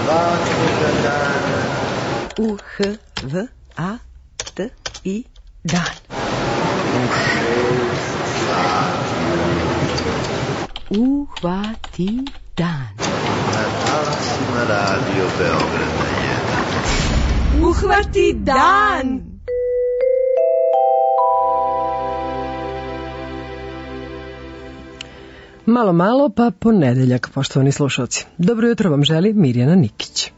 svakoga dana. U-H-V-A-T-I dan. U 6 sati. Uhvati dan. Na talasima Radio Beograda 1. Uhvati dan! Malo, pa ponedeljak, poštovani slušalci. Dobro jutro vam želi Mirjana Nikić.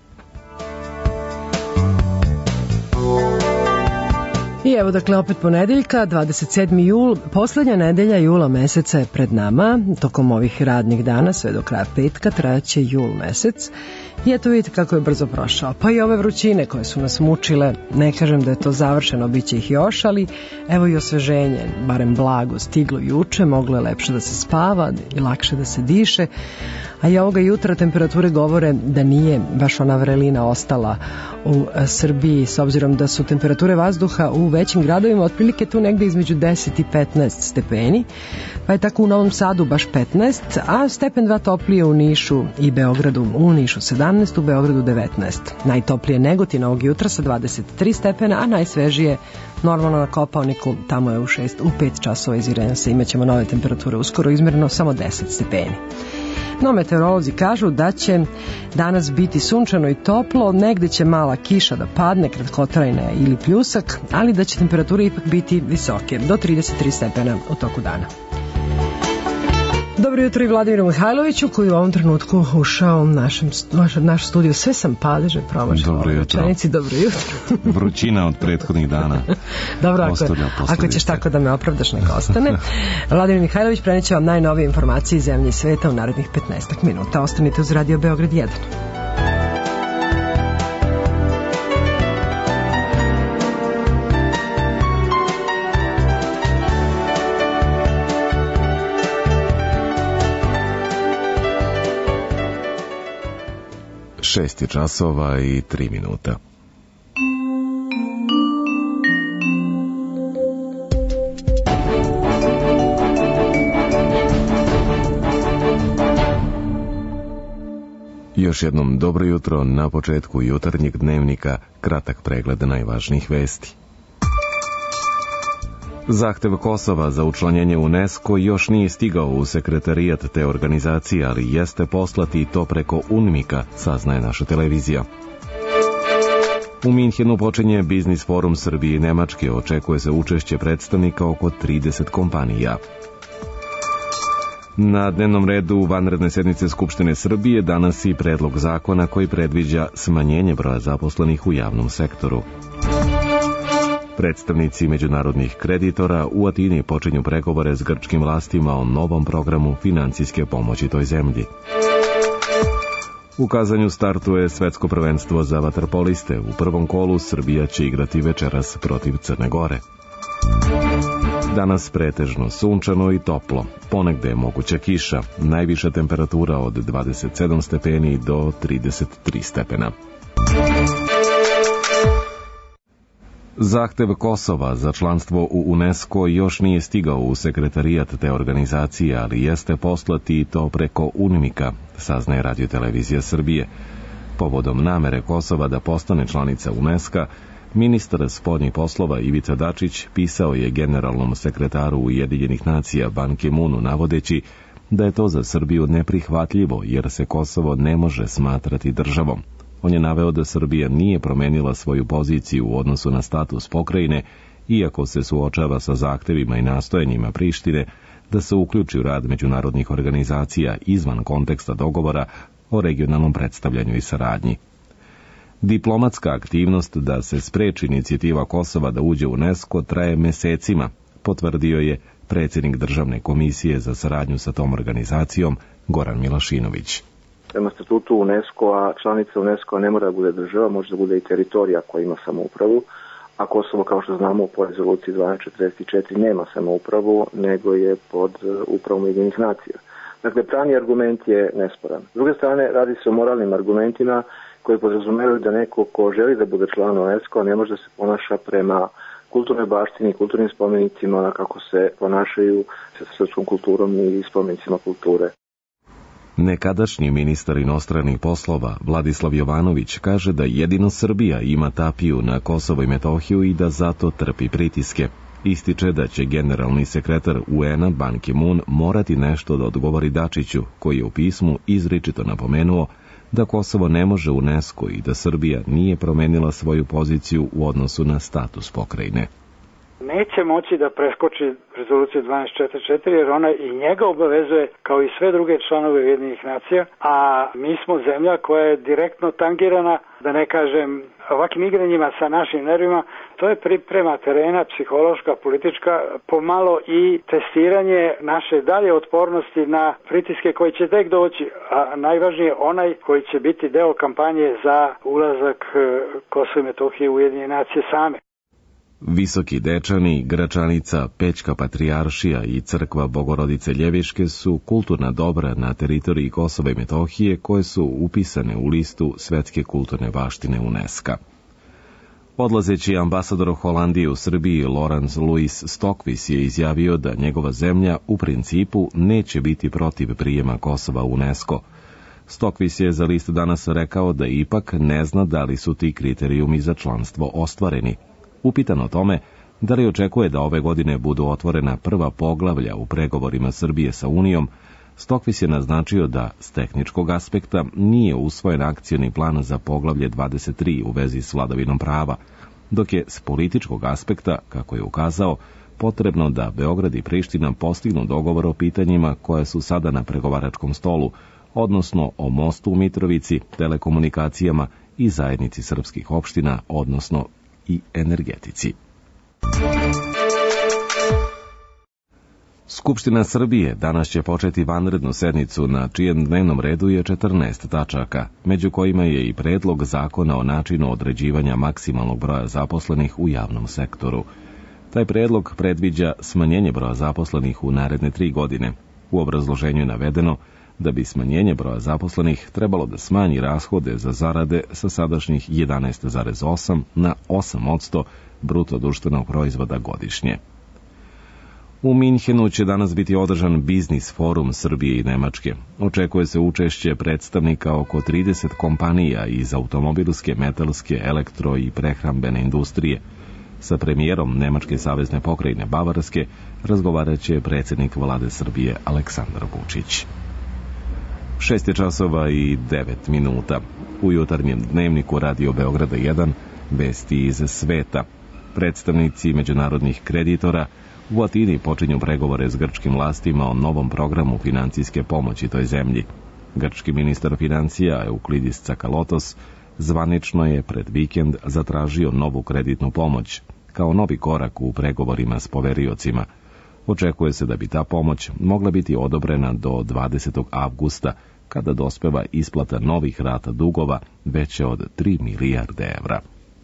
I evo dakle opet ponedeljka, 27. jul, poslednja nedelja jula meseca je pred nama. Tokom ovih radnih dana, sve do kraja petka, trajaće jul mesec. I eto vidite kako je brzo prošao. Pa i ove vrućine koje su nas mučile, ne kažem da je to završeno, bit će ih još, ali evo i osveženje, barem blago, stiglo juče, moglo je lepše da se spava i lakše da se diše. A i ovoga jutra temperature govore da nije baš ona vrelina ostala u Srbiji, s obzirom da su temperature vazduha u većim gradovima otprilike tu negde između 10 i 15 stepeni, pa je tako u Novom Sadu baš 15, a stepen 2 toplije u Nišu i Beogradu, u Nišu 17, u Beogradu 19. Najtoplije Negotin ovog jutra sa 23 stepena, a najsvežije normalno na Kopaoniku, tamo je u 5 časova izviranja se, imaćemo nove temperature uskoro, izmjereno samo 10 stepeni. No, meteorolozi kažu da će danas biti sunčano i toplo, negde će mala kiša da padne, kratkotrajna ili pljusak, ali da će temperature ipak biti visoke, do 33 stepena u toku dana. Dobro jutro i Vladimiru Mihajloviću, koji u ovom trenutku ušao u naš studiju. Sve sam padeže promašala. Dobro jutro. Dobro jutro. Vrućina od prethodnih dana. Dobro, ako ćeš tako da me opravdaš, neka ostane. Vladimir Mihajlović preneće vam najnovije informacije iz zemlje i sveta u narednih 15 minuta. Ostanite uz Radio Beograd 1. Šest je časova i 3 minuta. Još jednom dobro jutro, na početku jutarnjeg dnevnika kratak pregled najvažnijih vesti. Zahtev Kosova za učlanjenje u UNESCO još nije stigao u sekretarijat te organizacije, ali jeste poslati i to preko UNMIK-a, saznaje naša televizija. U Minhenu počinje Biznis forum Srbije i Nemačke, očekuje se učešće predstavnika oko 30 kompanija. Na dnevnom redu vanredne sednice Skupštine Srbije danas i predlog zakona koji predviđa smanjenje broja zaposlenih u javnom sektoru. Predstavnici međunarodnih kreditora u Atini počinju pregovore s grčkim vlastima o novom programu financijske pomoći toj zemlji. U Kazanju startuje svetsko prvenstvo za vaterpoliste. U prvom kolu Srbija će igrati večeras protiv Crne Gore. Danas pretežno sunčano i toplo. Ponegde je moguća kiša. Najviša temperatura od 27 stepeni do 33 stepena. Zahtev Kosova za članstvo u UNESCO još nije stigao u sekretarijat te organizacije, ali jeste poslati i to preko UNMIK-a, saznaje Radio-televizija Srbije. Povodom namere Kosova da postane članica UNESCO-a, ministar spoljnih poslova Ivica Dačić pisao je generalnom sekretaru Ujedinjenih nacija Ban Ki-moonu navodeći da je to za Srbiju neprihvatljivo jer se Kosovo ne može smatrati državom. On je naveo da Srbija nije promenila svoju poziciju u odnosu na status pokrajine, iako se suočava sa zahtevima i nastojanjima Prištine da se uključi u rad međunarodnih organizacija izvan konteksta dogovora o regionalnom predstavljanju i saradnji. Diplomatska aktivnost da se spreči inicijativa Kosova da uđe u UNESCO traje mesecima, potvrdio je predsjednik Državne komisije za saradnju sa tom organizacijom Goran Milašinović. Prema statutu UNESCO-a, članica UNESCO-a ne mora da bude država, može da bude i teritorija koja ima samoupravu, a Kosovo, kao što znamo, po rezoluciji 1244 nema samoupravu, nego je pod upravom Ujedinjenih nacija. Dakle, pravni argument je nesporan. S druge strane, radi se o moralnim argumentima koji podrazumevaju da neko ko želi da bude član UNESCO-a ne može da se ponaša prema kulturnoj baštini i kulturnim spomenicima kako se ponašaju sa srpskom kulturom i spomenicima kulture. Nekadašnji ministar inostranih poslova Vladislav Jovanović kaže da jedino Srbija ima tapiju na Kosovo i Metohiju i da zato trpi pritiske. Ističe da će generalni sekretar UN-a Ban Ki-moon morati nešto da odgovori Dačiću, koji je u pismu izričito napomenuo da Kosovo ne može u UNESCO i da Srbija nije promenila svoju poziciju u odnosu na status pokrajine. Neće moći da preskoči rezoluciju 1244 jer ona i njega obavezuje kao i sve druge članove Ujedinjenih nacija, a mi smo zemlja koja je direktno tangirana, da ne kažem, ovakvim igranjima sa našim nervima. To je priprema terena, psihološka, politička, pomalo i testiranje naše dalje otpornosti na pritiske koji će tek doći, a najvažnije onaj koji će biti deo kampanje za ulazak Kosova i Metohije u Ujedinjene nacije same. Visoki Dečani, Gračanica, Pećka Patrijaršija i crkva Bogorodice Ljeviške su kulturna dobra na teritoriji Kosova i Metohije koje su upisane u listu svetske kulturne baštine UNESCO. Odlazeći ambasador Holandije u Srbiji Laurens Louis Stokvis je izjavio da njegova zemlja u principu neće biti protiv prijema Kosova u UNESCO. Stokvis je za list Danas rekao da ipak ne zna da li su ti kriterijumi za članstvo ostvareni. Upitan o tome da li očekuje da ove godine budu otvorena prva poglavlja u pregovorima Srbije sa Unijom, Stokvis je naznačio da s tehničkog aspekta nije usvojen akcioni plan za poglavlje 23 u vezi s vladavinom prava, dok je s političkog aspekta, kako je ukazao, potrebno da Beograd i Priština postignu dogovor o pitanjima koje su sada na pregovaračkom stolu, odnosno o mostu u Mitrovici, telekomunikacijama i zajednici srpskih opština, odnosno i energetici. Skupština Srbije danas će početi vanrednu sednicu na čijem dnevnom redu je 14 tačaka, među kojima je i predlog zakona o načinu određivanja maksimalnog broja zaposlenih u javnom sektoru. Taj predlog predviđa smanjenje broja zaposlenih u naredne 3 godine. U obrazloženju je navedeno da bi smanjenje broja zaposlenih trebalo da smanji rashode za zarade sa sadašnjih 11,8 na 8% bruto društvenog proizvoda godišnje. U Minhenu će danas biti održan biznis forum Srbije i Nemačke. Očekuje se učešće predstavnika oko 30 kompanija iz automobilske, metalske, elektro i prehrambene industrije. Sa premijerom Nemačke savezne pokrajine Bavarske razgovarat će predsjednik vlade Srbije Aleksandar Vučić. 6:09. U jutarnjem dnevniku Radio Beograda 1 vesti iz sveta. Predstavnici međunarodnih kreditora u Atini počinju pregovore s grčkim vlastima o novom programu financijske pomoći toj zemlji. Grčki ministar financija Euklidis Tsakalotos zvanično je pred vikend zatražio novu kreditnu pomoć, kao novi korak u pregovorima s poveriocima. Očekuje se da bi ta pomoć mogla biti odobrena do 20. avgusta, kada dospeva isplata novih rata dugova veće od 3 milijarde evra.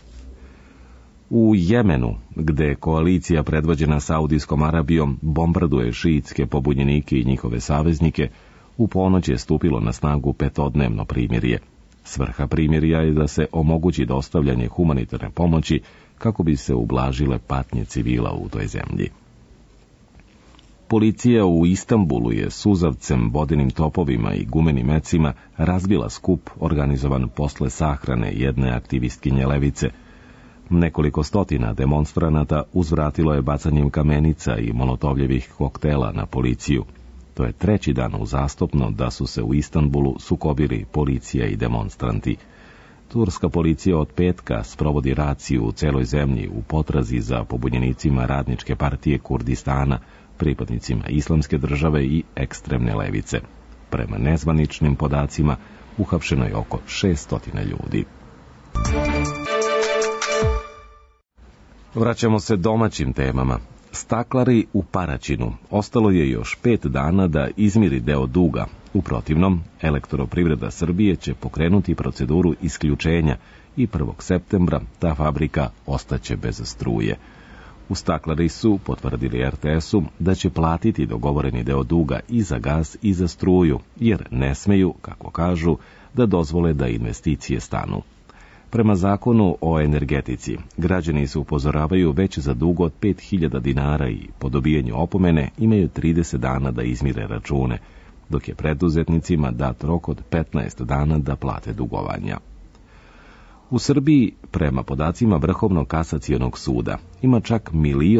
U Jemenu, gde koalicija predvođena Saudijskom Arabijom bombarduje šiitske pobunjenike i njihove saveznike, u ponoć je stupilo na snagu 5-dnevno primirje. Svrha primirja je da se omogući dostavljanje humanitarne pomoći kako bi se ublažile patnje civila u toj zemlji. Policija u Istanbulu je suzavcem, vodenim topovima i gumenim mecima razbila skup organizovan posle sahrane jedne aktivistkinje levice. Nekoliko stotina demonstranata uzvratilo je bacanjem kamenica i molotovljevih koktela na policiju. To je 3. dan uzastopno da su se u Istanbulu sukobili policija i demonstranti. Turska policija od petka sprovodi raciju u celoj zemlji u potrazi za pobunjenicima Radničke partije Kurdistana, pripadnicima Islamske države i ekstremne levice. Prema nezvaničnim podacima, uhapšeno je oko 600 ljudi. Vraćamo se domaćim temama. Staklari u Paraćinu ostalo je još 5 dana da izmiri deo duga. U protivnom, Elektroprivreda Srbije će pokrenuti proceduru isključenja i 1. septembra ta fabrika ostaće bez struje. U Staklari su potvrdili RTS-u da će platiti dogovoreni deo duga i za gas i za struju, jer ne smeju, kako kažu, da dozvole da investicije stanu. Prema zakonu o energetici, građani se upozoravaju već za dug od 5.000 dinara i po dobijanju opomene imaju 30 dana da izmire račune. dok je preduzetnicima dat rok od 15 dana da plate dugovanja. U Srbiji, prema podacima Vrhovnog kasacionog suda, ima čak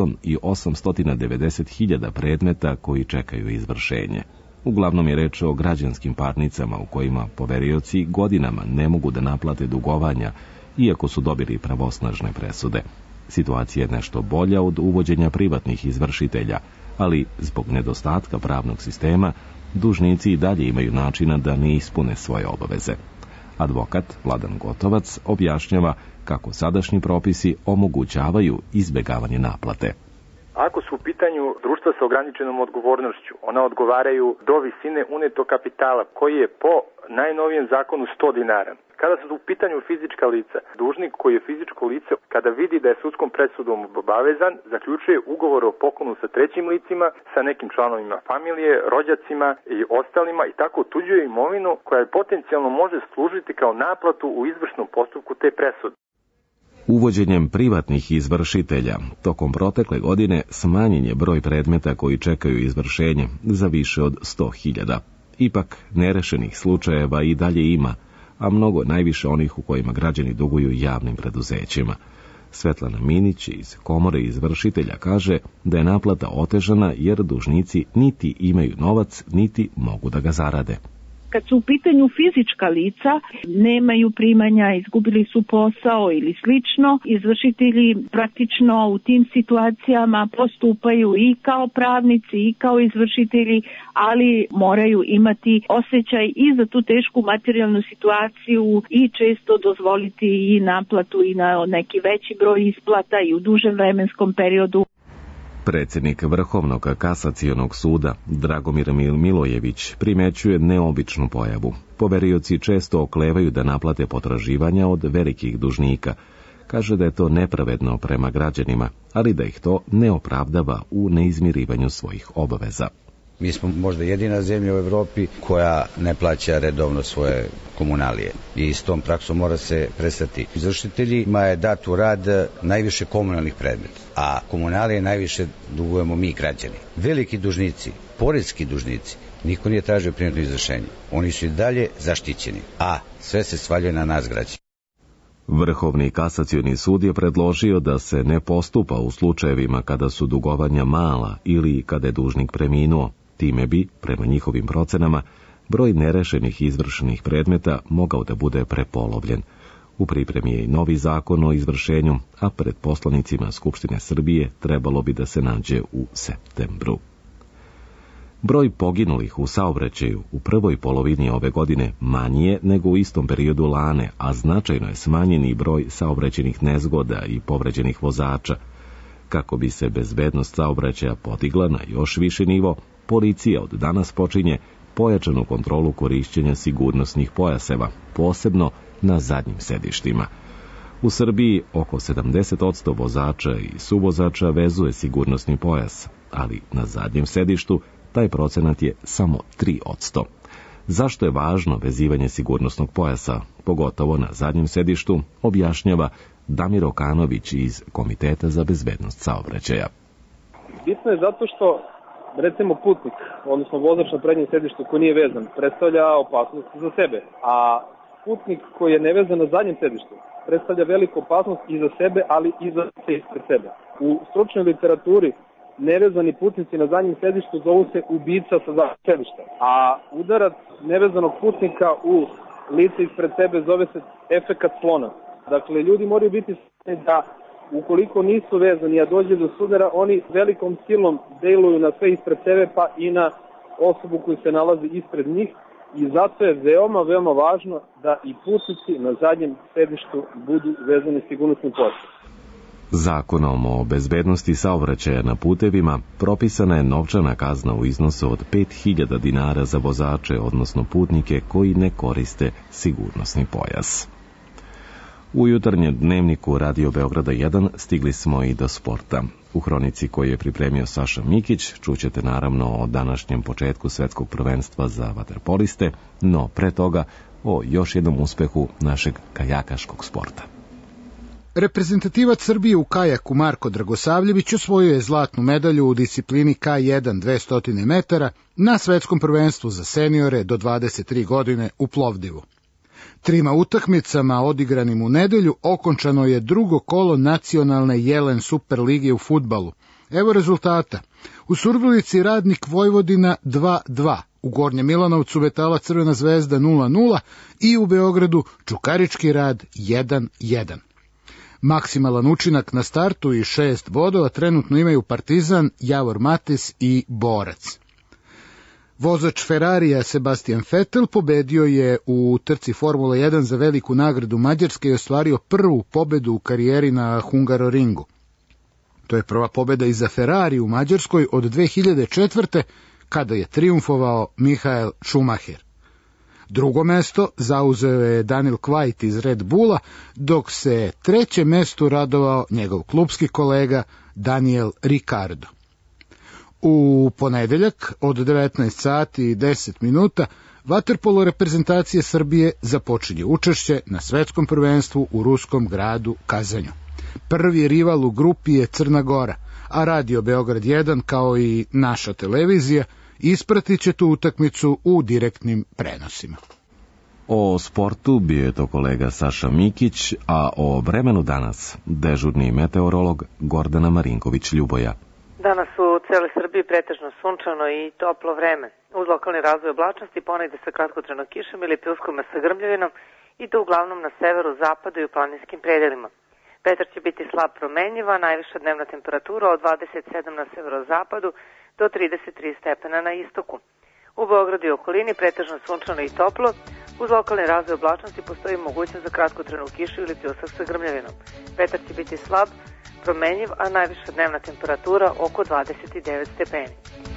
1.890.000 predmeta koji čekaju izvršenje. Uglavnom je reč o građanskim parnicama u kojima poverioci godinama ne mogu da naplate dugovanja, iako su dobili pravosnažne presude. Situacija je nešto bolja od uvođenja privatnih izvršitelja, ali zbog nedostatka pravnog sistema, dužnici i dalje imaju načina da ne ispune svoje obaveze. Advokat Vladan Gotovac objašnjava kako sadašnji propisi omogućavaju izbjegavanje naplate. Ako su u pitanju društva sa ograničenom odgovornošću, ona odgovaraju do visine unetog kapitala, koji je po najnovijem zakonu 100 dinara. Kada su u pitanju fizička lica, dužnik koji je fizičko lice, kada vidi da je sudskom presudom obavezan, zaključuje ugovor o poklonu sa trećim licima, sa nekim članovima familije, rođacima i ostalima i tako otuđuje imovinu koja potencijalno može služiti kao naplatu u izvršnom postupku te presude. Uvođenjem privatnih izvršitelja, tokom protekle godine smanjen je broj predmeta koji čekaju izvršenje za više od 100.000. Ipak, nerešenih slučajeva i dalje ima, a mnogo najviše onih u kojima građani duguju javnim preduzećima. Svetlana Minić iz Komore izvršitelja kaže da je naplata otežana jer dužnici niti imaju novac, niti mogu da ga zarade. Kad su u pitanju fizička lica, nemaju primanja, izgubili su posao ili slično, izvršitelji praktično u tim situacijama postupaju i kao pravnici i kao izvršitelji, ali moraju imati osjećaj i za tu tešku materijalnu situaciju i često dozvoliti i naplatu i na neki veći broj isplata i u dužem vremenskom periodu. Predsjednik Vrhovnog kasacionog suda Dragomir Milojević primećuje neobičnu pojavu. Poverioci često oklevaju da naplate potraživanja od velikih dužnika. Kaže da je to nepravedno prema građanima, ali da ih to ne opravdava u neizmirivanju svojih obaveza. Mi smo možda jedina zemlja u Evropi koja ne plaća redovno svoje komunalije i s tom praksom mora se prestati. Izvršiteljima je dat u rad najviše komunalnih predmeta, a komunalije najviše dugujemo mi građani. Veliki dužnici, poreski dužnici, niko nije tražio prinudno izvršenje. Oni su i dalje zaštićeni, a sve se svaljuje na nas građani. Vrhovni kasacioni sud je predložio da se ne postupa u slučajevima kada su dugovanja mala ili kada je dužnik preminuo. Time bi, prema njihovim procenama, broj nerešenih izvršenih predmeta mogao da bude prepolovljen. U pripremi je i novi zakon o izvršenju, a pred poslanicima Skupštine Srbije trebalo bi da se nađe u septembru. Broj poginulih u saobraćaju u prvoj polovini ove godine manji je nego u istom periodu lane, a značajno je smanjen i broj saobraćajnih nezgoda i povređenih vozača. Kako bi se bezbednost saobraćaja podigla na još viši nivo, policija od danas počinje pojačanu kontrolu korišćenja sigurnosnih pojaseva, posebno na zadnjim sedištima. U Srbiji oko 70% vozača i suvozača vezuje sigurnosni pojas, ali na zadnjem sedištu taj procenat je samo 3%. Zašto je važno vezivanje sigurnosnog pojasa, pogotovo na zadnjem sedištu, objašnjava Damir Okanović iz Komiteta za bezbednost saobraćaja. Bitno je zato što, recimo, putnik, odnosno vozač na prednjem sedištu koji nije vezan, predstavlja opasnost za sebe, a putnik koji je nevezan na zadnjem sedištu predstavlja veliku opasnost i za sebe, ali i za ispred sebe. U stručnoj literaturi nevezani putnici na zadnjem sedištu zovu se ubica sa zadnjeg sedišta, a udarac nevezanog putnika u lice ispred sebe zove se efekat slona. Dakle, ljudi moraju biti svjesni da ukoliko nisu vezani, a dođe do sudara, oni velikom silom deluju na sve ispred sebe, pa i na osobu koju se nalazi ispred njih, i zato je veoma, veoma važno da i putnici na zadnjem sedištu budu vezani sigurnosnim pojasom. Zakonom o bezbednosti saobraćaja na putevima propisana je novčana kazna u iznosu od 5.000 dinara za vozače, odnosno putnike koji ne koriste sigurnosni pojas. U jutarnjem dnevniku Radio Beograda 1 stigli smo i do sporta. U hronici koju je pripremio Saša Mikić čućete naravno o današnjem početku svetskog prvenstva za vaterpoliste, no pre toga o još jednom uspehu našeg kajakaškog sporta. Reprezentativac Srbije u kajaku Marko Dragosavljević osvojio je zlatnu medalju u disciplini K1 200 metara na svetskom prvenstvu za seniore do 23 godine u Plovdivu. Trima utakmicama odigranim u nedelju okončano je drugo kolo nacionalne Jelen Super lige u fudbalu. Evo rezultata. U Surdulici Radnik Vojvodina 2-2, u Gornjem Milanovcu Metala Crvena zvezda 0-0 i u Beogradu Čukarički Rad 1-1. Maksimalan učinak na startu i 6 bodova trenutno imaju Partizan, Javor Matis i Borac. Vozač Ferrarija Sebastian Vettel pobedio je u trci Formula 1 za veliku nagradu Mađarske i ostvario prvu pobedu u karijeri na Hungaroringu. To je prva pobeda i za Ferrari u Mađarskoj od 2004. kada je trijumfovao Michael Schumacher. Drugo mesto zauzeo je Daniel Kvyat iz Red Bulla, dok se trećem mestu radovao njegov klupski kolega Daniel Ricciardo. U ponedeljak od 19 sati i 10 minuta vaterpolo reprezentacije Srbije započinje učešće na svetskom prvenstvu u ruskom gradu Kazanju. Prvi rival u grupi je Crna Gora, a Radio Beograd 1 kao i naša televizija ispratit će tu utakmicu u direktnim prenosima. O sportu bio je to kolega Saša Mikić, a o vremenu danas dežurni meteorolog Gordana Marinković-Ljuboja. Danas u celoj Srbiji pretežno sunčano i toplo vreme. Uz lokalni razvoj oblačnosti ponegde sa kratkotrajnom kišom ili pljuskom sa grmljavinom i to uglavnom na severu, zapadu i u planinskim predelima. Vetar će biti slab promenjiva, najviša dnevna temperatura od 27 na severozapadu do 33 stepena na istoku. U Beogradu i okolini pretežno sunčano i toplo, uz lokalni razvoj oblačnosti postoji mogućnost za kratkotrajnu kišu ili pljusak sa grmljavinom. Vetar će biti slab, promenjiv, a najviša dnevna temperatura oko 29 stepeni.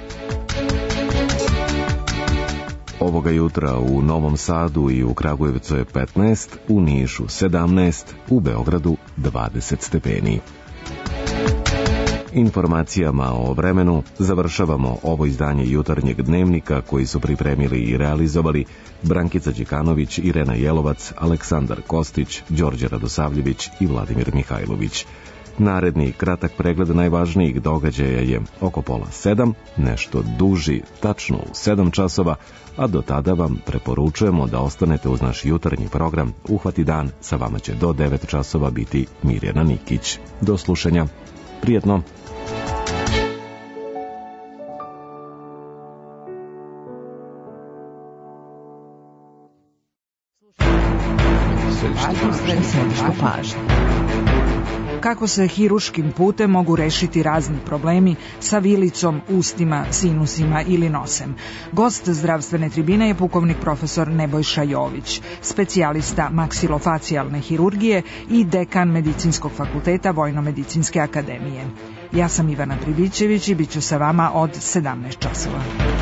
Ovoga jutra u Novom Sadu i u Kragujevcu je 15, u Nišu 17, u Beogradu 20 stepeni. Informacijama o vremenu završavamo ovo izdanje jutarnjeg dnevnika koji su pripremili i realizovali Brankica Đikanović, Irena Jelovac, Aleksandar Kostić, Đorđe Radosavljević i Vladimir Mihajlović. Naredni kratak pregled najvažnijih događaja je oko 6:30, nešto duži, tačno u 7 časova, a do tada vam preporučujemo da ostanete uz naš jutarnji program Uhvati dan. Sa vama će do 9 časova biti Mirjana Nikić. Do slušanja. Prijetno. Kako se hiruškim putem mogu rešiti razni problemi sa vilicom, ustima, sinusima ili nosem. Gost zdravstvene tribine je pukovnik profesor Nebojša Jović, specijalista maksilofacijalne hirurgije i dekan Medicinskog fakulteta Vojno-medicinske akademije. Ja sam Ivana Pribićević i bit ću sa vama od 17 časova.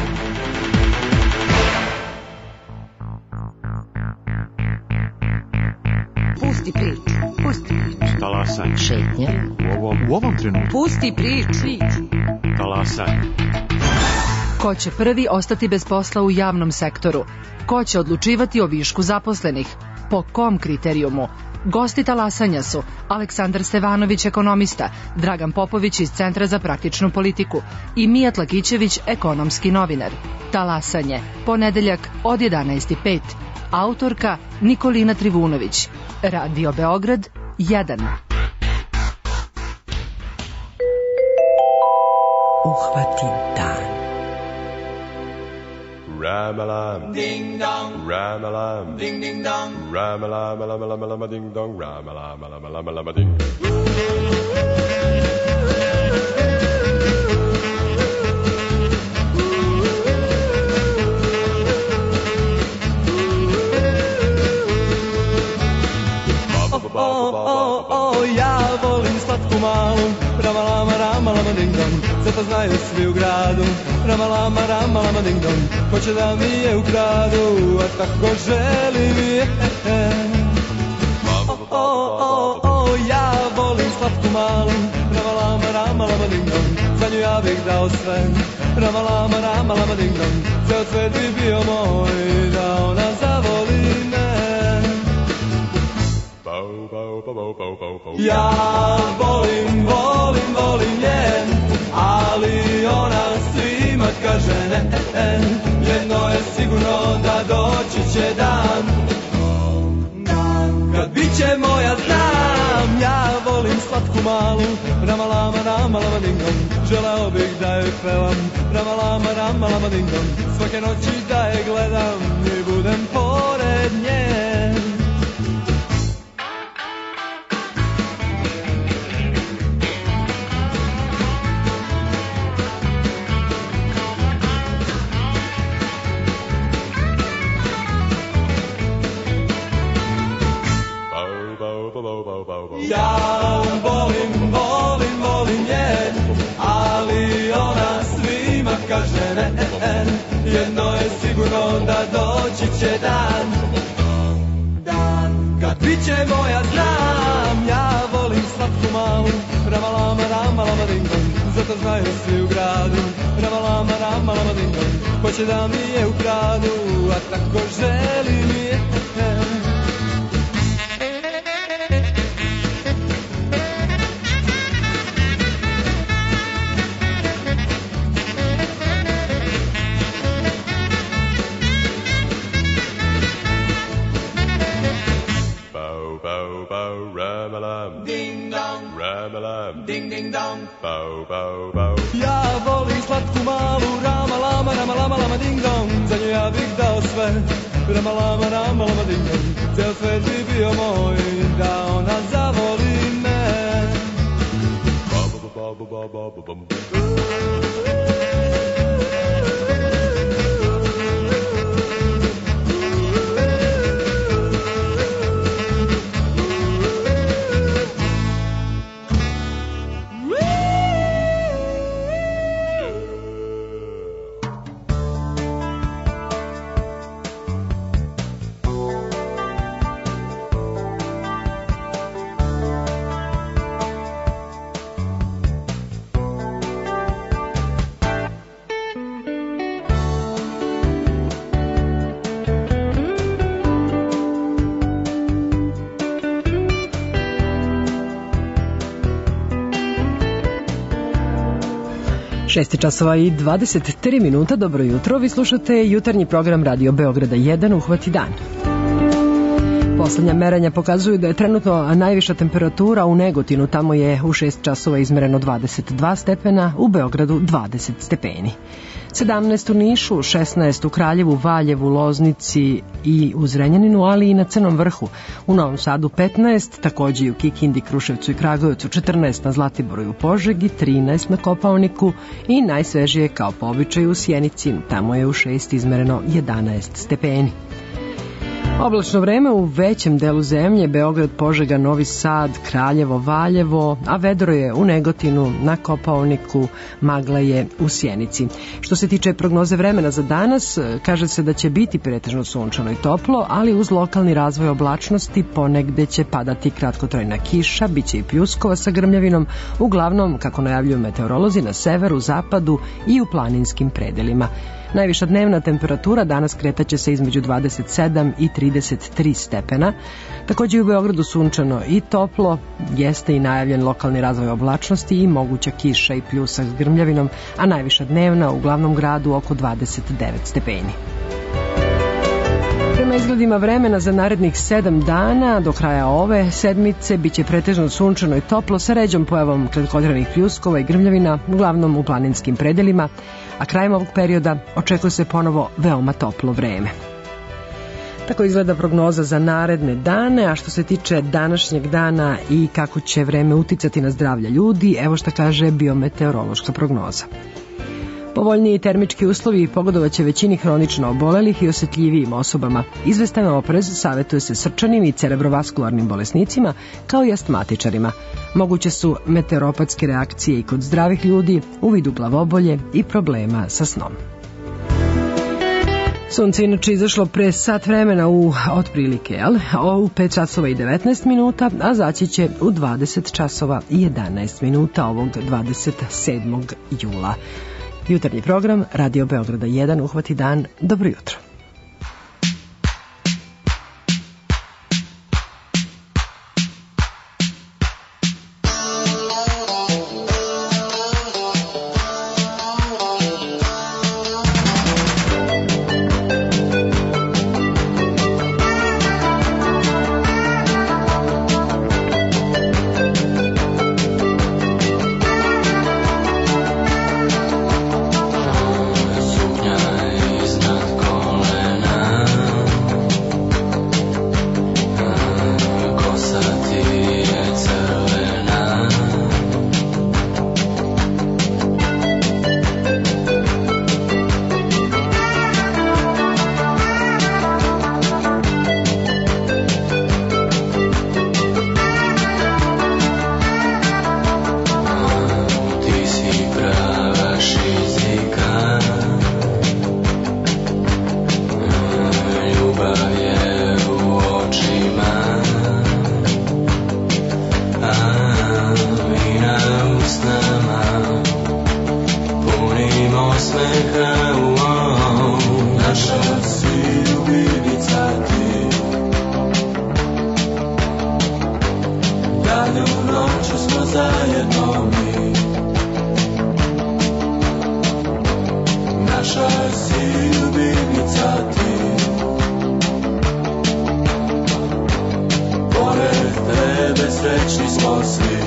Pusti priču. Pusti priču. Talasanje. Šetnje. U ovom trenutku. Pusti priču. Talasanje. Ko će prvi ostati bez posla u javnom sektoru? Ko će odlučivati o višku zaposlenih? Po kom kriterijumu? Gosti talasanja su Aleksandar Stevanović, ekonomista, Dragan Popović iz Centra za praktičnu politiku i Mijat Lakićević, ekonomski novinar. Talasanje, ponedeljak od 11:05. Autorka Nikolina Trivunović. Radio Beograd 1. Uhvati dan. Ram-a-lam, ding-dong, ram-a-lam, ding-ding-dong, ram-a-lam, ding-dong, ram-a-lam, ding. Ja volim slatku malu, ramalama, ramalama, ding-dong, zato znaju svi u gradu, ramalama, ramalama, ding-dong, hoće da mi je ukradu, a tako želim je. Ja volim slatku malu, ramalama, ramalama, ding-dong, za nju ja bih dao sve, ramalama, ramalama, ding-dong, ceo svet bi bio moj, da ona zavoli me. Bow, bow, bow. Ja volim, volim, volim je, ali ona svima kaže ne. Jedno je sigurno da doći će dan, kad bit će moja znam. Ja volim slatku malu, ramalama, ramalama dingom, želeo bih da joj pevam, ramalama, ramalama dingom, svake noći da je gledam i budem pored nje. Ja volim, volim, volim je, ali ona svima kaže ne. Jedno je sigurno da doći će dan, kad bit će moja znam. Ja volim slatku malu, ramalama, ramalama dingom, zato znaju svi u gradu, ramalama, ramalama dingom, ko će da mi je ukradu, a tako želi mi je. Ding ding dong, bow bow bow. Ja volim slatku malu, ramalama, ramalama, lama ding dong, za nju ja bih dao sve, ramalama, ramalama ding dong, ceo svet bi bio moj, da ona zavoli me. Šest časova i 23 minuta, dobro jutro, vi slušate jutarnji program Radio Beograda 1, Uhvati dan. Poslednja merenja pokazuju da je trenutno najviša temperatura u Negotinu, tamo je u 6 časova izmereno 22 stepena, u Beogradu 20 stepeni. 17 u Nišu, 16 u Kraljevu, Valjevu, Loznici i u Zrenjaninu, ali i na Crnom vrhu. U Novom Sadu 15, takođe i u Kikindi, Kruševcu i Kragujevcu 14, na Zlatiboru i u Požegi, 13 na Kopaoniku i najsvežije kao po običaju u Sjenici, tamo je u 6 izmereno 11 stepeni. Oblačno vreme u većem delu zemlje, Beograd, Požega, Novi Sad, Kraljevo, Valjevo, a vedro je u Negotinu, na Kopaoniku, magla je u Sjenici. Što se tiče prognoze vremena za danas, kaže se da će biti pretežno sunčano i toplo, ali uz lokalni razvoj oblačnosti ponegde će padati kratkotrajna kiša, bit će i pljuskova sa grmljavinom, uglavnom, kako najavljuju meteorolozi, na severu, zapadu i u planinskim predelima. Najviša dnevna temperatura danas kretaće se između 27 i 33 stepena. Takođe u Beogradu sunčano i toplo, jeste i najavljen lokalni razvoj oblačnosti i moguća kiša i pljusak s grmljavinom, a najviša dnevna u glavnom gradu oko 29 stepeni. Prema izgledima vremena za narednih 7 dana do kraja ove sedmice biće pretežno sunčano i toplo sa ređom pojavom kratkotranih pljuskova i grmljavina, uglavnom u planinskim predelima, a krajem ovog perioda očekuje se ponovo veoma toplo vreme. Tako izgleda prognoza za naredne dane, a što se tiče današnjeg dana i kako će vreme uticati na zdravlje ljudi, evo šta kaže biometeorološka prognoza. Povoljniji termički uslovi pogodovaće većini hronično obolelih i osetljivijim osobama. Izvestan oprez savjetuje se srčanim i cerebrovaskularnim bolesnicima, kao i astmatičarima. Moguće su meteoropatske reakcije i kod zdravih ljudi u vidu glavobolje i problema sa snom. Sunce inače izašlo pre sat vremena u otprilike, u 5 časova i 19 minuta, a zaći će u 20 časova i 11 minuta ovog 27. jula. Jutarnji program Radio Beograda 1, Uhvati dan, dobro jutro. Danju noću smo zajedno mi. Naša si ljubimnica ti. Pored tebe srećni smo svi.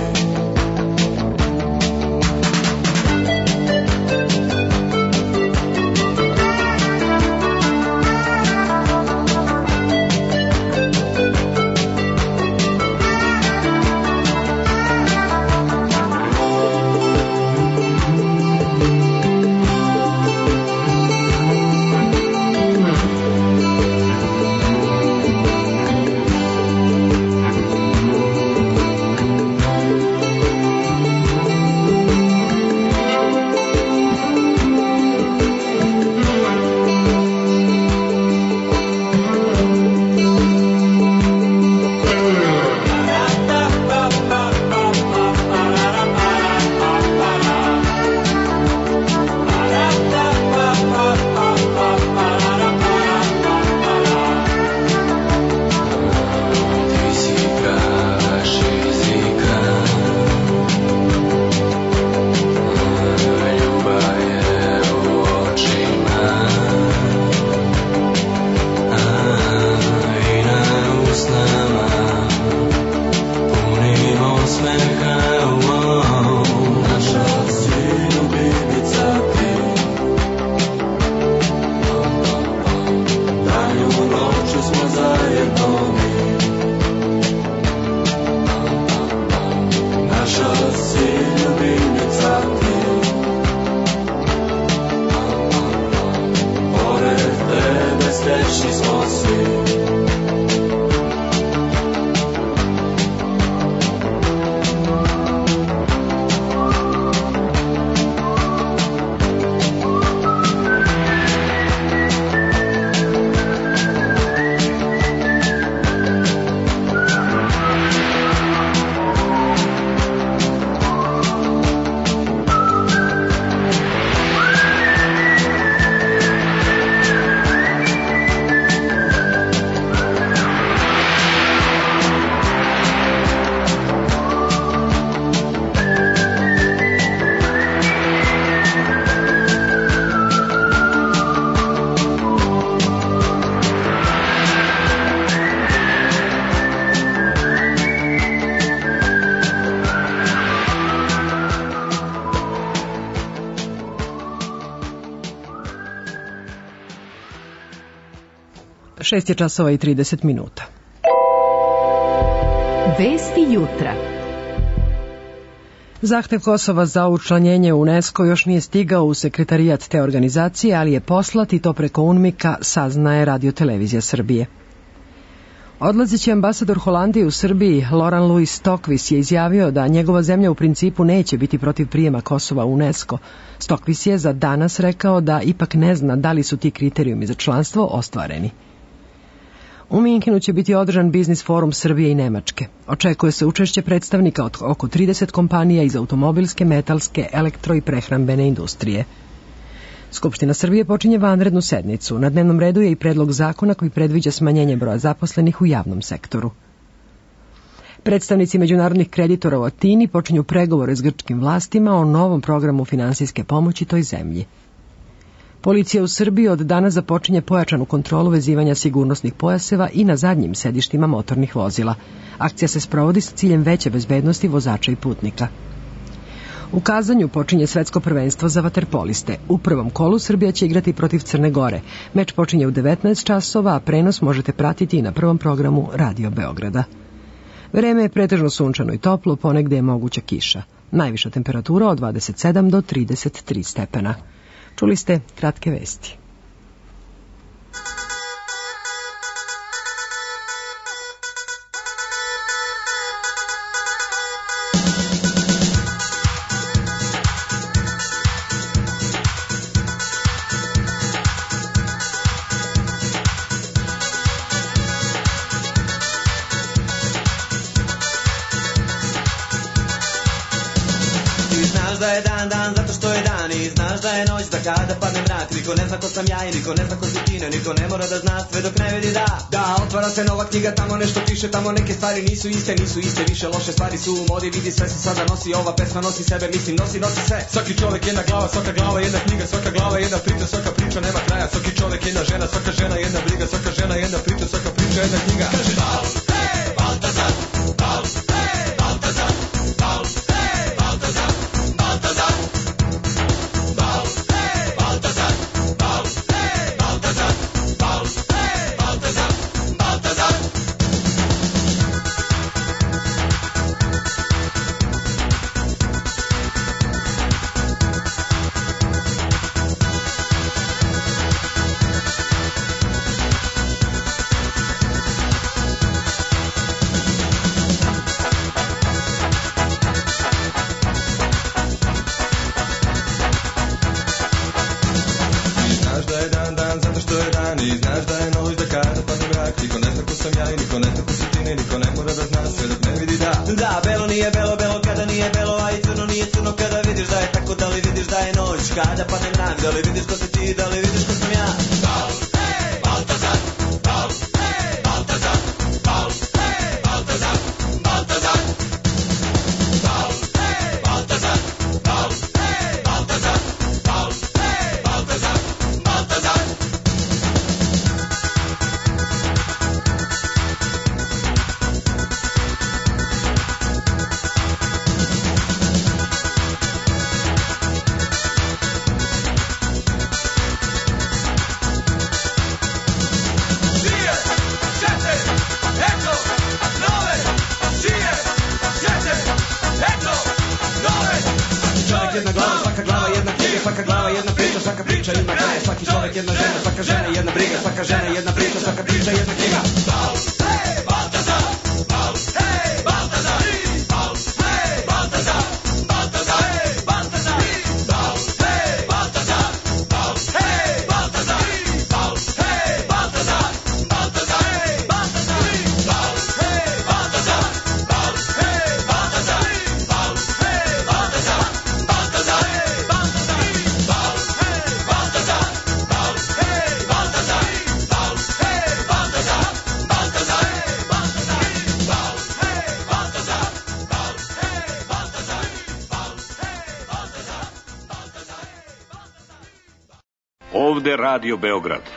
Šest je časova i 30 minuta. Vesti jutra. Zahtev Kosova za učlanjenje u UNESCO još nije stigao u sekretarijat te organizacije, ali je poslat i to preko UNMIK-a, saznaje Radio-televizija Srbije. Odlazeći ambasador Holandije u Srbiji, Laurent Louis Stokvis, je izjavio da njegova zemlja u principu neće biti protiv prijema Kosova u UNESCO. Stokvis je za danas rekao da ipak ne zna da li su ti kriterijumi za članstvo ostvareni. U Minhenu će biti održan biznis forum Srbije i Nemačke. Očekuje se učešće predstavnika od oko 30 kompanija iz automobilske, metalske, elektro i prehrambene industrije. Skupština Srbije počinje vanrednu sednicu. Na dnevnom redu je i predlog zakona koji predviđa smanjenje broja zaposlenih u javnom sektoru. Predstavnici međunarodnih kreditora u Atini počinju pregovore s grčkim vlastima o novom programu finansijske pomoći toj zemlji. Policija u Srbiji od danas započinje pojačanu kontrolu vezivanja sigurnosnih pojaseva i na zadnjim sedištima motornih vozila. Akcija se sprovodi sa ciljem veće bezbednosti vozača i putnika. U Kazanju počinje svetsko prvenstvo za vaterpoliste. U prvom kolu Srbija će igrati protiv Crne Gore. Meč počinje u 19 časova, a prenos možete pratiti i na prvom programu Radio Beograda. Vreme je pretežno sunčano i toplo, ponegde je moguća kiša. Najviša temperatura od 27 do 33 stepena. Čuli ste kratke vesti. da je dan, dan zato što je dan i znaš da je noć, da kada padne mrak. Niko ne zna ko sam ja i niko ne zna ko si ti, niko ne mora da zna sve dok ne vidi da. Da, otvara se nova knjiga, tamo nešto piše, tamo neke stvari nisu iste, više loše stvari su u modi, vidi sve se sada nosi, ova pesma nosi sebe, mislim nosi sve. Svaki čovjek jedna glava, svaka glava jedna knjiga, svaka glava jedna priča, svaka priča nema kraja. Svaki čovjek jedna žena, svaka žena jedna briga, svaka žena jedna priča, svaka priča jedna knjiga. Kaže Bal, hej, Baltazar, Bal, hej, Baltazar, Bal, hej, Baltazar, Baltazar, Bal, hej, Baltazar, Bal, hej, Baltazar, Bal, hej, Baltazar, Baltazar. I znaš da je noć, da kada padne mrak. Niko ne zna ko sam ja i niko ne zna ko si ti, niko ne mora da zna sve dok ne vidi da. Da, belo nije belo, belo kada nije belo, a i crno nije crno kada vidiš da je tako. Da li vidiš da je noć, kada padne mrak, da li vidiš ko si ti, da li vidiš ko sam ja. Bal, hej, Baltazar, Bal, hej, Baltazar, Bal, hej, Baltazar, Baltazar, Bal, hej, Baltazar, Bal, hej, Baltazar, Bal, hej, Baltazar, Baltazar. Jedna glava, svaka glava, jedna knjiga, svaka glava, jedna priča, svaka priča ima kraja. Svaki čovjek jedna žena, svaka žena jedna briga, svaka žena jedna priča, svaka priča jedna knjiga. Bal, hej, Baltazar, Bal, hej, Baltazar, Bal, hej, Baltazar, Baltazar, Baltazar, Bal, hej, Baltazar, Bal, hej, Baltazar, Bal, hej, Baltazar, Baltazar, Baltazar, Bal, hej, Baltazar, Bal, hej, Baltazar, Bal, hej, Baltazar. Ovde Radio Beograd. 3, 2, 1,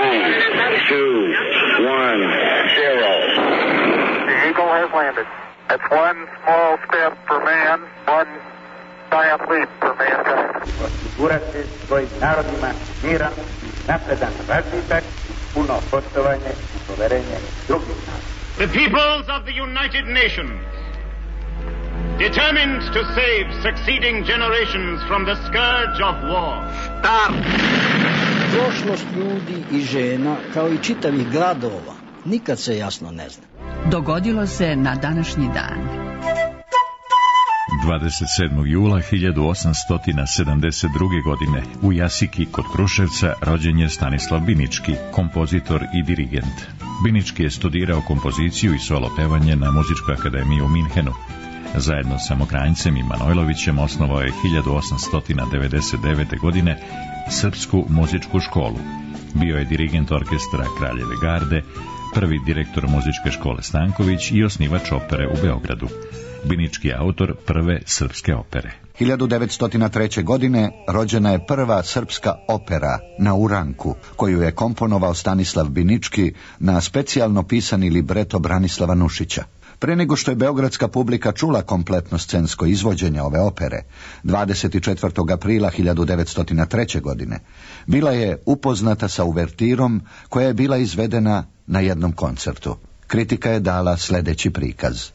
0. The Eagle has landed. That's one small step for man, one giant leap for mankind. Osigurati svojim narodima miran, napredan razvitak, puno poštovanje i poverenje drugih naroda. The peoples of the United Nations, determined to save succeeding generations from the scourge of war. Start! Prošlost ljudi i žena, kao i čitavih gradova, nikad se jasno ne zna. Dogodilo se na današnji dan. 27. jula 1872. godine u Jasiki kod Kruševca rođen je Stanislav Binički, kompozitor i dirigent. Binički je studirao kompoziciju i solo pevanje na Muzičkoj akademiji u Minhenu. Zajedno sa Mokranjcem i Manojlovićem osnovao je 1899. godine Srpsku muzičku školu. Bio je dirigent orkestra Kraljeve garde, prvi direktor muzičke škole Stanković i osnivač opere u Beogradu. Binički je autor prve srpske opere. 1903. godine rođena je prva srpska opera Na uranku, koju je komponovao Stanislav Binički na specijalno pisani libreto Branislava Nušića. Pre nego što je beogradska publika čula kompletno scensko izvođenje ove opere, 24. aprila 1903. godine, bila je upoznata sa uvertirom koja je bila izvedena na jednom koncertu. Kritika je dala sledeći prikaz.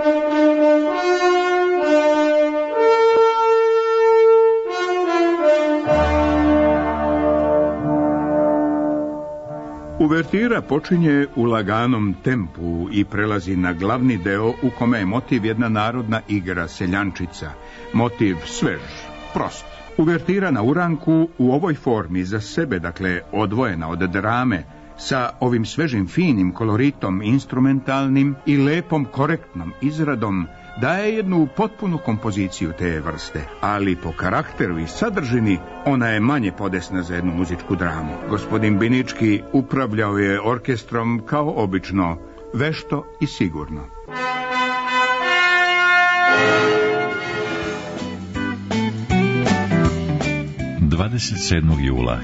Uvertira počinje u laganom tempu i prelazi na glavni deo u kome je motiv jedna narodna igra seljančica. Motiv svež, prost. Uvertira Na uranku u ovoj formi za sebe, dakle odvojena od drame, sa ovim svežim finim koloritom instrumentalnim i lepom korektnom izradom daje jednu potpunu kompoziciju te vrste, ali po karakteru i sadržini ona je manje podesna za jednu muzičku dramu. Gospodin Binički upravljao je orkestrom kao obično, vešto i sigurno. 27. jula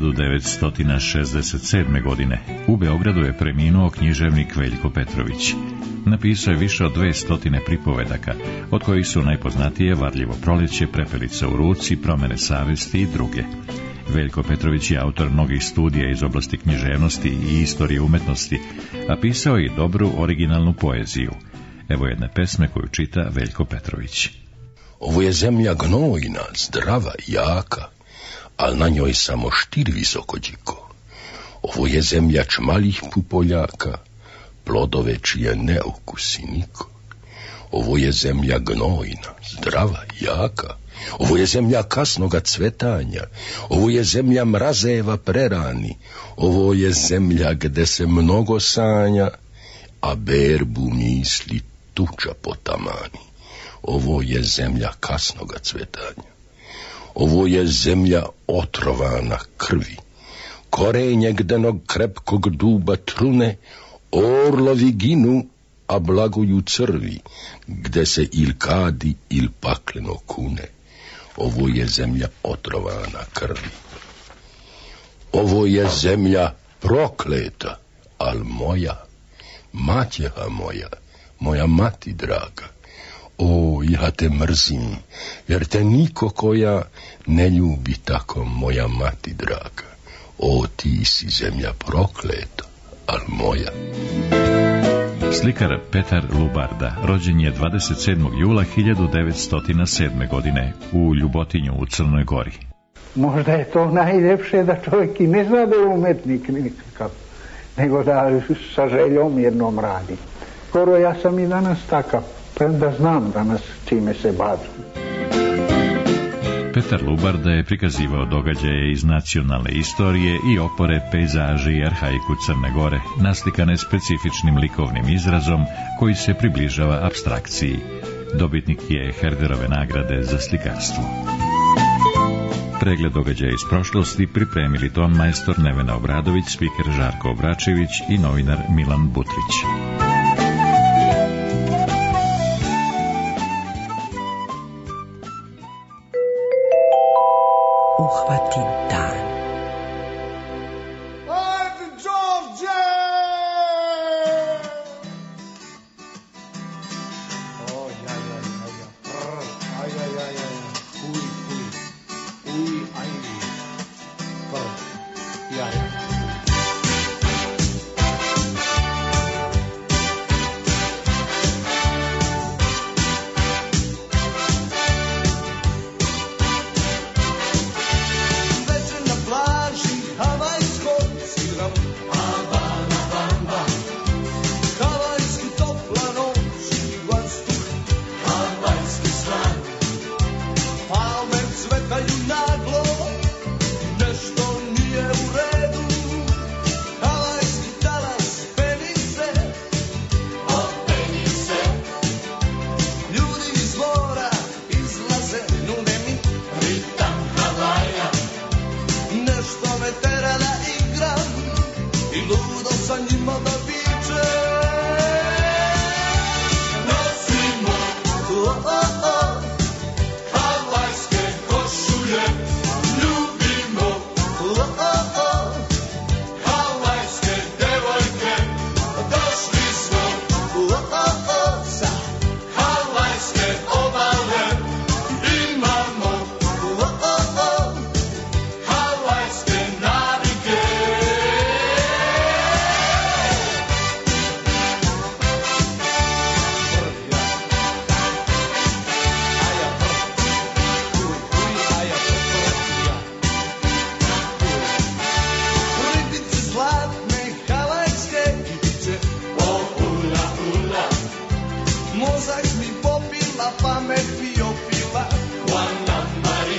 1967. godine u Beogradu je preminuo književnik Veljko Petrović. Napisao je više od 200 pripovedaka, od kojih su najpoznatije Varljivo proleće, Prepelica u ruci, Promene savesti i druge. Veljko Petrović je autor mnogih studija iz oblasti književnosti i istorije umetnosti, a pisao je i dobru originalnu poeziju. Evo jedne pesme koju čita Veljko Petrović. Ovo je zemlja gnojna, zdrava, jaka, al na njoj samo štir visokođiko. Ovo je zemlja čmalih pupoljaka, plodove čije ne okusi niko. Ovo je zemlja gnojna, zdrava, jaka, ovo je zemlja kasnoga cvetanja, ovo je zemlja mrazeva prerani, ovo je zemlja gde se mnogo sanja, a berbu misli tuča potamani. Ovo je zemlja kasnoga cvetanja. Ovo je zemlja otrovana krvi. Korenje gdenog krepkog duba trune, orlovi ginu, a blagoju crvi, gde se il kadi, il pakleno kune. Ovo je zemlja otrovana krvi. Ovo je zemlja prokleta, al moja, maćeha moja, moja mati draga. O, ja te mrzim, jer te niko koja ne ljubi tako, moja mati draga. O, ti si zemlja prokleta, al moja. Slikar Petar Lubarda rođen je 27. jula 1907. godine u Ljubotinju u Crnoj Gori. Možda je to najljepše da čovjek i ne zna da je umetnik nikakav, nego da sa željom jednom radi. Skoro ja sam i danas takav, premda znam danas čime se bavim. Petar Lubarda je prikazivao događaje iz nacionalne istorije i opore, pejzaže i arhaiku Crne Gore, naslikane specifičnim likovnim izrazom koji se približava apstrakciji. Dobitnik je Herderove nagrade za slikarstvo. Pregled događaja iz prošlosti pripremili ton majstor Nevena Obradović, spiker Žarko Obračević i novinar Milan Butrić. Uhvati dan.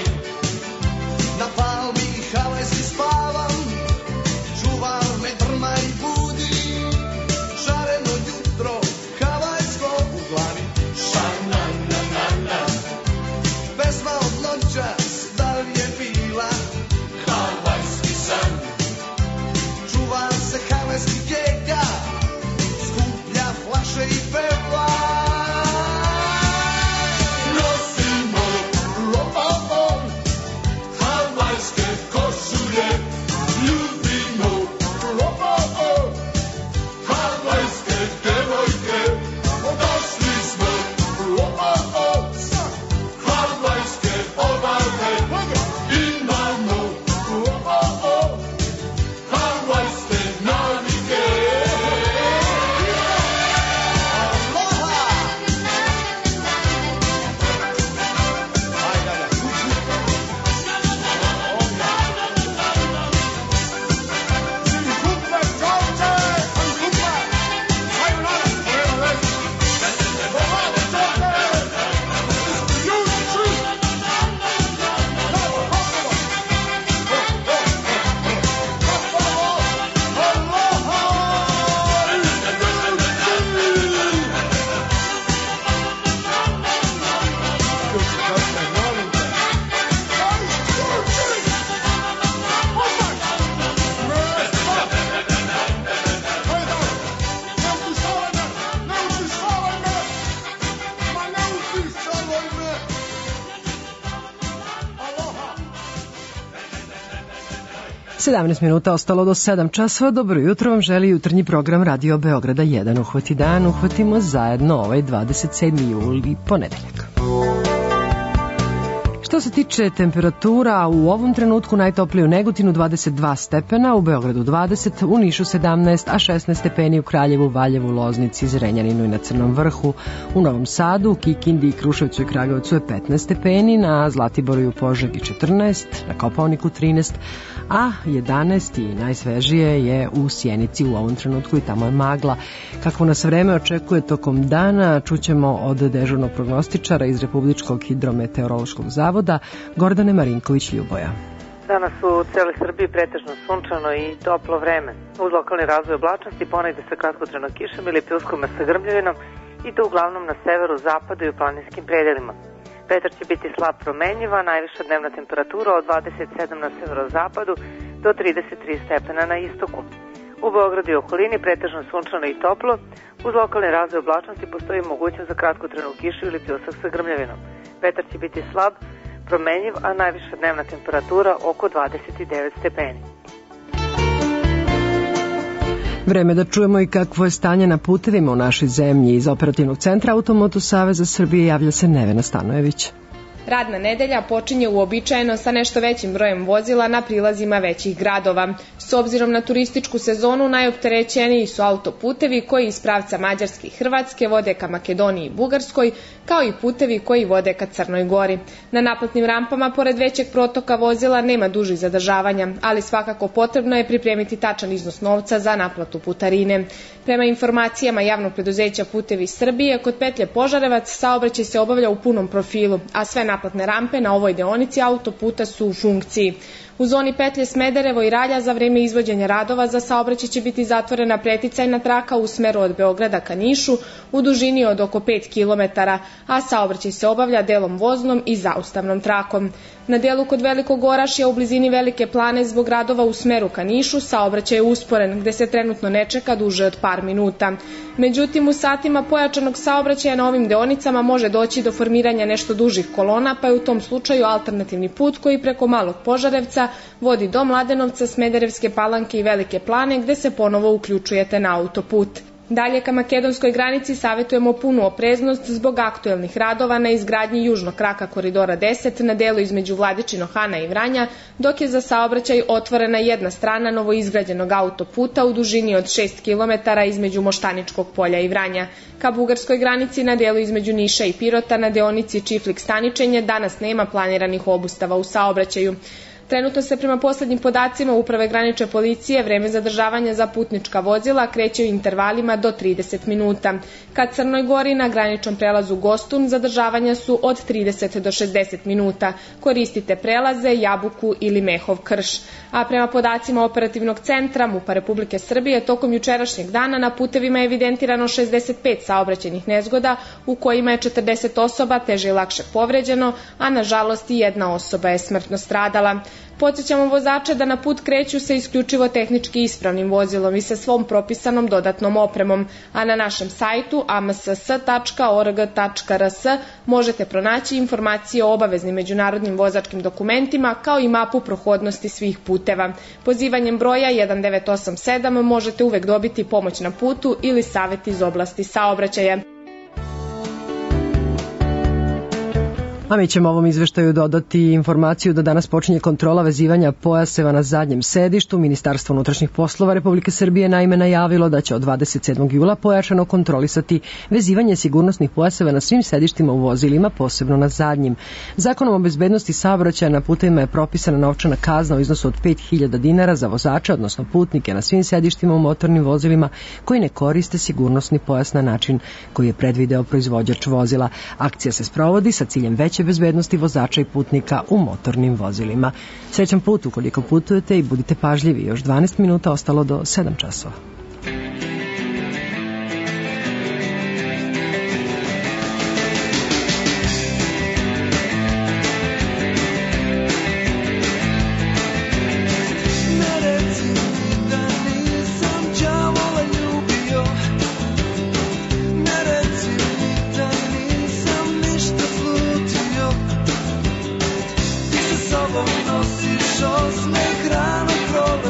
Na palmi Havajski spavam, čuvar me drma 17 minuta ostalo do 7 časova. Dobro jutro vam želi jutarnji program Radio Beograda 1. Uhvati dan, uhvatimo zajedno ovaj 27. juli ponedeljak. Što se tiče temperatura, u ovom trenutku najtoplije u Negotinu 22 stepena, u Beogradu 20, u Nišu 17, a 16 stepeni u Kraljevu, Valjevu, Loznici, Zrenjaninu i na Crnom vrhu. U Novom Sadu, u Kikindi, Kruševcu i Kragujevcu je 15 stepeni, na Zlatiboru i u Požegi 14, na Kopaoniku 13, a 11 i najsvežije je u Sjenici u ovom trenutku i tamo je magla. Kako nas vreme očekuje tokom dana, čućemo od dežurnog prognostičara iz Republičkog hidrometeorološkog zavoda Gordane Marinković-Ljuboja. Danas u cijeloj Srbiji pretežno sunčano i toplo vreme. Uz lokalni razvoj oblačnosti ponegde sa kratkotrajnom kišom ili pljuskom sa grmljavinom i to uglavnom na severu, zapadu i u planinskim predelima. Vetar će biti slab promenjiva, najviša dnevna temperatura od 27 na severozapadu do 33 stepena na istoku. U Beogradu i okolini pretežno sunčano i toplo, uz lokalni razvoj oblačnosti postoji mogućnost za kratkotrajnu kišu ili pljusak sa grmljavinom. Vetar će biti slab, promenjiv, a najviša dnevna temperatura oko 29 stepeni. Vreme da čujemo i kakvo je stanje na putevima u našoj zemlji. Iz Operativnog centra Automoto Saveza Srbije javlja se Nevena Stanojević. Radna nedelja počinje uobičajeno sa nešto većim brojem vozila na prilazima većih gradova. S obzirom na turističku sezonu najopterećeniji su autoputevi koji iz pravca Mađarske i Hrvatske vode ka Makedoniji i Bugarskoj, kao i putevi koji vode ka Crnoj Gori. Na naplatnim rampama, pored većeg protoka vozila, nema dužih zadržavanja, ali svakako potrebno je pripremiti tačan iznos novca za naplatu putarine. Prema informacijama javnog preduzeća Putevi Srbije, kod petlje Požarevac saobraćaj se obavlja u punom profilu, a sve naplatne rampe na ovoj deonici autoputa su u funkciji. U zoni petlje Smederevo i Ralja za vreme izvođenja radova za saobraćaj će biti zatvorena preticajna traka u smeru od Beograda ka Nišu u dužini od oko 5 km, a saobraćaj se obavlja delom voznom i zaustavnom trakom. Na delu kod Velikog Orašja u blizini Velike Plane zbog radova u smeru ka Nišu saobraćaj je usporen, gde se trenutno ne čeka duže od par minuta. Međutim, u satima pojačanog saobraćaja na ovim deonicama može doći do formiranja nešto dužih kolona, pa je u tom slučaju alternativni put koji preko Malog Požarevca vodi do Mladenovca, Smederevske Palanke i Velike Plane, gde se ponovo uključujete na autoput. Dalje ka makedonskoj granici savjetujemo punu opreznost zbog aktuelnih radova na izgradnji južnog kraka koridora 10 na delu između Vladičinog Hana i Vranja, dok je za saobraćaj otvorena jedna strana novoizgrađenog autoputa u dužini od 6 km između Moštaničkog polja i Vranja. Ka bugarskoj granici na delu između Niša i Pirota na deonici Čiflik-Staničenje danas nema planiranih obustava u saobraćaju. Trenutno se prema poslednjim podacima Uprave granične policije vreme zadržavanja za putnička vozila kreće u intervalima do 30 minuta. Ka Crnoj Gori na graničnom prelazu Gostun zadržavanja su od 30 do 60 minuta. Koristite prelaze Jabuku ili Mehov Krš. A prema podacima Operativnog centra MUP-a Republike Srbije tokom jučerašnjeg dana na putevima je evidentirano 65 saobraćajnih nezgoda u kojima je 40 osoba teže i lakše povređeno, a nažalost i jedna osoba je smrtno stradala. Podsjećamo vozače da na put kreću sa isključivo tehnički ispravnim vozilom i sa svom propisanom dodatnom opremom, a na našem sajtu amss.org.rs možete pronaći informacije o obaveznim međunarodnim vozačkim dokumentima kao i mapu prohodnosti svih puteva. Pozivanjem broja 1987 možete uvek dobiti pomoć na putu ili savjet iz oblasti saobraćaja. A mi ćemo ovom izveštaju dodati informaciju da danas počinje kontrola vezivanja pojaseva na zadnjem sedištu. Ministarstvo unutrašnjih poslova Republike Srbije naime najavilo da će od 27. jula pojačano kontrolisati vezivanje sigurnosnih pojaseva na svim sedištima u vozilima, posebno na zadnjim. Zakonom o bezbednosti saobraćaja na putevima je propisana novčana kazna u iznosu od 5.000 dinara za vozače, odnosno putnike na svim sedištima u motornim vozilima koji ne koriste sigurnosni pojas na način koji je predvideo proizvođač vozila. Akcija se sprovodi sa ciljem veće bezbednosti vozača i putnika u motornim vozilima. Srećan put ukoliko putujete i budite pažljivi. Još 12 minuta ostalo do 7 časova. Nosiš osmeh rano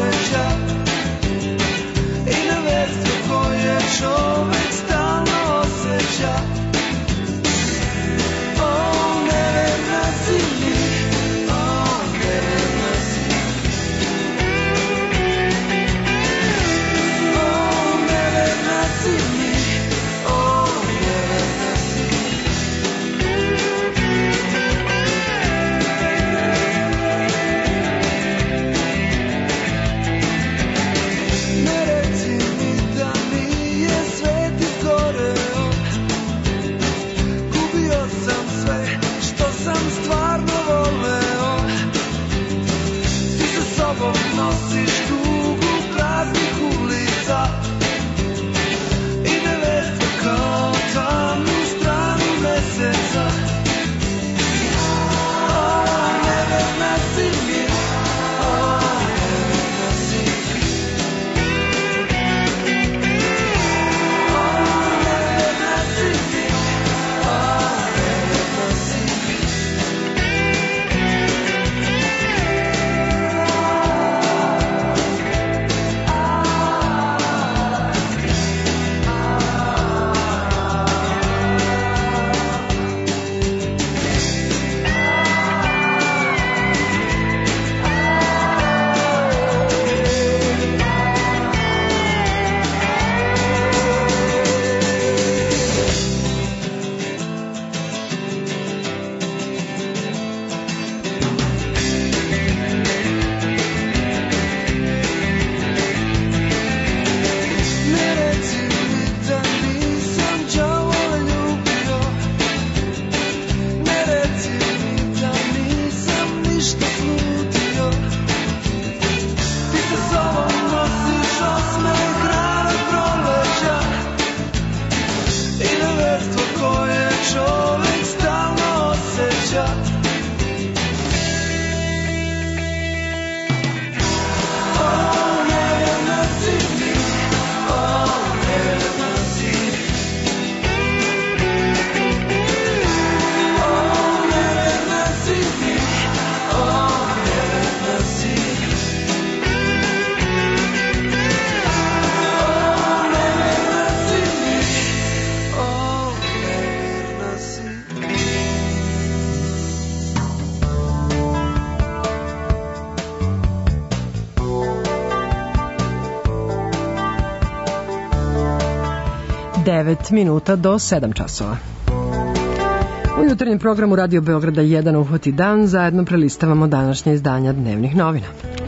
koje čovjek stalno osjeća. Devet minuta do 7 časova. U jutarnjem programu Radio Beograda 1 Uhvati dan zajedno prelistavamo današnje izdanja dnevnih novina.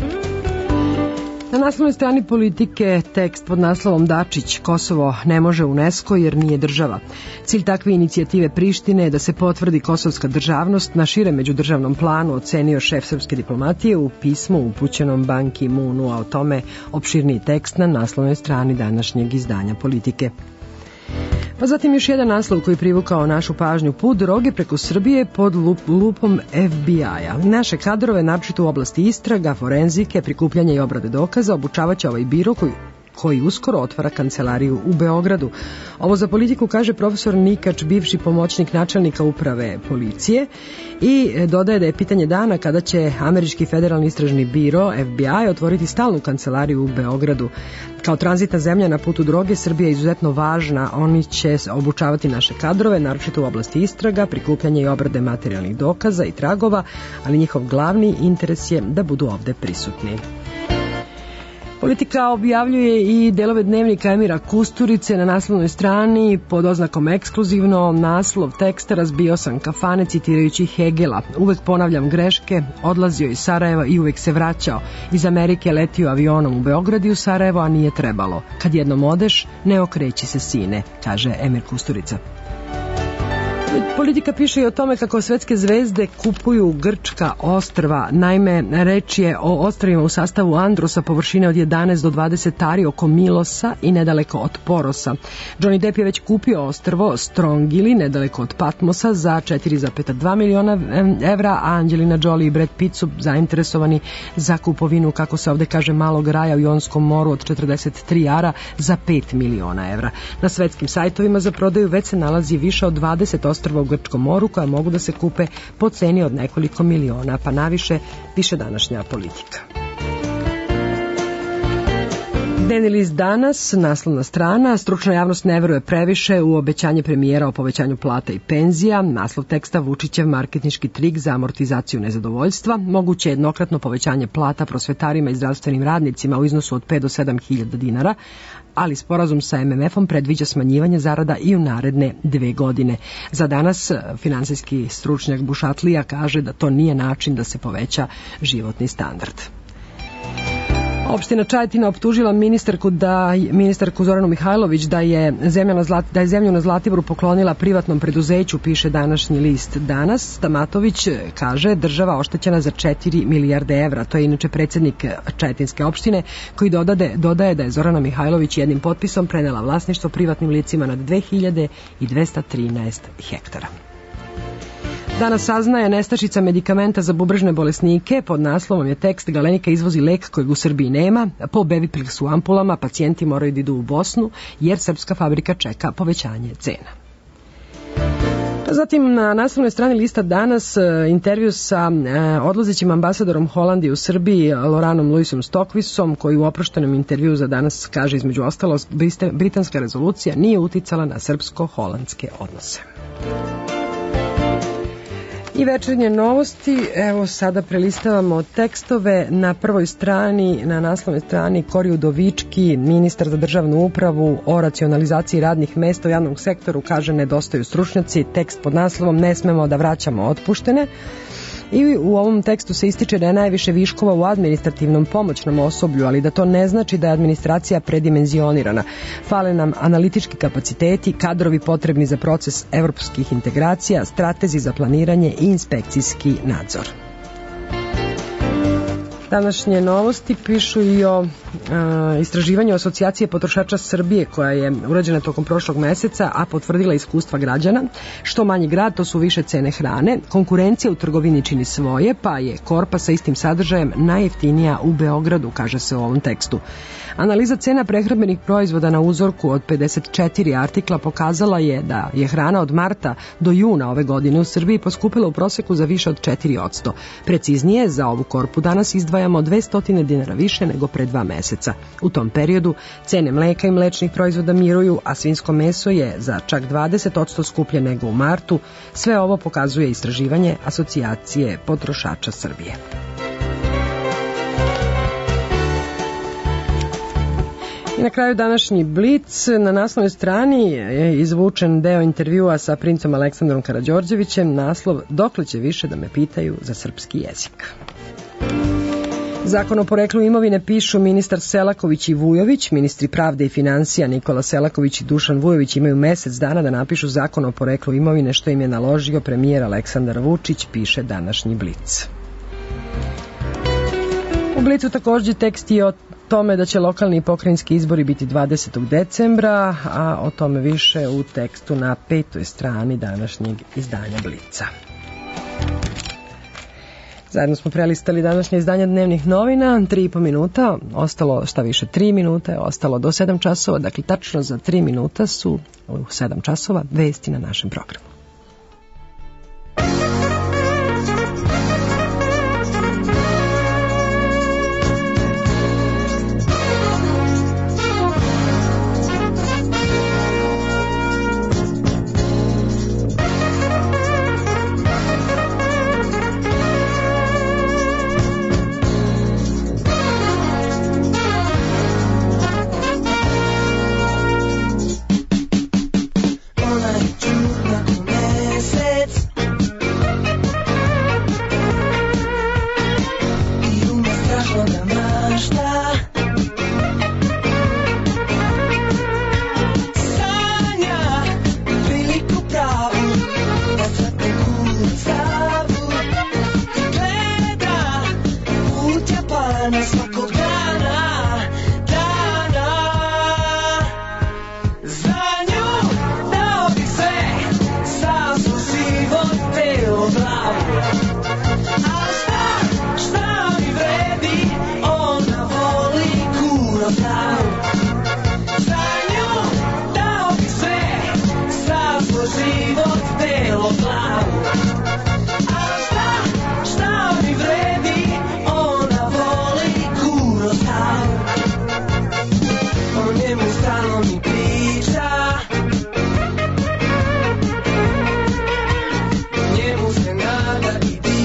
Na naslovnoj strani Politike tekst pod naslovom Dačić, Kosovo ne može UNESCO jer nije država. Cilj takve inicijative Prištine je da se potvrdi kosovska državnost na širem međudržavnom planu, ocenio šef srpske diplomatije u pismu upućenom Ban Ki-moonu, a o tome opširniji tekst na naslovnoj strani današnjeg izdanja Politike. Pa zatim još jedan naslov koji privukao našu pažnju: put droge preko Srbije pod lupom FBI-a. Naše kadrove, naročito u oblasti istraga, forenzike, prikupljanja i obrade dokaza, obučavaće ovaj biro koji uskoro otvara kancelariju u Beogradu. Ovo za Politiku kaže profesor Nikač, bivši pomoćnik načelnika uprave policije, i dodaje da je pitanje dana kada će Američki federalni istražni biro FBI otvoriti stalnu kancelariju u Beogradu. Kao tranzitna zemlja na putu droge, Srbija je izuzetno važna. Oni će obučavati naše kadrove, naročito u oblasti istraga, prikupljanja i obrade materijalnih dokaza i tragova, ali njihov glavni interes je da budu ovde prisutni. Politika objavljuje i delove dnevnika Emira Kusturice na naslovnoj strani pod oznakom ekskluzivno. Naslov teksta: razbio sam kafane, citirajući Hegela. Uvek ponavljam greške, odlazio iz Sarajeva i uvek se vraćao. Iz Amerike letio avionom u Beograd i u Sarajevo, a nije trebalo. Kad jednom odeš, ne okreći se, sine, kaže Emir Kusturica. Politika piše i o tome kako svetske zvezde kupuju grčka ostrva. Naime, reč je o ostrvima u sastavu Androsa površine od 11 do 20 ari oko Milosa i nedaleko od Porosa. Johnny Depp je već kupio ostrvo Strongili nedaleko od Patmosa za 4,2 miliona evra, a Angelina Jolie i Brad Pitt su zainteresovani za kupovinu, kako se ovde kaže, malog raja u Jonskom moru od 43 ara za 5 miliona evra. Na svetskim sajtovima za prodaju već se nalazi više od 20 ostrva u Grčkom moru koja mogu da se kupe po ceni od nekoliko miliona, pa naviše, piše današnja Politika. Dnevni list Danas, naslovna strana: stručna javnost ne veruje previše u obećanje premijera o povećanju plata i penzija. Naslov teksta: Vučićev marketinški trik za amortizaciju nezadovoljstva. Moguće jednokratno povećanje plata prosvetarima i zdravstvenim radnicima u iznosu od 5 do 7 hiljada dinara, ali sporazum sa MMF-om predviđa smanjivanje zarada i u naredne 2 godine. Za danas finansijski stručnjak Bušatlija kaže da to nije način da se poveća životni standard. Opština Čajetina optužila ministarku Zoranu Mihajlović da je zemlju na Zlatiboru poklonila privatnom preduzeću, piše današnji list Danas. Stamatović kaže država oštećena za 4 milijarde evra. To je inače predsjednik Čajetinske opštine, koji dodaje da je Zorana Mihajlović jednim potpisom prenela vlasništvo privatnim licima nad 2213 hektara. Danas saznaje nestašica medikamenta za bubrežne bolesnike. Pod naslovom je tekst: Galenika izvozi lek kojeg u Srbiji nema. Po Beviplexu ampulama pacijenti moraju da idu u Bosnu jer srpska fabrika čeka povećanje cena. Zatim na naslovnoj strani lista Danas intervju sa odlazećim ambasadorom Holandije u Srbiji Loranom Luisom Stokvisom, koji u oproštenom intervju za Danas kaže između ostalog: britanska rezolucija nije uticala na srpsko-holandske odnose. I večernje novosti, evo sada prelistavamo tekstove. Na prvoj strani, na naslovnoj strani, Kori Udovički, ministar za državnu upravu, o racionalizaciji radnih mesta u javnom sektoru, kaže nedostaju stručnjaci. Tekst pod naslovom: ne smemo da vraćamo otpuštene. I u ovom tekstu se ističe da je najviše viškova u administrativnom pomoćnom osoblju, ali da to ne znači da je administracija predimenzionirana. Fale nam analitički kapaciteti, kadrovi potrebni za proces evropskih integracija, stratezi za planiranje i inspekcijski nadzor. Današnje novosti pišu i o istraživanju Asocijacije potrošača Srbije koja je urađena tokom prošlog meseca, a potvrdila iskustva građana. Što manji grad, to su više cene hrane. Konkurencija u trgovini čini svoje, pa je korpa sa istim sadržajem najjeftinija u Beogradu, kaže se u ovom tekstu. Analiza cena prehrambenih proizvoda na uzorku od 54 artikla pokazala je da je hrana od marta do juna ove godine u Srbiji poskupila u proseku za više od 4%. Preciznije, za ovu korpu danas izdvajamo 200 dinara više nego pre 2 meseca. U tom periodu cene mleka i mlečnih proizvoda miruju, a svinjsko meso je za čak 20% skuplje nego u martu. Sve ovo pokazuje istraživanje Asocijacije potrošača Srbije. I na kraju današnji Blic. Na naslovnoj strani je izvučen deo intervjua sa princom Aleksandrom Karađorđevićem, naslov "Dokle će više da me pitaju za srpski jezik". Zakon o poreklu imovine pišu ministar Selaković i Vujović. Ministri pravde i finansija Nikola Selaković i Dušan Vujović imaju mesec dana da napišu zakon o poreklu imovine, što im je naložio premijer Aleksandar Vučić, piše današnji Blic. U Blicu također tekst je o tome da će lokalni i pokrajinski izbori biti 20. decembra, a o tome više u tekstu na 5. strani današnjeg izdanja Blica. Zajedno smo prelistali današnje izdanje dnevnih novina, 3,5 minuta, ostalo šta više 3 minute, ostalo do 7 časova, dakle tačno za 3 minuta su u 7 časova vesti na našem programu. Njemu se nada i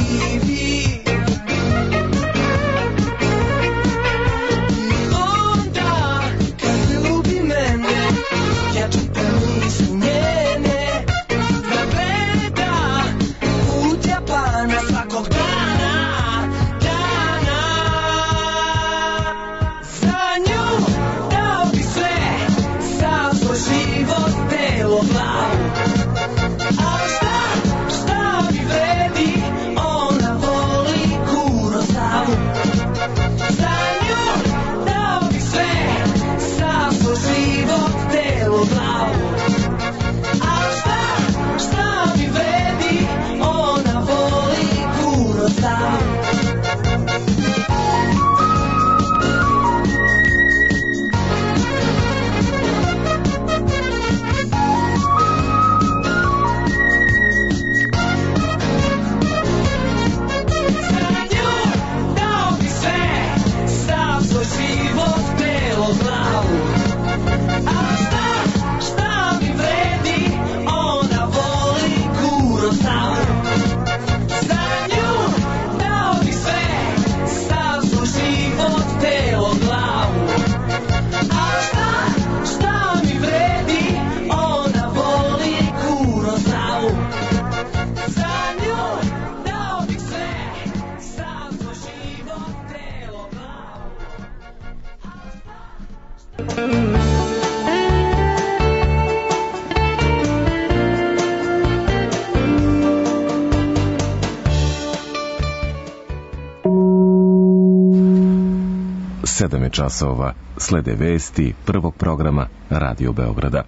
7 je časova, slede vesti prvog programa Radio Beograda.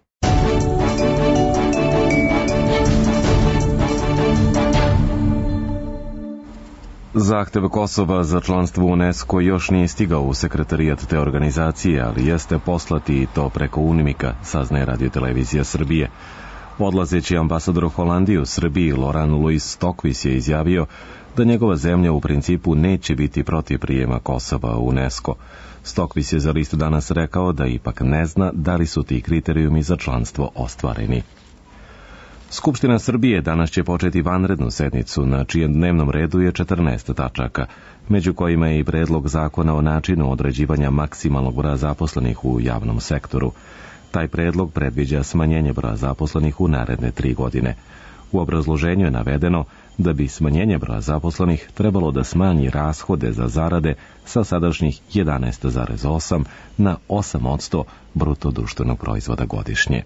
Zahtev Kosova za članstvo u UNESCO još nije stigao u sekretarijat te organizacije, ali jeste poslati i to preko UNMIK-a, saznaje Radiotelevizija Srbije. Odlazeći ambasador Holandije u Srbiji, Laurent Louis Stokvis, je izjavio da njegova zemlja u principu neće biti protiv prijema Kosova u UNESCO. Stokvis je za listu Danas rekao da ipak ne zna da li su ti kriterijumi za članstvo ostvareni. Skupština Srbije danas će početi vanrednu sednicu, na čijem dnevnom redu je 14 tačaka, među kojima je i predlog zakona o načinu određivanja maksimalnog broja zaposlenih u javnom sektoru. Taj predlog predviđa smanjenje broja zaposlenih u naredne 3 godine. U obrazloženju je navedeno da bi smanjenje broja zaposlenih trebalo da smanji rashode za zarade sa sadašnjih 11,8 na 8% bruto društvenog proizvoda godišnje.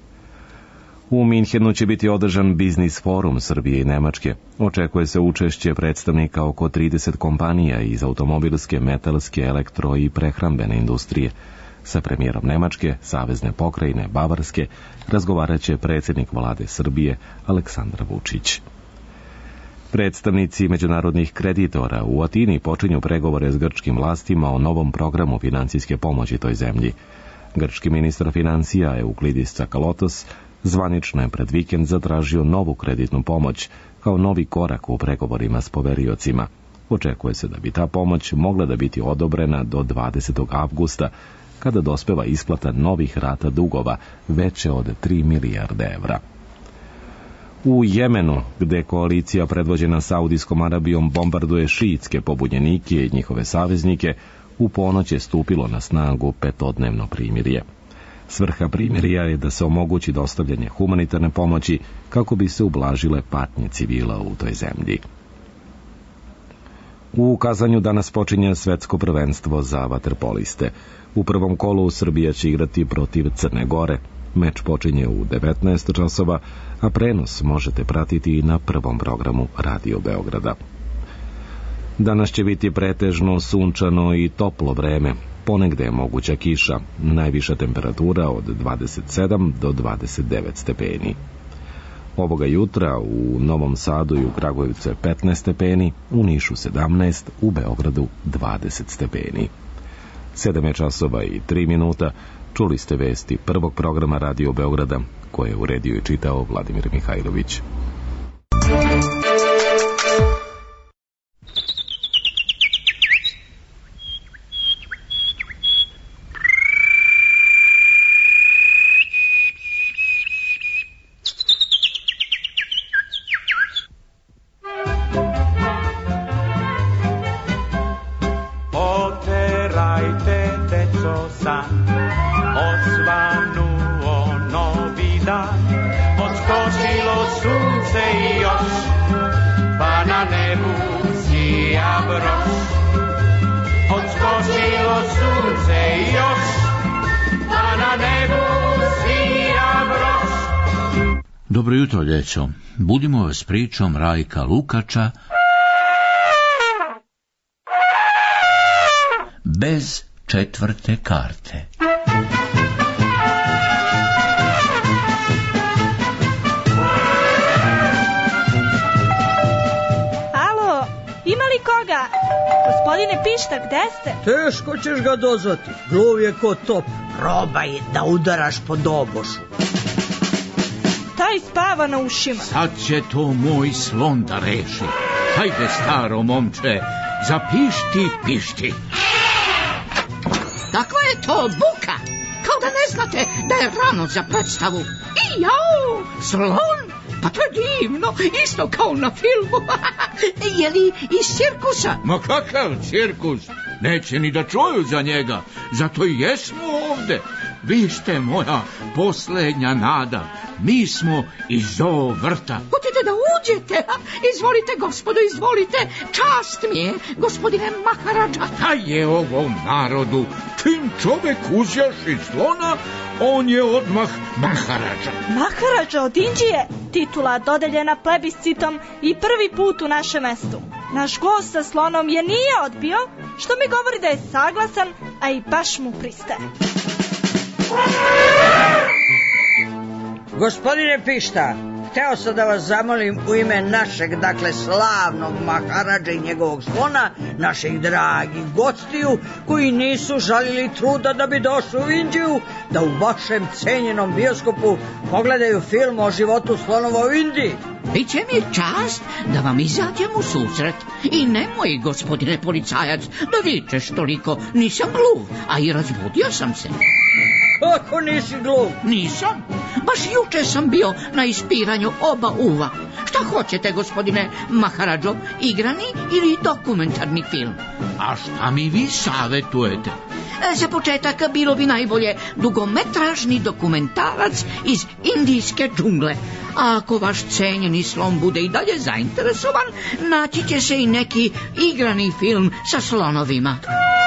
U Minhenu će biti održan biznis forum Srbije i Nemačke. Očekuje se učešće predstavnika oko 30 kompanija iz automobilske, metalske, elektro i prehrambene industrije. Sa premijerom Nemačke, savezne pokrajine Bavarske, razgovarat će predsjednik vlade Srbije Aleksandar Vučić. Predstavnici međunarodnih kreditora u Atini počinju pregovore s grčkim vlastima o novom programu financijske pomoći toj zemlji. Grčki ministar financija Euklidis Tsakalotos zvanično je pred vikend zatražio novu kreditnu pomoć kao novi korak u pregovorima s poveriocima. Očekuje se da bi ta pomoć mogla da biti odobrena do 20. avgusta, kada dospeva isplata novih rata dugova veće od 3 milijarde evra. U Jemenu, gde koalicija predvođena Saudijskom Arabijom bombarduje šiitske pobunjenike i njihove saveznike, u ponoć je stupilo na snagu 5-dnevno primirje. Svrha primirja je da se omogući dostavljanje humanitarne pomoći kako bi se ublažile patnje civila u toj zemlji. U Kazanju danas počinje svetsko prvenstvo za vaterpoliste. U prvom kolu Srbija će igrati protiv Crne Gore. Meč počinje u 19 časova, a prenos možete pratiti i na prvom programu Radio Beograda. Danas će biti pretežno sunčano i toplo vreme. Ponegde je moguća kiša, najviša temperatura od 27 do 29 stepeni. Ovoga jutra u Novom Sadu i u Kragujevcu je 15 stepeni, u Nišu 17, u Beogradu 20 stepeni. 7 je časova i 3 minuta, čuli ste vesti prvog programa Radio Beograda, koje je uredio i čitao Vladimir Mihajlović. Dobro jutro, djeco. Budimo vas pričom Rajka Lukača bez 4. karte. Alo, ima li koga? Gospodine Pišta, gde ste? Teško ćeš ga dozvati. Gluv je ko top. Probaj da udaraš po dobošu. Taj spava na ušima. Sad će to moj slon da reši. Hajde, staro momče, zapišti, pišti. Kakva je to buka? Kao da ne znate da je rano za predstavu. I jao, slon? Pa to je divno, isto kao na filmu. Je li iz cirkusa? Ma kakav cirkus? Neće ni da čuju za njega. Zato i jesmo ovde. Vi ste moja posljednja nada. Mi smo iz zoo vrta. Hoćete da uđete? Izvolite, gospodo, izvolite. Čast mi je, gospodine Maharadža. Šta je ovom narodu? Čim čovek uzjaši slona, on je odmah Maharadža. Maharadža od Indije, titula dodeljena plebiscitom i prvi put u našem mestu. Naš gost sa slonom je nije odbio, što mi govori da je saglasan, a i baš mu pristaje. Gospodine Pišta, hteo sam da vas zamolim u ime našeg, dakle, slavnog Maharadža i njegovog slona, naših dragih gostiju, koji nisu žalili truda da bi došli u Indiju, da u vašem cenjenom bioskopu pogledaju film o životu slonova u Indiji. Biće mi čast da vam izađem u susret. I nemoj, gospodine policajac, da vičeš toliko. Nisam gluv, a i razbudio sam se. Kako nisi gluv? Nisam. Baš juče sam bio na ispiranju oba uva. Šta hoćete, gospodine Maharadžo, igrani ili dokumentarni film? A šta mi vi savjetujete? Za početak bilo bi najbolje dugometražni dokumentarac iz indijske džungle. A ako vaš cenjeni slon bude i dalje zainteresovan, naći će se i neki igrani film sa slonovima.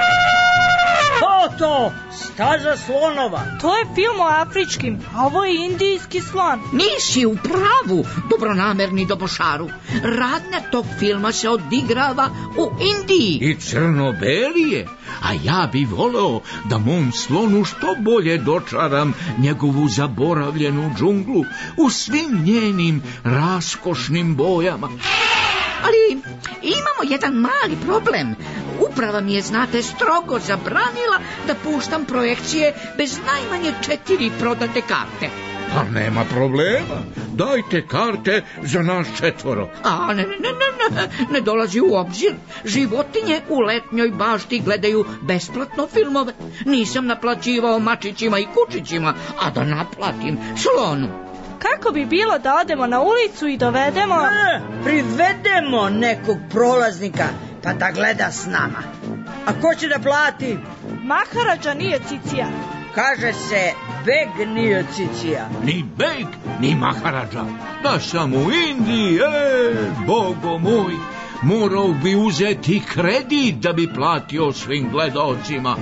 To, Staza slonova. To je film o afričkim, a ovo je indijski slon. Nisi u pravu, dobronamerni dobošaru. Radnja tog filma se odigrava u Indiji. I crno-belije. A ja bi voleo da mom slonu što bolje dočaram njegovu zaboravljenu džunglu u svim njenim raskošnim bojama. Ali imamo jedan mali problem. Uprava mi je, znate, strogo zabranila da puštam projekcije bez najmanje 4 prodate karte. Pa nema problema. Dajte karte za nas 4. A ne dolazi u obzir. Životinje u letnjoj bašti gledaju besplatno filmove. Nisam naplaćivao mačićima i kučićima, a da naplatim slonu. Kako bi bilo da odemo na ulicu i dovedemo... Privedemo nekog prolaznika, pa da gleda s nama. A ko će da plati? Maharadža nije cicija. Kaže se, beg nije cicija. Ni beg, ni Maharadža. Da sam u Indiji, bogo moj, morao bi uzeti kredit da bi platio svim gledaocima.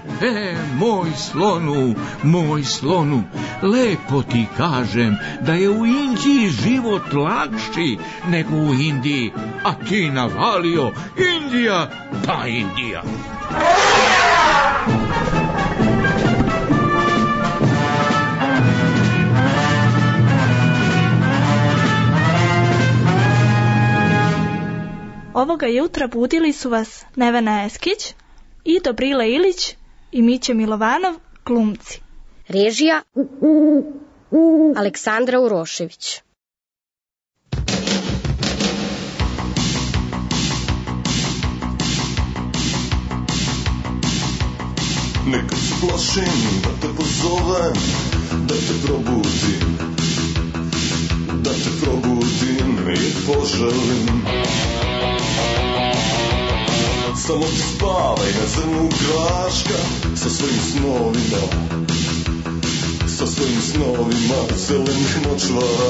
Moj slonu, lepo ti kažem da je u Indiji život lakši nego u Indiji, a ti navalio Indija, pa Indija. Ovoga jutra budili su vas Nevena Eskić i Dobrila Ilić i Mića Milovanov, glumci. Režija Aleksandra Urošević. Nekad se plašim da te pozovem, da te probudim i poželim. Samo ti spavaj na zrnu graška sa svojim snovima zelenih močvara.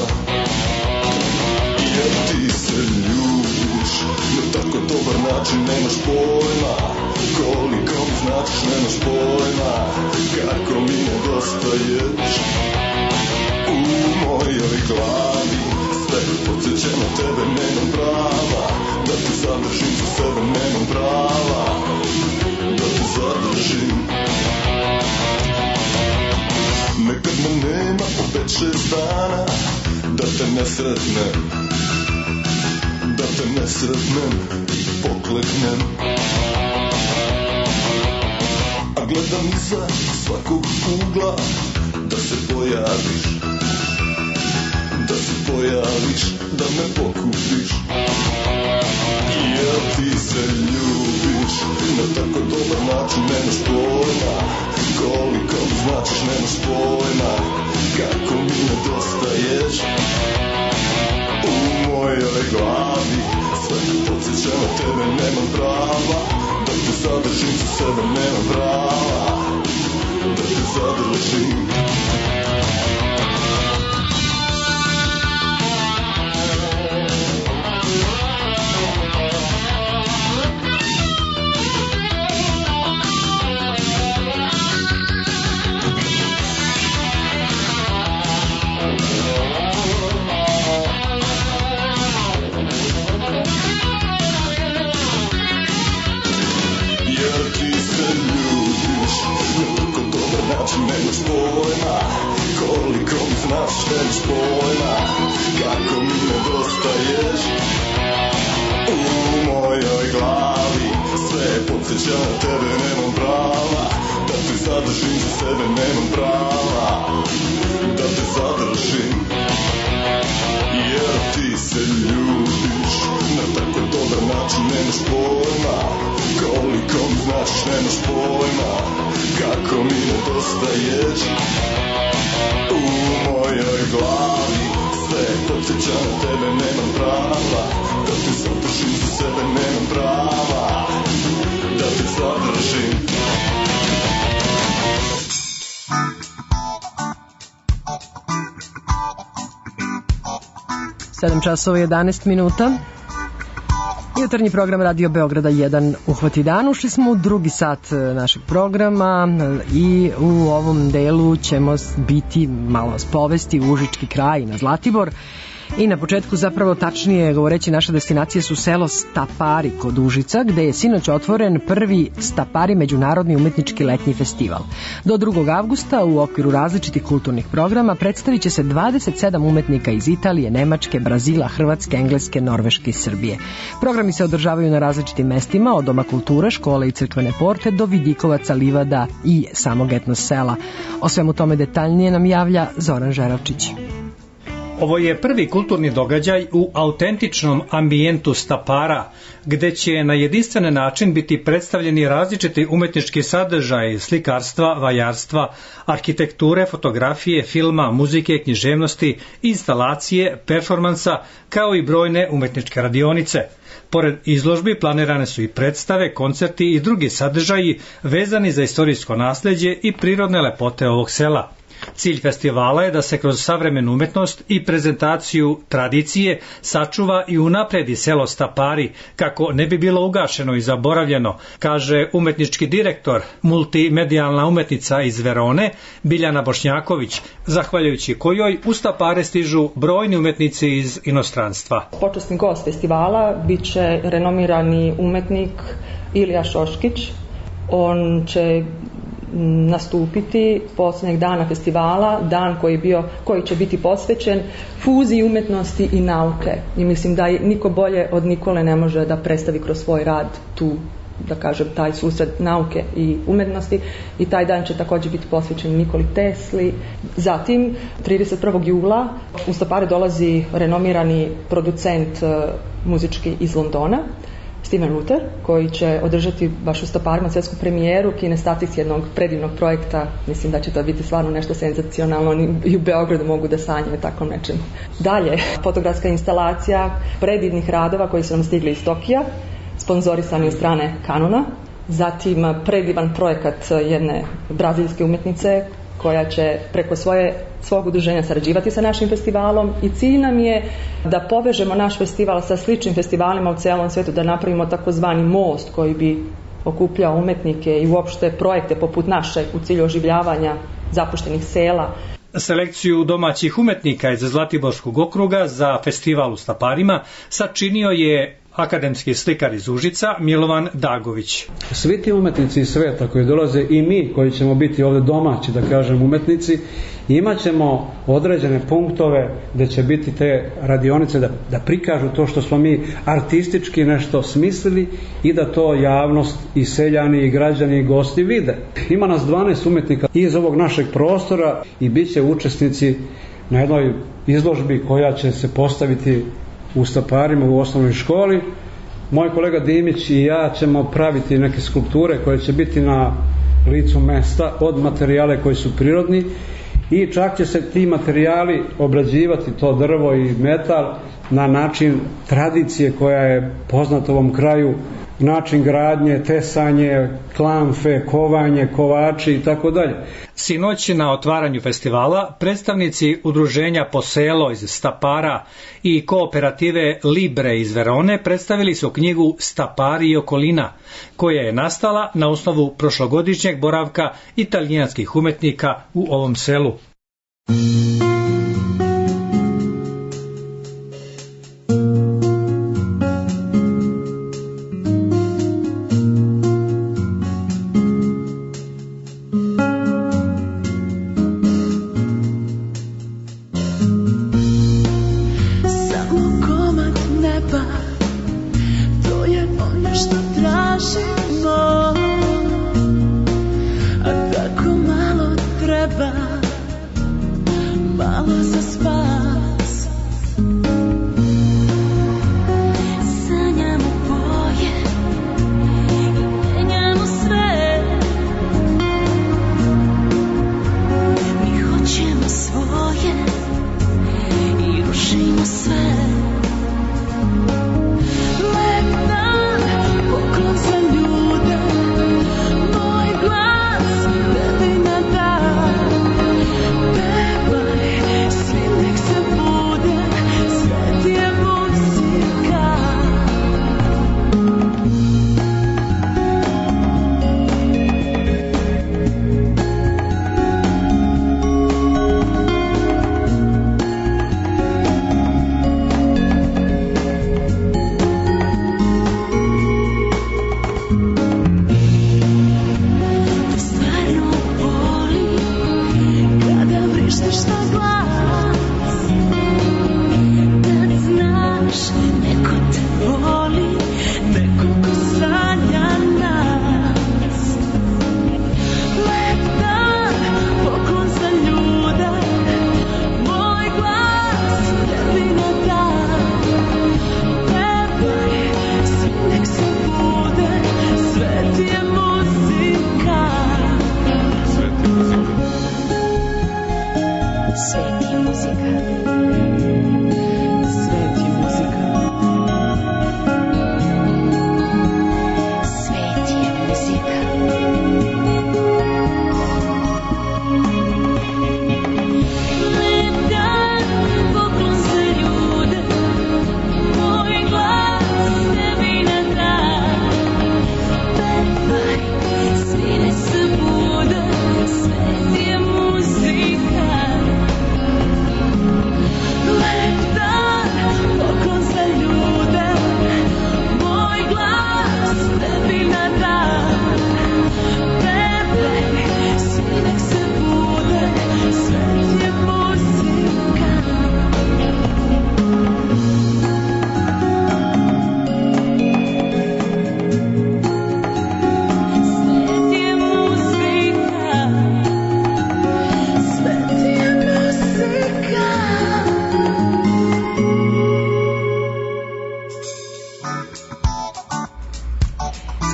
Jer ti se ljubiš na tako dobar način, nemaš pojma koliko mi značiš, nemaš pojma kako mi nedostaješ. U mojoj glavi sve podsjeća na tebe, nemam prava da te zadržim za sebe, nemam prava da te zadržim. Nekad me nema po 5-6 dana da te ne sretnem, pokleknem. A gledam iza svakog ugla da se pojaviš, da me pokupiš. Jer ti se ljubiš na tako dobar način, nemaš pojma koliko mi značiš, nemaš pojma kako mi nedostaješ. U mojoj glavi sve me podsjeća na tebe, nemam prava da te zadržim za sebe, nemam prava da te zadržim. podsjeća na tebe, nemam prava da te zadržim za sebe, nemam prava da te zadržim, jer ti se ljubiš na tako dobar način, nemaš pojma koliko mi značiš, nemaš pojma kako mi nedostaješ. U mojoj glavi sve podsjeća na tebe, nemam prava da te zadržim za sebe, nemam prava da te zadržim. Sedam časova 11 minuta. Jutarnji program Radio Beograda 1 Uhvati dan. Ušli smo u drugi sat našeg programa i u ovom delu ćemo biti malo vas povesti u Užički kraj na Zlatibor. I na početku, zapravo tačnije govoreći, naše destinacije su selo Stapari kod Užica, gde je sinoć otvoren prvi Stapari međunarodni umetnički letnji festival. Do 2. avgusta u okviru različitih kulturnih programa predstavit će se 27 umetnika iz Italije, Nemačke, Brazila, Hrvatske, Engleske, Norveške i Srbije. Programi se održavaju na različitim mestima, od Doma kulture, škole i crkvene porte do vidikovaca, livada i samog etnos sela. O svemu tome detaljnije nam javlja Zoran Žeravčić. Ovo je prvi kulturni događaj u autentičnom ambijentu Stapara, gde će na jedinstven način biti predstavljeni različiti umetnički sadržaji slikarstva, vajarstva, arhitekture, fotografije, filma, muzike, književnosti, instalacije, performansa, kao i brojne umetničke radionice. Pored izložbi planirane su i predstave, koncerti i drugi sadržaji vezani za istorijsko nasleđe i prirodne lepote ovog sela. Cilj festivala je da se kroz savremenu umetnost i prezentaciju tradicije sačuva i unapredi selo Stapari, kako ne bi bilo ugašeno i zaboravljeno, kaže umetnički direktor, multimedijalna umetnica iz Verone, Biljana Bošnjaković, zahvaljujući kojoj u Stapare stižu brojni umetnici iz inostranstva. Počasni gost festivala biće renomirani umetnik Ilija Šoškić. On će nastupiti poslednjeg dana festivala, dan koji će biti posvećen fuziji umetnosti i nauke. I mislim da niko bolje od Nikole ne može da predstavi kroz svoj rad tu, da kažem, taj susret nauke i umetnosti, i taj dan će također biti posvećen Nikoli Tesli. Zatim, 31. jula u Stapare dolazi renomirani producent muzički iz Londona, Steven Luther, koji će održati baš u Staparima svjetsku premijeru Kinestatics, jednog predivnog projekta. Mislim da će to biti stvarno nešto senzacionalno, i u Beogradu mogu da sanjaju tako nečem. Dalje, fotografska instalacija predivnih radova koji su nam stigli iz Tokija, sponzorisani od strane Canona. Zatim predivan projekat jedne brazilske umetnice koja će preko svog udruženja sarađivati sa našim festivalom, i cilj nam je da povežemo naš festival sa sličnim festivalima u celom svetu, da napravimo takozvani most koji bi okupljao umetnike i uopšte projekte poput naše u cilju oživljavanja zapuštenih sela. Selekciju domaćih umetnika iz Zlatiborskog okruga za festival u Staparima sačinio je akademski slikar iz Užica Milovan Dagović. Svi ti umetnici iz sveta koji dolaze, i mi koji ćemo biti ovdje domaći, da kažem, umetnici, imat ćemo određene punktove gde će biti te radionice da prikažu to što smo mi artistički nešto smislili i da to javnost i seljani i građani i gosti vide. Ima nas 12 umetnika iz ovog našeg prostora i bit će učesnici na jednoj izložbi koja će se postaviti u Staparima u osnovnoj školi. Moj kolega Dimić i ja ćemo praviti neke skulpture koje će biti na licu mesta od materijale koji su prirodni, i čak će se ti materijali obrađivati, to drvo i metal, na način tradicije koja je poznata u ovom kraju, način gradnje, tesanje, klamfe, kovanje, kovači i tako dalje. Sinoć na otvaranju festivala predstavnici udruženja Poselo iz Stapara i kooperative Libre iz Verone predstavili su knjigu Stapari i okolina, koja je nastala na osnovu prošlogodišnjeg boravka italijanskih umetnika u ovom selu. Samo komad neba, to je ono što tražimo.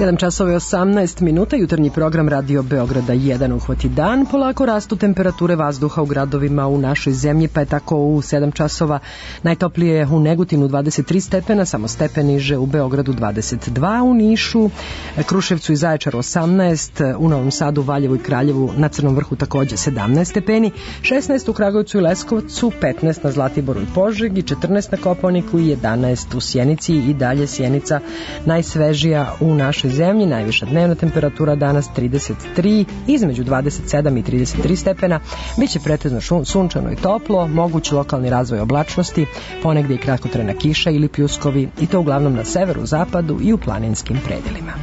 7 časova i 18 minuta, jutarnji program Radio Beograda 1 uhvati dan. Polako rastu temperature vazduha u gradovima u našoj zemlji, pa je tako u 7 časova najtoplije u Negotinu 23 stepena, samo stepen niže u Beogradu 22, u Nišu, Kruševcu i Zaječaru 18, u Novom Sadu, Valjevu i Kraljevu, na Crnom Vrhu takođe 17 stepeni, 16 u Kragujevcu i Leskovcu, 15 na Zlatiboru i Požegi, 14 na Kopaoniku i 11 u Sjenici. I dalje Sjenica najsvežija u našoj zemlji, najviša dnevna temperatura danas 33, između 27 i 33 stepena, biće pretežno sunčano i toplo, moguć lokalni razvoj oblačnosti, ponegdje i kratkotrajna kiša ili pljuskovi, i to uglavnom na severu, zapadu i u planinskim predelima.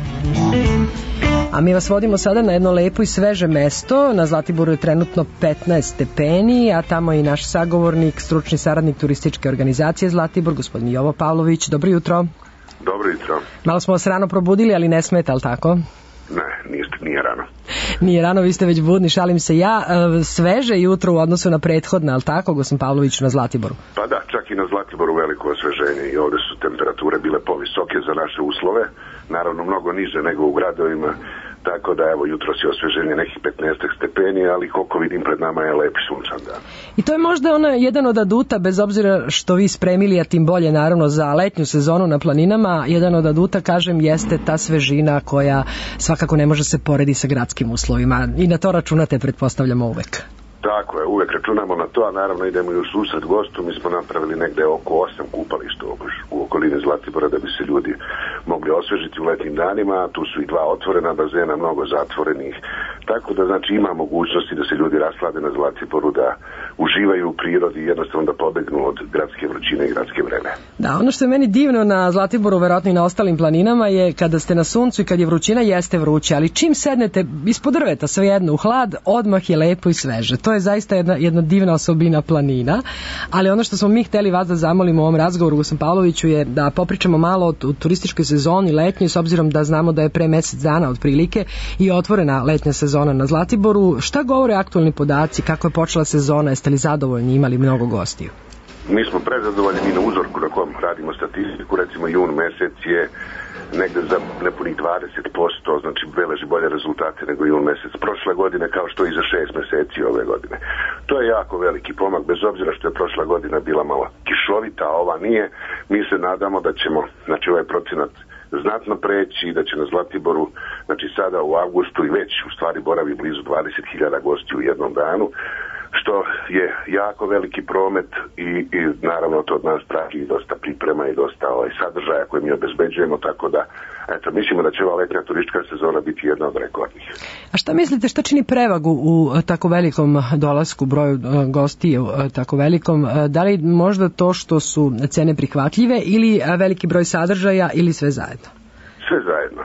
A mi vas vodimo sada na jedno lepo i sveže mesto. Na Zlatiboru je trenutno 15 stepeni, a tamo je i naš sagovornik, stručni saradnik turističke organizacije Zlatibor, gospodin Jovo Pavlović. Dobro jutro. Dobro jutro. Malo smo vas rano probudili, ali ne smeta, ali tako? Ne, nije rano. Nije rano, vi ste već budni, šalim se ja. Sveže jutro u odnosu na prethodne, ali tako, gospodin Pavlović, na Zlatiboru? Pa da, čak i na Zlatiboru veliko osveženje i ovde su temperature bile povisoke za naše uslove, naravno mnogo niže nego u gradovima, tako da evo jutros je osveženje nekih 15 stepeni, ali koliko vidim pred nama je lep sunčan dan. I to je možda jedan od aduta, bez obzira što vi spremili, a tim bolje naravno za letnju sezonu na planinama, jedan od aduta, kažem, jeste ta svežina koja svakako ne može se poredi sa gradskim uslovima. I na to računate, pretpostavljamo, uvek. Tako je, uvek računamo na to, a naravno idemo i u susret gostu. Mi smo napravili negde oko 8 kupališta u okolini Zlatibora da bi se ljudi mogli osvežiti u letnim danima, a tu su i 2 otvorena bazena, mnogo zatvorenih, tako da znači ima mogućnosti da se ljudi raslade na Zlatiboru, da uživaju u prirodi i jednostavno da pobegnu od gradske vrućine i gradske vreme. Da, ono što je meni divno na Zlatiboru, verovatno i na ostalim planinama, je kada ste na suncu i kad je vrućina, jeste vruće, ali čim sednete ispod drveta, svejedno u hlad, odmah je lepo i sveže. To je zaista jedna divna osobina planina, ali ono što smo mi hteli vas da zamolimo u ovom razgovoru, gospodin Pavloviću, je da popričamo malo o turističkoj sezoni letnjoj, s obzirom da znamo da je pre mesec dana otprilike i otvorena letnja sezona na Zlatiboru. Šta govore aktualni podaci, kako je počela sezona, jeste li zadovoljni, imali mnogo gostiju? Mi smo prezadovoljni i na uzorku na kojem radimo statistiku, recimo jun mesec je negde za nepunih 20%, znači beleži bolje rezultate nego jun mesec prošle godine, kao što i za 6 meseci ove godine. To je jako veliki pomak, bez obzira što je prošla godina bila malo kišovita, a ova nije. Mi se nadamo da ćemo, znači ovaj procenat znatno preći i da će na Zlatiboru, znači sada u avgustu i već u stvari boravi blizu 20.000 gosti u jednom danu, što je jako veliki promet i naravno to od nas traži dosta priprema i dosta sadržaja koje mi obezbeđujemo, tako da eto, mislimo da će ova letnja turistička sezona biti jedna od rekordnih. A šta mislite, šta čini prevagu u tako velikom dolasku, broju gostiju tako velikom? Da li možda to što su cene prihvatljive ili veliki broj sadržaja ili sve zajedno? Sve zajedno.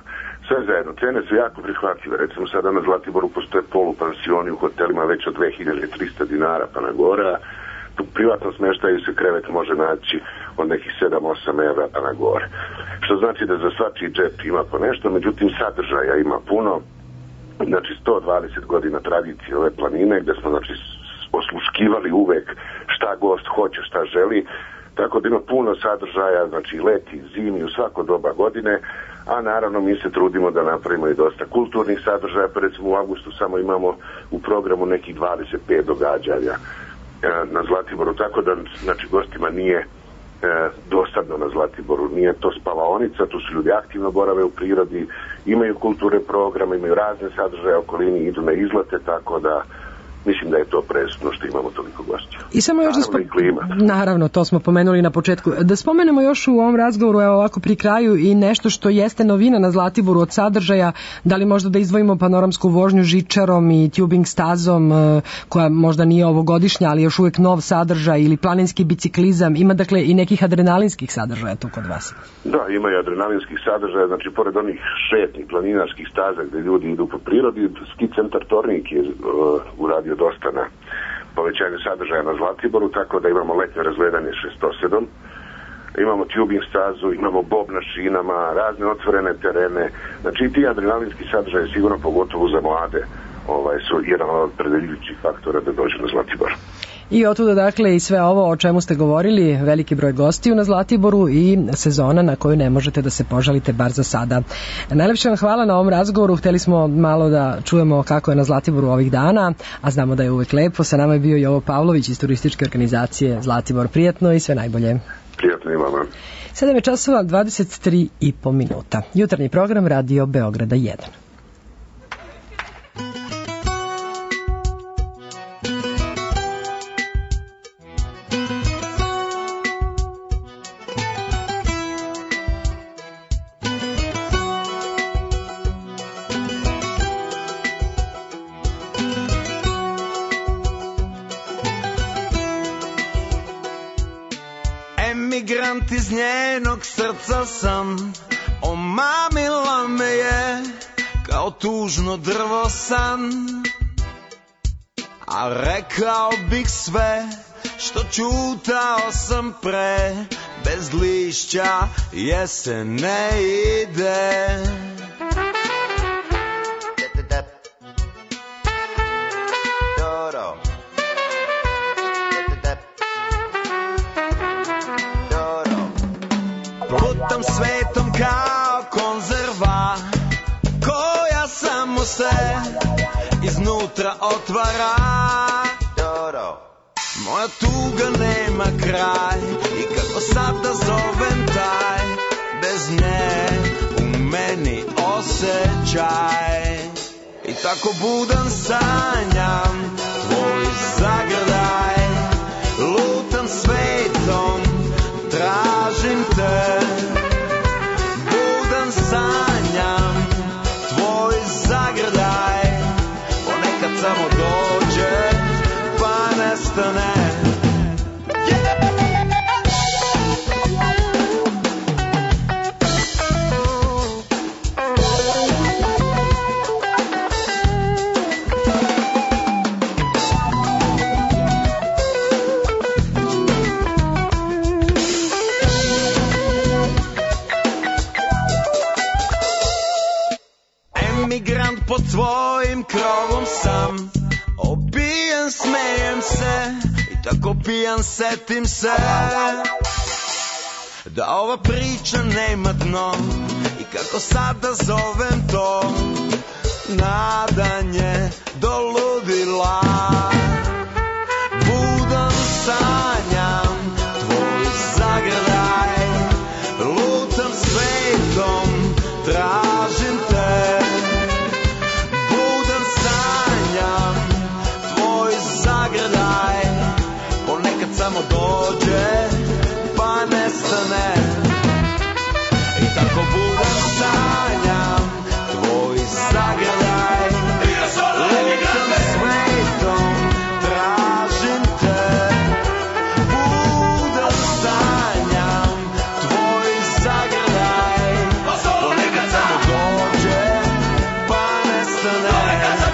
Cene su jako prihvatljive. Recimo sada na Zlatiboru postoje polupansioni u hotelima već od 2300 dinara pa na gore. Tu privatno smeštaju se krevet može naći od nekih 7-8 evra pa na gore. Što znači da za svačiji džep ima po nešto, međutim sadržaja ima puno. Znači 120 godina tradicije ove planine gde smo znači osluškivali uvek šta gost hoće, šta želi. Tako da ima puno sadržaja, znači leti, zimi, u svako doba godine, a naravno mi se trudimo da napravimo i dosta kulturnih sadržaja, pa recimo u avgustu samo imamo u programu nekih 25 događanja na Zlatiboru, tako da znači gostima nije dosadno na Zlatiboru, nije to spavaonica, tu su ljudi aktivno borave u prirodi, imaju kulturne programe, imaju razne sadržaje u okolini, idu na izlete, tako da mislim da je to presudno što imamo toliko gostiju. I samo još naravno, to smo pomenuli na početku. Da spomenemo još u ovom razgovoru, evo ovako pri kraju, i nešto što jeste novina na Zlatiboru od sadržaja, da li možda da izdvojimo panoramsku vožnju žičarom i tubing stazom, koja možda nije ovogodišnja, ali još uvek nov sadržaj, ili planinski biciklizam, ima dakle i nekih adrenalinskih sadržaja tu kod vas? Da, ima i adrenalinskih sadržaja, znači pored onih šetnih planinarskih staza gde ljudi idu po prirodi, ski centar Tornik je uradio dosta na povećanju sadržaja na Zlatiboru, tako da imamo letnje razgledanje 607, imamo tubing stazu, imamo bob na šinama, razne otvorene terene, znači ti adrenalinski sadržaje sigurno pogotovo za mlade su jedan od predeljujućih faktora da dođu na Zlatibor. I otuda dakle i sve ovo o čemu ste govorili, veliki broj gostiju na Zlatiboru i sezona na koju ne možete da se požalite bar za sada. Najlepše vam hvala na ovom razgovoru, hteli smo malo da čujemo kako je na Zlatiboru ovih dana, a znamo da je uvek lepo. Sa nama je bio Jovo Pavlović iz turističke organizacije Zlatibor. Prijatno i sve najbolje. Prijatno i vama. 7 je časova 23,5 minuta. Jutarnji program Radio Beograda 1. Emigrant iz njenog srca sam, omamila me je kao tužno drvo san. A rekao bih sve što čutao sam pre, bez lišća jesen ne ide. Putam svetom kao konzerva koja samo se iznutra otvara. Moja tuga nema kraj i kako sad da zovem taj, bez nje u meni osjećaj. I tako budan sanjam tvoj zagrljaj, lutam svetom, tražim te. Budan sanjam tvoj zagrljaj, ponekad samo dođe pa nestane. Emigrant pod svojim krovom sam, opijen smejem se i tako pijan setim se da ova priča nema dno i kako sad da zovem to nadanje do ludila. Budan sanjam tvoj zagrljaj, lutam svetom, tražim te. Budan sanjam tvoj zagrljaj, ponekad samo dođe pa nestane. I tako budan sanjam tvoj zagrljaj, lutam svetom, tražim te. Budan sanjam tvoj zagrljaj, ponekad samo dođe pa nestane.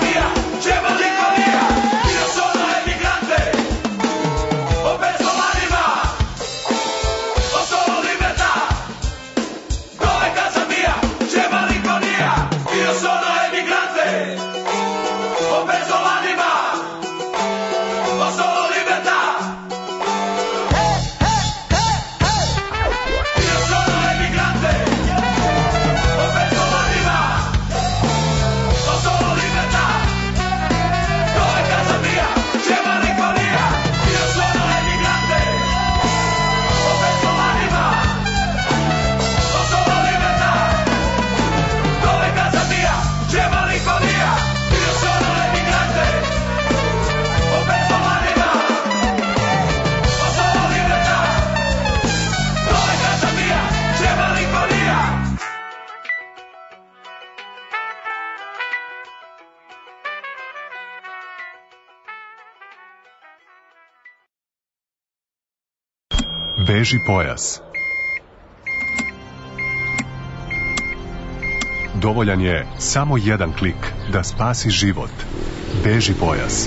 Veži pojas. Dovoljan je samo jedan klik da spasi život. Veži pojas.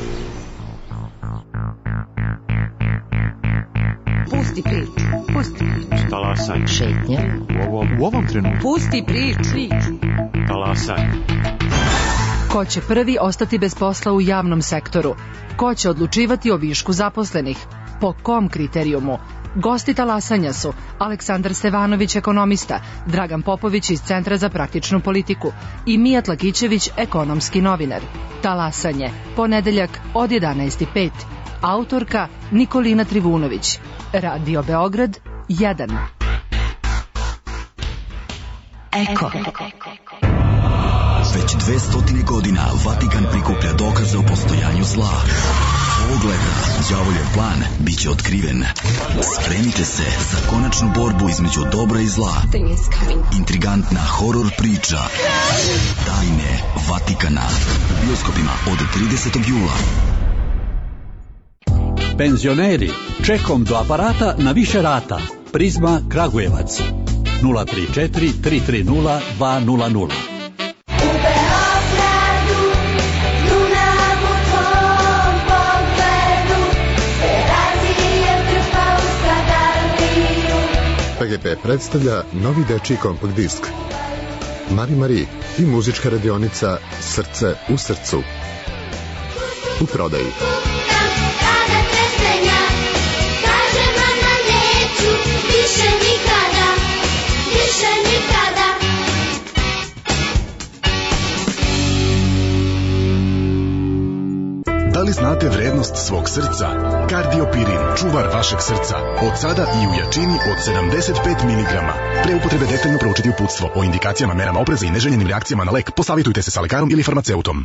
Pusti priču. Pusti priču. Talasaj. Šetnja. U ovom trenutku. Pusti priču. Talasaj. Ko će prvi ostati bez posla u javnom sektoru? Ko će odlučivati o višku zaposlenih? Po kom kriterijumu? Gosti talasanja su Aleksandar Stevanović, ekonomista, Dragan Popović iz Centra za praktičnu politiku i Mijat Lakićević, ekonomski novinar. Talasanje, ponedeljak od 11:05. Autorka Nikolina Trivunović. Radio Beograd 1. Eko. Već 200 godina Vatikan prikuplja dokaze o postojanju zla. Ovog leta đavoljev plan biće otkriven. Spremite se za konačnu borbu između dobra i zla. Intrigantna horor priča Tajne Vatikana u bioskopima od 30. jula. Penzioneri, čekom do aparata na više rata. Prizma Kragujevac 034 330 200. PGP predstavlja novi dečiji kompakt disk Mari i muzička radionica Srce u srcu. U prodaji. Da li znate vrednost svog srca? Kardiopirin, čuvar vašeg srca. Od sada i u jačini od 75 mg. Pre upotrebe detaljno proučiti uputstvo o indikacijama, merama opreza i neželjenim reakcijama na lek. Posavitujte se sa lekarom ili farmaceutom.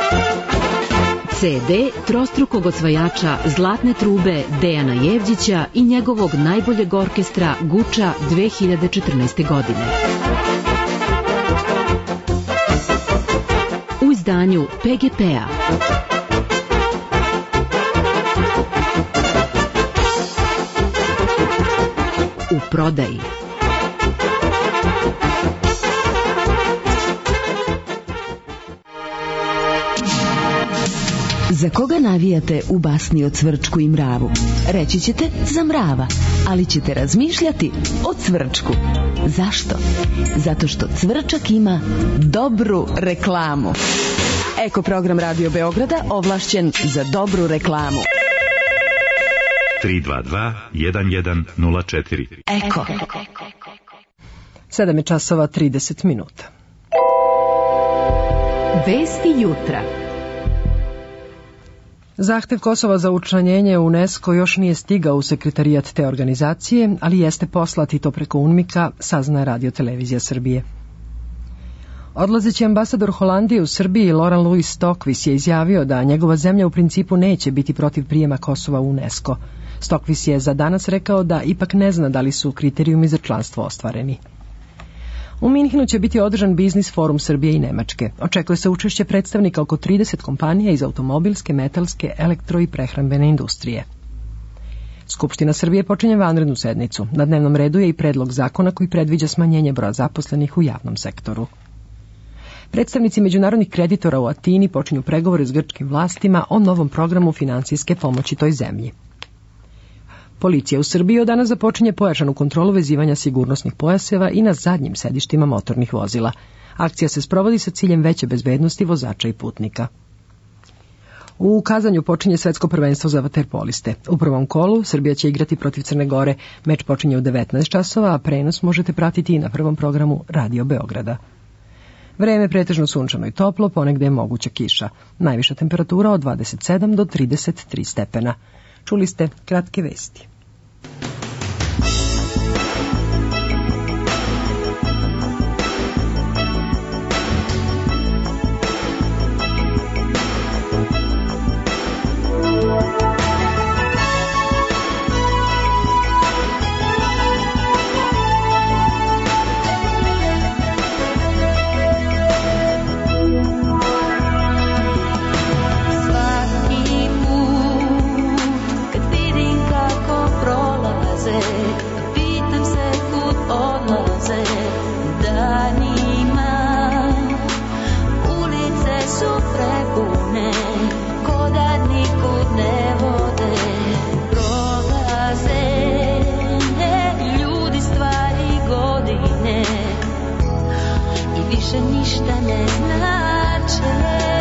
CD trostrukog osvajača Zlatne trube Dejana Jevđića i njegovog najboljeg orkestra Guča 2014. godine. U izdanju PGP-a. U prodaji. Za koga navijate u basni o Cvrčku i mravu? Reći ćete za mrava, ali ćete razmišljati o Cvrčku. Zašto? Zato što Cvrčak ima dobru reklamu. Eko program Radio Beograda ovlašćen za dobru reklamu. 322 1104. Eko. 7 je časova 30 minuta. Vesti jutra. Zahtev Kosova za učlanjenje u UNESCO još nije stigao u sekretarijat te organizacije, ali jeste poslat i to preko UNMIK-a, saznaje Radio Televizija Srbije. Odlazeći ambasador Holandije u Srbiji Laurent Louis Stokvis je izjavio da njegova zemlja u principu neće biti protiv prijema Kosova u UNESCO. Stokvis je za danas rekao da ipak ne zna da li su kriterijumi za članstvo ostvareni. U Minhenu će biti održan biznis forum Srbije i Nemačke. Očekuje se učešće predstavnika oko 30 kompanija iz automobilske, metalske, elektro i prehrambene industrije. Skupština Srbije počinje vanrednu sednicu. Na dnevnom redu je i predlog zakona koji predviđa smanjenje broja zaposlenih u javnom sektoru. Predstavnici međunarodnih kreditora u Atini počinju pregovore s grčkim vlastima o novom programu finansijske pomoći toj zemlji. Policija u Srbiji od danas započinje pojačanu kontrolu vezivanja sigurnosnih pojaseva i na zadnjim sedištima motornih vozila. Akcija se sprovodi sa ciljem veće bezbednosti vozača i putnika. U Kazanju počinje svetsko prvenstvo za vaterpoliste. U prvom kolu Srbija će igrati protiv Crne Gore. Meč počinje u 19 časova, a prenos možete pratiti i na prvom programu Radio Beograda. Vreme pretežno sunčano i toplo, ponegde je moguća kiša. Najviša temperatura od 27 do 33 stepena. Čuli ste kratke vesti. Više ništa ne znače.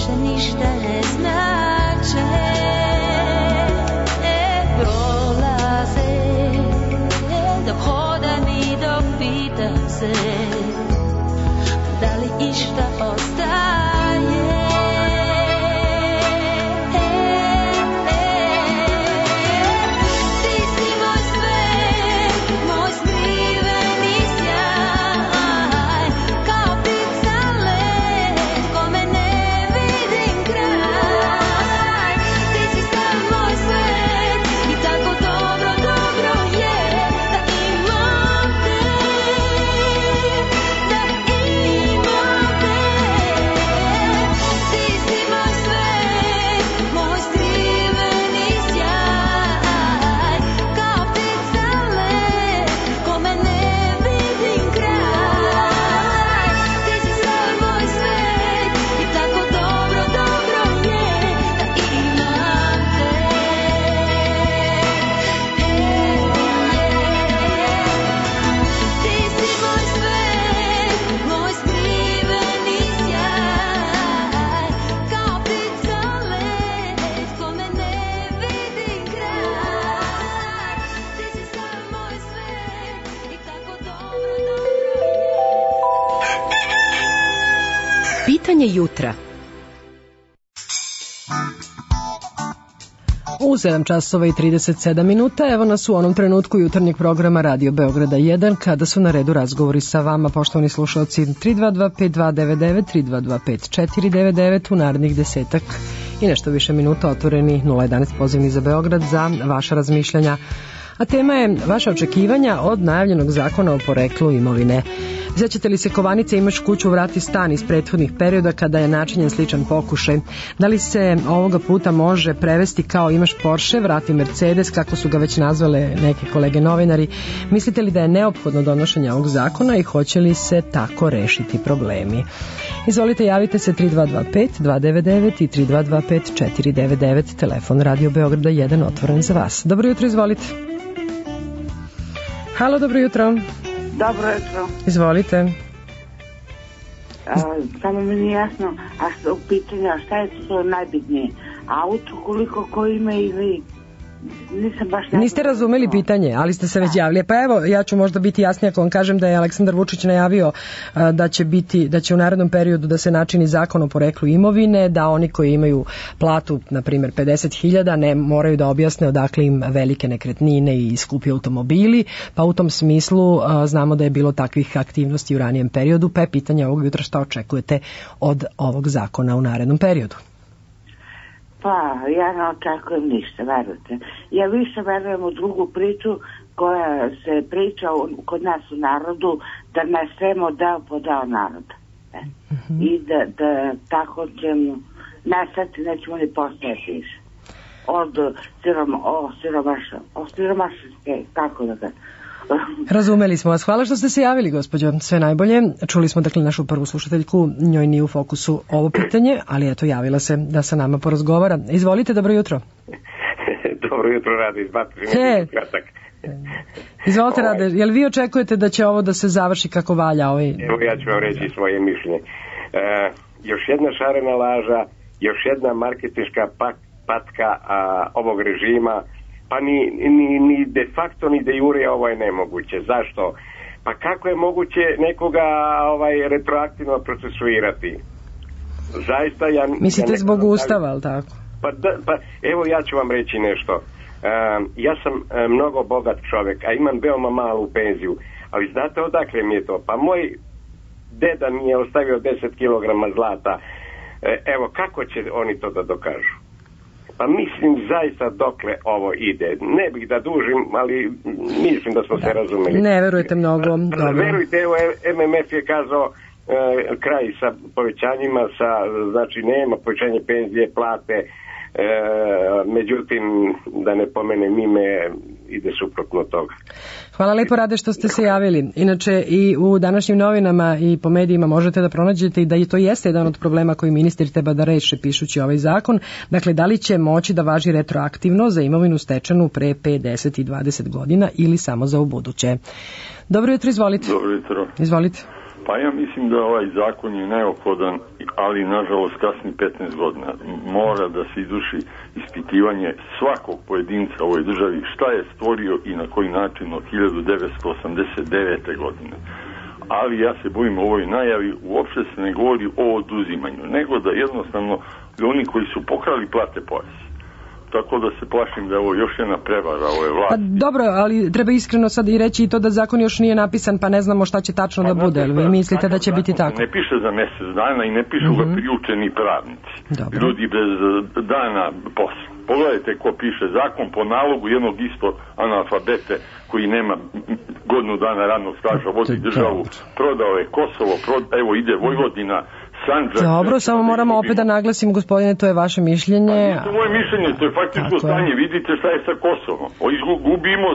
više ništa ne znače. Prolaze dok hodam i dok pitam se da li išta ostaje. Ti si moj svet, moj skriveni sjaj, kao ptica led kome ne vidim kraj. Ti si sav moj svet i tako dobro, dobro je da imam te, da imam te. Ti si moj svet, moj skriveni sjaj, kao ptica led kome ne vidim kraj. Ti si sav moj svet i tako dobro, dobro je da imam te. Ti si moj svet, moj skriveni sjaj, kao ptica led kome ne vidim kraj. Ti si sav moj svet i tako dobro, Pitanje jutra. U 7 časova i 37 minuta, evo nas u onom trenutku jutarnjeg programa Radio Beograda 1, kada su na redu razgovori sa vama, poštovani slušalci. 322-5299, 322-5499, u narednih desetak i nešto više minuta otvoreni 011 pozivni za Beograd za vaša razmišljanja. A tema je vaša očekivanja od najavljenog zakona o poreklu imovine. Sjećate li se kovanice Imaš kuću, vrati stan iz prethodnih perioda kada je načinjen sličan pokušaj? Da li se ovoga puta može prevesti kao Imaš Porsche, vrati Mercedes, kako su ga već nazvale neke kolege novinari? Mislite li da je neophodno donošenje ovog zakona i hoće li se tako rešiti problemi? Izvolite, javite se 3225-299 i 3225-499, telefon Radio Beograda 1 otvoren za vas. Dobro jutro, izvolite. Halo, dobro jutro. Dobro jutro. Izvolite. Samo mi nije jasno, a što u pitanju, a šta je to najbitnije? Auto, koliko ko ima ili... Nisam baš... Niste razumeli pitanje, ali ste se već javili. Pa evo, ja ću možda biti jasnija ako vam kažem da je Aleksandar Vučić najavio da će u narednom periodu da se načini zakon o poreklu imovine, da oni koji imaju platu, na primjer 50.000, ne moraju da objasne odakle im velike nekretnine i skupi automobili, pa u tom smislu znamo da je bilo takvih aktivnosti u ranijem periodu, pa je pitanje ovog jutra šta očekujete od ovog zakona u narednom periodu. Pa, ja ne očekujem ništa, verujte. Ja više verujem u drugu priču koja se priča kod nas u narodu, da nesemo deo po deo naroda. I da tako ćemo nestati, nećemo ni postojati više. Od siromašnosti, tako da ga... Razumeli smo vas. Hvala što ste se javili, gospođo. Sve najbolje. Čuli smo dakle našu prvu slušateljku, njoj nije u fokusu ovo pitanje, ali eto javila se da sa nama porazgovara. Izvolite, dobro jutro. Dobro jutro, Rade, izbacim kratak. Izvolite, Rade, jel vi očekujete da će ovo da se završi kako valja? Evo ja ću vam reći svoje mišljenje. Još jedna šarena laža, još jedna marketinška patka ovog režima, pa ni de facto ni de jure ovo je nemoguće. Zašto? Pa kako je moguće nekoga retroaktivno procesuirati? Zaista ja... Mislite zbog Ustava, ali tako? Pa evo ja ću vam reći nešto. Ja sam mnogo bogat čovjek, a imam veoma malu penziju. Ali znate odakle mi je to? Pa moj deda mi je ostavio 10 kg zlata. Evo, kako će oni to da dokažu? Pa mislim zaista dokle ovo ide. Ne bih da dužim, ali mislim da smo se razumeli. Ne verujete mnogo. Dobro. Verujte, evo MMF je kazao kraj sa povećanjima, znači nema povećanje penzije, plate, međutim, da ne pomenem ime, ide suprotno toga. Hvala lepo, Rade, što ste se javili. Inače, i u današnjim novinama i po medijima možete da pronađete i da i to jeste jedan od problema koji ministri treba da reše pišući ovaj zakon. Dakle, da li će moći da važi retroaktivno za imovinu stečenu pre 5, 10 i 20 godina ili samo za ubuduće. Dobro jutro, izvolite. Dobro jutro. Izvolite. Pa ja mislim da ovaj zakon je neophodan, ali nažalost kasni 15 godina. Mora da se izvrši ispitivanje svakog pojedinca u ovoj državi, šta je stvorio i na koji način od 1989. godine. Ali ja se bojim ovoj najavi, uopšte se ne govori o oduzimanju, nego da jednostavno oni koji su pokrali plate porez. Tako da se plašim da je ovo još jedna prevara ove vlasti. Pa dobro, ali treba iskreno sad i reći i to da zakon još nije napisan, pa ne znamo šta će tačno da bude. Ali vi mislite da će biti tako? Ne piše za mjesec dana i ne pišu ga priučeni pravnici. Dobro. Ljudi bez dana posla. Pogledajte ko piše zakon po nalogu jednog isto analfabete koji nema godinu dana radnog staža, vodi državu, prodao je Kosovo, evo ide Vojvodina, Sandžak. Dobro, samo moramo opet da naglasim, gospodine, to je vaše mišljenje. To je moje mišljenje, to je faktičko stanje. Vidite šta je sa Kosovom. Gubimo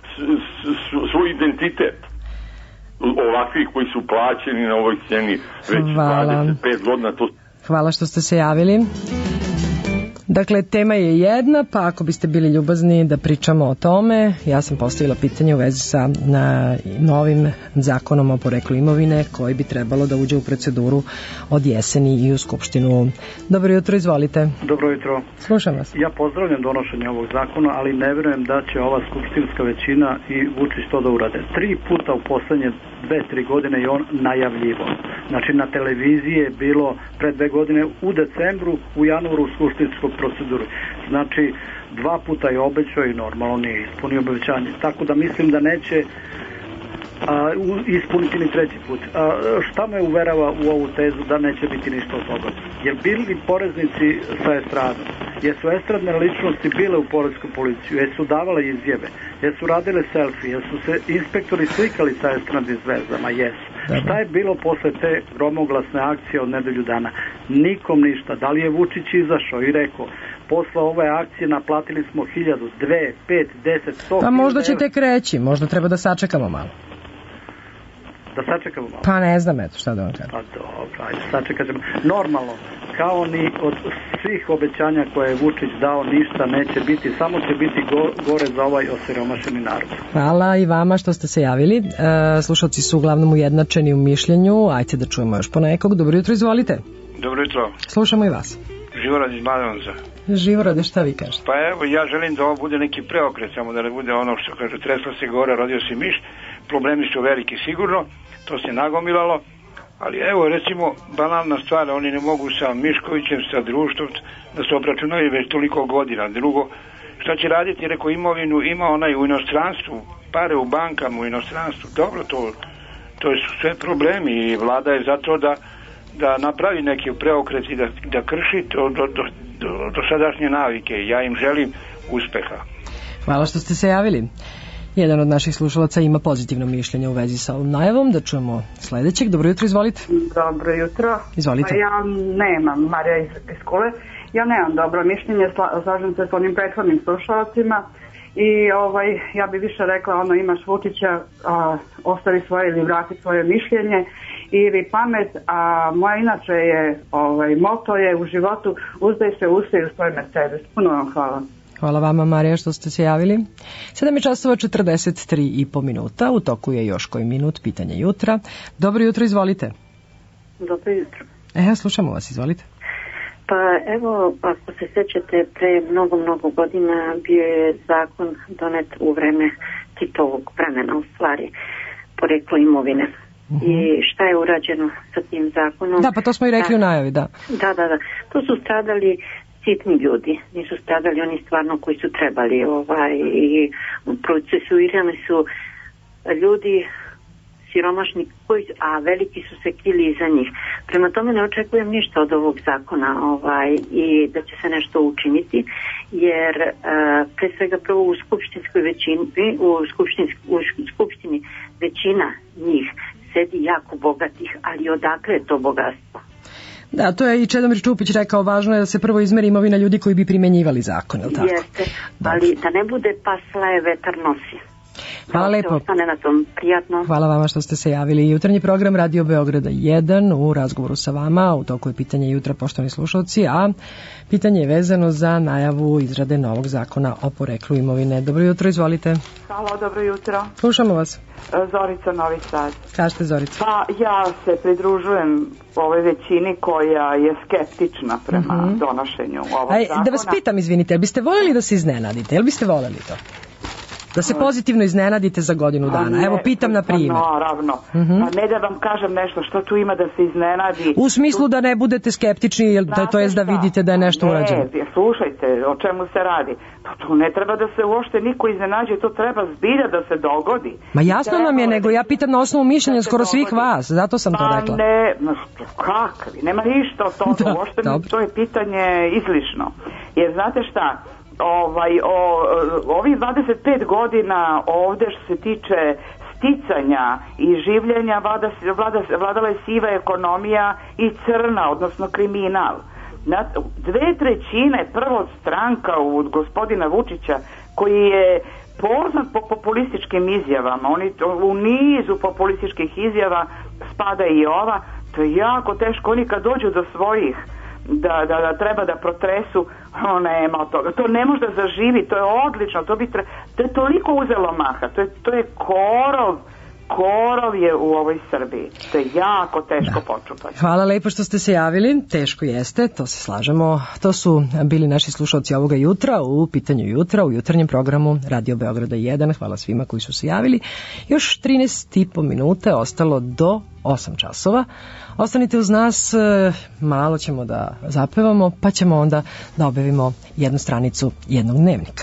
svoj identitet. Ovakvi koji su plaćeni na ovoj sceni već 25 godina. Hvala što ste se javili. Dakle, tema je jedna, pa ako biste bili ljubazni da pričamo o tome, ja sam postavila pitanje u vezi sa novim zakonom o poreklu imovine koji bi trebalo da uđe u proceduru od jeseni i u Skupštinu. Dobro jutro, izvolite. Dobro jutro. Slušam vas. Ja pozdravljam donošenje ovog zakona, ali ne vjerujem da će ova skupštinska većina i Vučić to da urade. 3 puta u poslednje 2-3 godine je on najavljivo. Znači na televiziji je bilo pre 2 godine u decembru, u januaru u skupštinskoj proceduri. Znači 2 puta je obećao i normalno nije ispunio obećanje. Tako da mislim da neće ispuniti ni 3. put. Šta me uverava u ovu tezu da neće biti ništa od toga? Jer bili poreznici sa estradom? Jesu estradne ličnosti bile u porezkoj policiju? Jesu davale izjave? Jesu radile selfie? Jesu se inspektori slikali sa estradnim zvezdama? Jesu. Šta je bilo posle te gromoglasne akcije od nedelju dana? Nikom ništa. Da li je Vučić izašao i rekao posle ove akcije naplatili smo 1000, 2, 5, 10, 100... Pa možda će tek reći, možda treba da sačekamo malo. Da sačekamo malo? Pa ne znam, eto, šta da vam kažem. Pa dobro, ajde, sačekat ćemo. Normalno, kao ni od svih obećanja koje je Vučić dao, ništa neće biti, samo će biti gore za ovaj osiromašeni narod. Hvala i vama što ste se javili. Slušalci su uglavnom ujednačeni u mišljenju. Ajde da čujemo još ponekog. Dobro jutro, izvolite. Dobro jutro. Slušamo i vas. Živorad iz Mladenovca. Živorade, šta vi kažete? Pa evo, ja želim da ovo bude neki preokret, samo da ne bude ono što kaže, tresla se gora, rodio se miš, problemi su veliki sigurno, to se nagomilalo, ali evo recimo banalna stvar, oni ne mogu sa Miškovićem, sa društvom da se obračunaju već toliko godina. Drugo, šta će raditi, rekao, imovinu ima onaj u inostranstvu, pare u bankama u inostranstvu, dobro, to su sve problemi i vlada je zato da napravi neki preokret i da krši do sadašnje navike. Ja im želim uspeha. Hvala što ste se javili. Jedan od naših slušalaca ima pozitivno mišljenje u vezi sa ovom najavom. Da čujemo sledećeg. Dobro jutro, izvolite. Dobro jutro. Izvolite. Pa ja nemam, Marija iz škole, ja nemam dobro mišljenje, slažem se s onim prethodnim slušalacima i ja bi više rekla, imaš Vučića, ostavi svoje ili vrati svoje mišljenje ili pamet, a moja inače je, moto je u životu uzdaj se u svoj Mercedes. Puno vam hvala. Hvala vama, Marija, što ste se javili. 7:43 minuta, u toku je još koji minut pitanja jutra. Dobro jutro, izvolite. Dobro jutro. Slušamo vas, izvolite. Pa evo, ako se sećate, pre mnogo godina bio je zakon donet u vreme Titovog vremena, u stvari, poreklo imovine. I šta je urađeno sa tim zakonom? Da, pa to smo i rekli u najavi, da. Da. To su stradali sitni ljudi, nisu stradali oni stvarno koji su trebali i procesuirani su ljudi siromašni, a veliki su se krili iza njih. Prema tome ne očekujem ništa od ovog zakona i da će se nešto učiniti, jer pre svega prvo u skupštinskoj većini, u skupštini većina njih sedi jako bogatih, ali odakle je to bogatstvo? Da, to je i Čedomir Čupić rekao, važno je da se prvo izmeri imovina ljudi koji bi primenjivali zakon, je li tako? Jeste, ali da ne bude pas laje vetar nosi. Hvala lepo. Ostane na tom, prijatno. Hvala vama što ste se javili. Jutarnji program Radio Beograda 1 u razgovoru sa vama. U toku je pitanje jutra, poštovani slušalci, a pitanje je vezano za najavu izrade novog zakona o poreklu imovine. Dobro jutro, izvolite. Halo, dobro jutro. Slušamo vas. Zorica, Novi Sad. Kažete, Zorica. Pa ja se pridružujem ovoj većini koja je skeptična prema donošenju ovog zakona. Da vas pitam, izvinite, jel biste voljeli da se iznenadite? Jel biste voljeli to? Da se pozitivno iznenadite za godinu dana. Evo, pitam na primjer. Naravno. Ne da vam kažem nešto što tu ima da se iznenadi. U smislu da ne budete skeptični, to jest da vidite da je nešto urađeno. Ne, slušajte, o čemu se radi. Tu ne treba da se uopšte niko iznenađe, to treba zbilja da se dogodi. Ma jasno nam je, nego ja pitam na osnovu mišljenja skoro svih vas, zato sam to rekla. Pa ne, kakvi, nema ništa od toga, uopšte to je pitanje izlišno. Jer znate šta, ovih 25 godina ovde što se tiče sticanja i življenja vladala je siva ekonomija i crna, odnosno kriminal. 2/3 prvo stranka od gospodina Vučića koji je poznat po populističkim izjavama, oni u nizu populističkih izjava spada i ova, to je jako teško, oni kad dođu do svojih da treba da protresu, nema od toga, to ne može da zaživi, to je odlično, to je toliko uzelo maha, to je korov je u ovoj Srbiji, to je jako teško počupati. Hvala lepo što ste se javili, teško jeste, to se slažemo, to su bili naši slušalci ovoga jutra u pitanju jutra u jutarnjem programu Radio Beograda 1, hvala svima koji su se javili, još 13,5 minuta ostalo do 8 časova. Ostanite uz nas, malo ćemo da zapevamo, pa ćemo onda da objavimo jednu stranicu jednog dnevnika.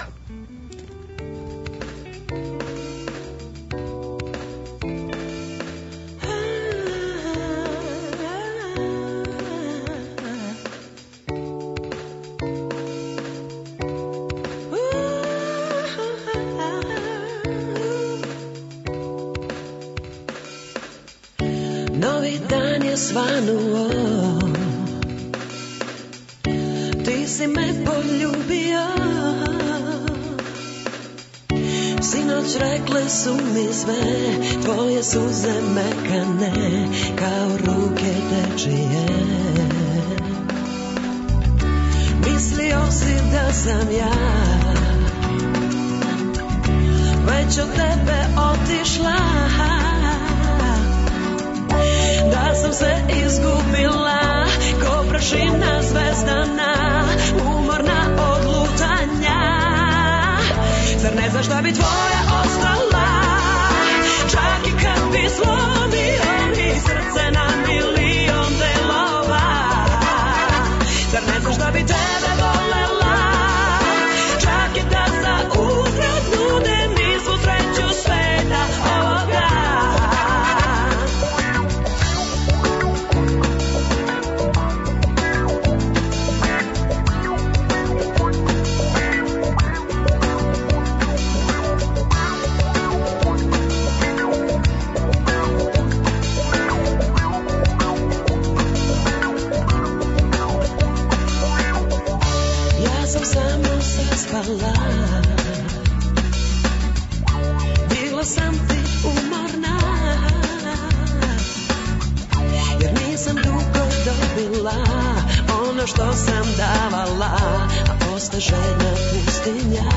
Novi dan je svanuo, ti si me poljubio, sinoć rekle su mi sve, tvoje suze mekane kao ruke dečije. Mislio si da sam ja već od tebe otišla, da sam se izgubila ko prašina zvezdana, umorna od lutanja. Zar ne znaš da bi tvoja ostala, čak i kad bi slomio mi srce na milion delova. Zar ne znaš da bi tebe volela, čak i da za uzvrat nude mi svu sreću sveta ovoga. Bila sam ti umorna, jer nisam dugo dobila ono što sam davala, a osta željna pustinja.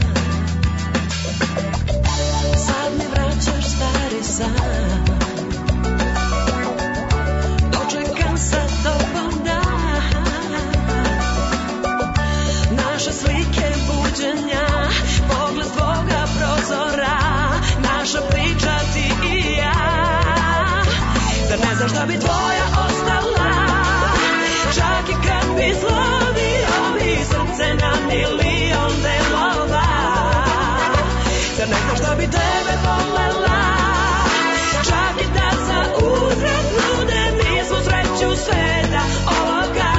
Sad mi vraćaš stari san, dočekam sa tobom dan, naše slike buđenja, pogled tvoga prozora, naša priča ti i ja. Zar ne znaš da bi tvoja ostala, čak i kad bi slomio mi srce na milion delova. Zar ne znaš da bi tebe volela, čak i da za uzvrat nude mi svu sreću sveta ovoga.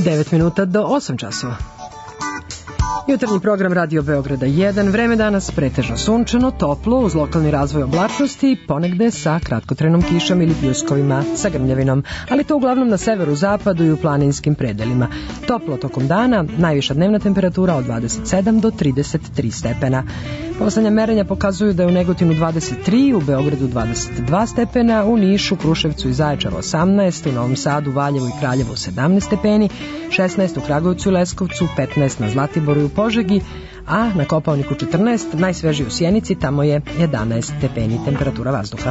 9 minuta do 8 časova. Jutarnji program Radio Beograda 1, vreme danas pretežno sunčano, toplo, uz lokalni razvoj oblačnosti, ponegde sa kratkotrenom kišom ili pljuskovima sa grmljavinom, ali to uglavnom na severu, zapadu i u planinskim predelima. Toplo tokom dana, najviša dnevna temperatura od 27 do 33 stepena. Poslednja merenja pokazuju da je u Negotinu 23, u Beogradu 22 stepena, u Nišu, Kruševcu i Zaječaru 18, u Novom Sadu, Valjevu i Kraljevu 17 stepeni, 16 u Kragujevcu i Leskovcu, 15 na Zlatiboru i u Požegi, a na Kopaoniku 14, najsvežiji u Sjenici, tamo je 11 stepeni temperatura vazduha.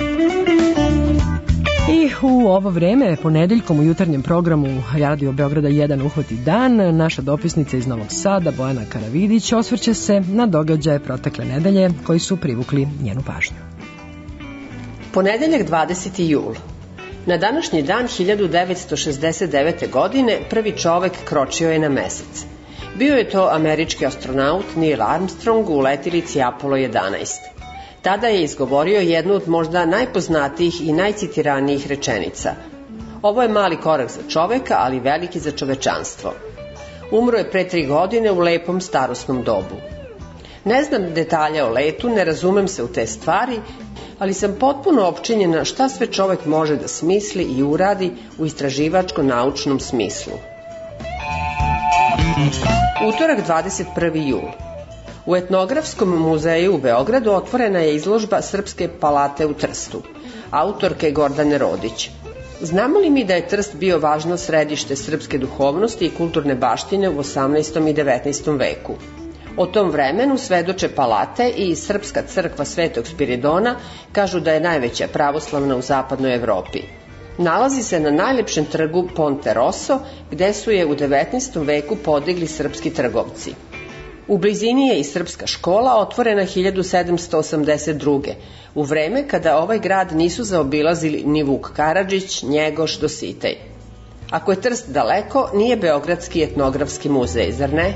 I u ovo vreme, ponedeljkom u jutarnjem programu Radio Beograda 1 uhvati dan, naša dopisnica iz Novog Sada, Bojana Karavidić, osvrće se na događaje protekle nedelje koji su privukli njenu pažnju. Ponedeljak 20. jul. Na današnji dan 1969. godine prvi čovek kročio je na mesec. Bio je to američki astronaut Neil Armstrong u letilici Apollo 11. Tada je izgovorio jednu od možda najpoznatijih i najcitiranijih rečenica. Ovo je mali korak za čoveka, ali veliki za čovečanstvo. Umro je pre 3 godine u lepom starosnom dobu. Ne znam detalje o letu, ne razumem se u te stvari, ali sam potpuno opčinjena šta sve čovek može da smisli i uradi u istraživačko-naučnom smislu. Utorak 21. jul. U Etnografskom muzeju u Beogradu otvorena je izložba Srpske palate u Trstu, autorke Gordane Rodić. Znamo li mi da je Trst bio važno središte srpske duhovnosti i kulturne baštine u 18. i 19. veku? O tom vremenu svedoče palate i Srpska crkva Svetog Spiridona kažu da je najveća pravoslavna u zapadnoj Evropi. Nalazi se na najlepšem trgu Ponte Rosso, gde su je u 19. veku podigli srpski trgovci. U blizini je i srpska škola otvorena 1782. u vreme kada ovaj grad nisu zaobilazili ni Vuk Karadžić, Njegoš, Dositej. Ako je Trst daleko, nije Beogradski etnografski muzej, zar ne?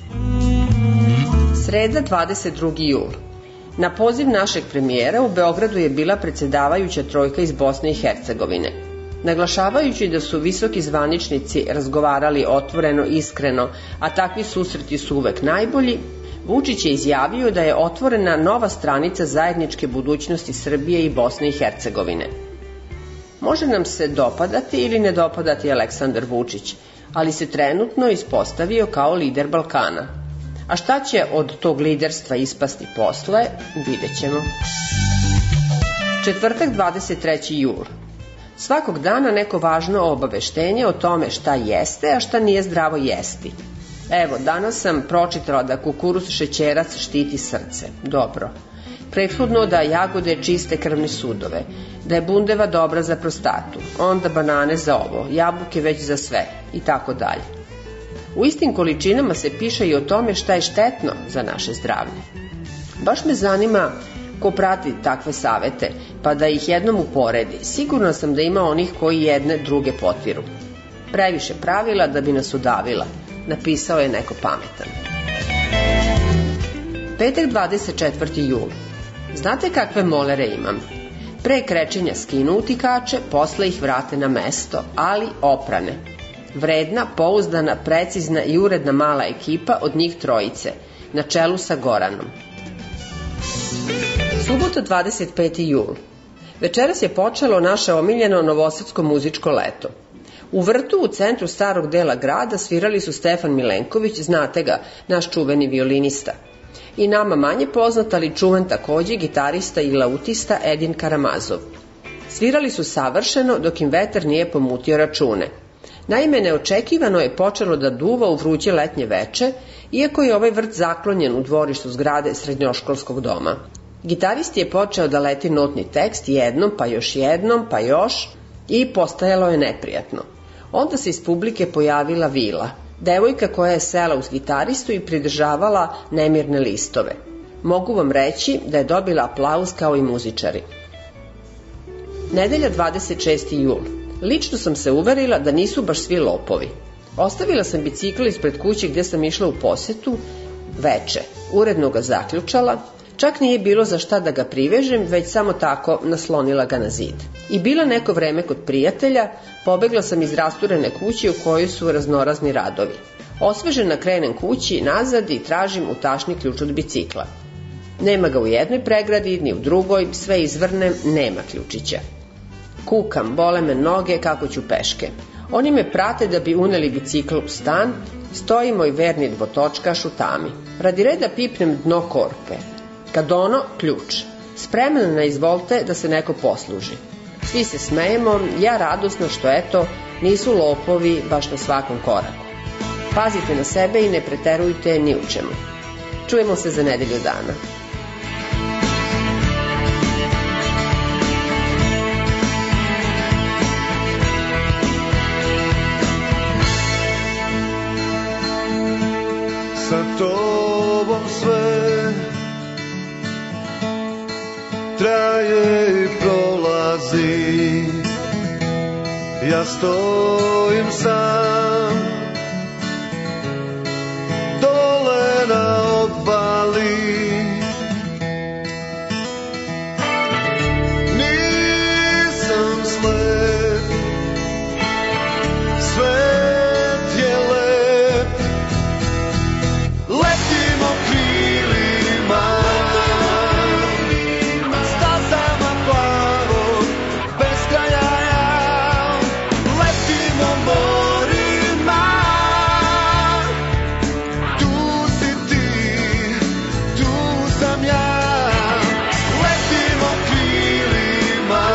Sreda 22. jul. Na poziv našeg premijera u Beogradu je bila predsedavajuća trojka iz Bosne i Hercegovine. Naglašavajući da su visoki zvaničnici razgovarali otvoreno, iskreno, a takvi susreti su uvek najbolji, Vučić je izjavio da je otvorena nova stranica zajedničke budućnosti Srbije i Bosne i Hercegovine. Može nam se dopadati ili ne dopadati Aleksandar Vučić, ali se trenutno ispostavio kao lider Balkana. A šta će od tog liderstva ispasti posle, vidjet ćemo. Četvrtak 23. jul. Svakog dana neko važno obaveštenje o tome šta jeste, a šta nije zdravo jesti. Evo, danas sam pročitala da kukuruz šećerac štiti srce. Dobro. Prethodno da jagode čiste krvne sudove, da je bundeva dobra za prostatu, onda banane za ovo, jabuke već za sve i tako dalje. U istim količinama se piše i o tome šta je štetno za naše zdravlje. Baš me zanima ko prati takve savete, pa da ih jednom uporedi. Sigurna sam da ima onih koji jedne druge potiru. Previše pravila da bi nas udavila, napisao je neko pametan. Petak 24. jul. Znate kakve molere imam? Pre krečenja skinu utikače, posle ih vrate na mesto, ali oprane. Vredna, pouzdana, precizna i uredna mala ekipa od njih trojice, na čelu sa Goranom. Subota 25. jul. Večeras je počelo naše omiljeno novosadsko muzičko leto. U vrtu u centru starog dela grada svirali su Stefan Milenković, znate ga, naš čuveni violinista. I nama manje poznat, ali čuven takođe gitarista i lautista Edin Karamazov. Svirali su savršeno dok im vetar nije pomutio račune. Naime, neočekivano je počelo da duva u vruće letnje veče, iako je ovaj vrt zaklonjen u dvorištu zgrade srednjoškolskog doma. Gitarist je počeo da leti notni tekst jednom, pa još i postajalo je neprijatno. Onda se iz publike pojavila Vila, devojka koja je sela uz gitaristu i pridržavala nemirne listove. Mogu vam reći da je dobila aplauz kao i muzičari. Nedelja 26. jul. Lično sam se uverila da nisu baš svi lopovi. Ostavila sam bicikl ispred kuće gde sam išla u posetu, veče. Uredno ga zaključala, Čak nije bilo za šta da ga privežem, već samo tako naslonila ga na zid. I bila neko vreme kod prijatelja, pobegla sam iz rasturene kuće u kojoj su raznorazni radovi. Osvežena krenem kući nazad i tražim u tašni ključ od bicikla. Nema ga u jednoj pregradi, ni u drugoj, sve izvrnem, nema ključića. Kukam, bole me noge, kako ću peške. Oni me prate da bi uneli bicikl u stan, stoji moj verni dvotočkaš u tami. Radi reda pipnem dno korpe. Kad ono, ključ. Spreman na izvolte da se neko posluži. Svi se smejemo, ja radosno što eto, nisu lopovi baš na svakom koraku. Pazite na sebe i ne preterujte ni u čemu. Čujemo se za nedelju dana. Sa tobom sve traje i prolazi, ja stojim sam dole na obali. Nisam slep, svet je lep, letimo krilima, stazama plavo, bez kraja, letimo morima. Tu si ti, tu sam ja, letimo krilima,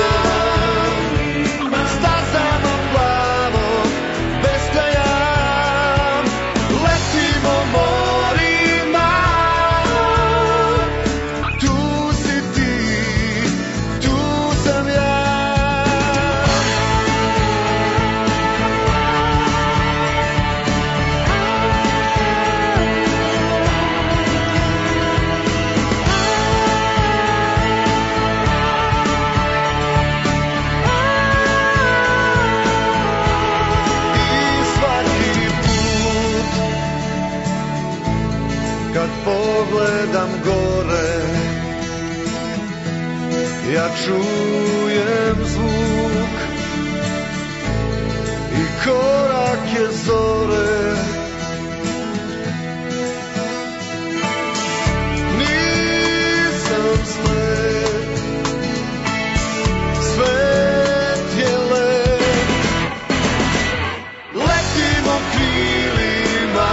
stazama plavo, bez kraja, letimo morima. Tu si ti, tu sam ja. I svaki put kad pogledam gore, ja čujem zvuk i korake zore. Nisam slep, svet je lep, letimo krilima,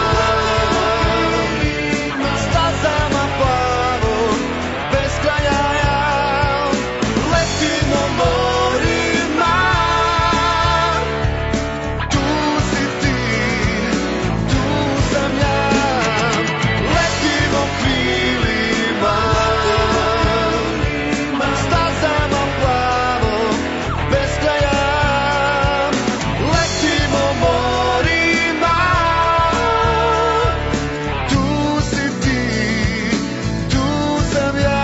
stazama plavo, bez kraja, letimo morima. Tu si ti, tu sam ja, letimo krilima, stazama plavo, bez kraja, letimo morima. Tu si ti, tu sam ja.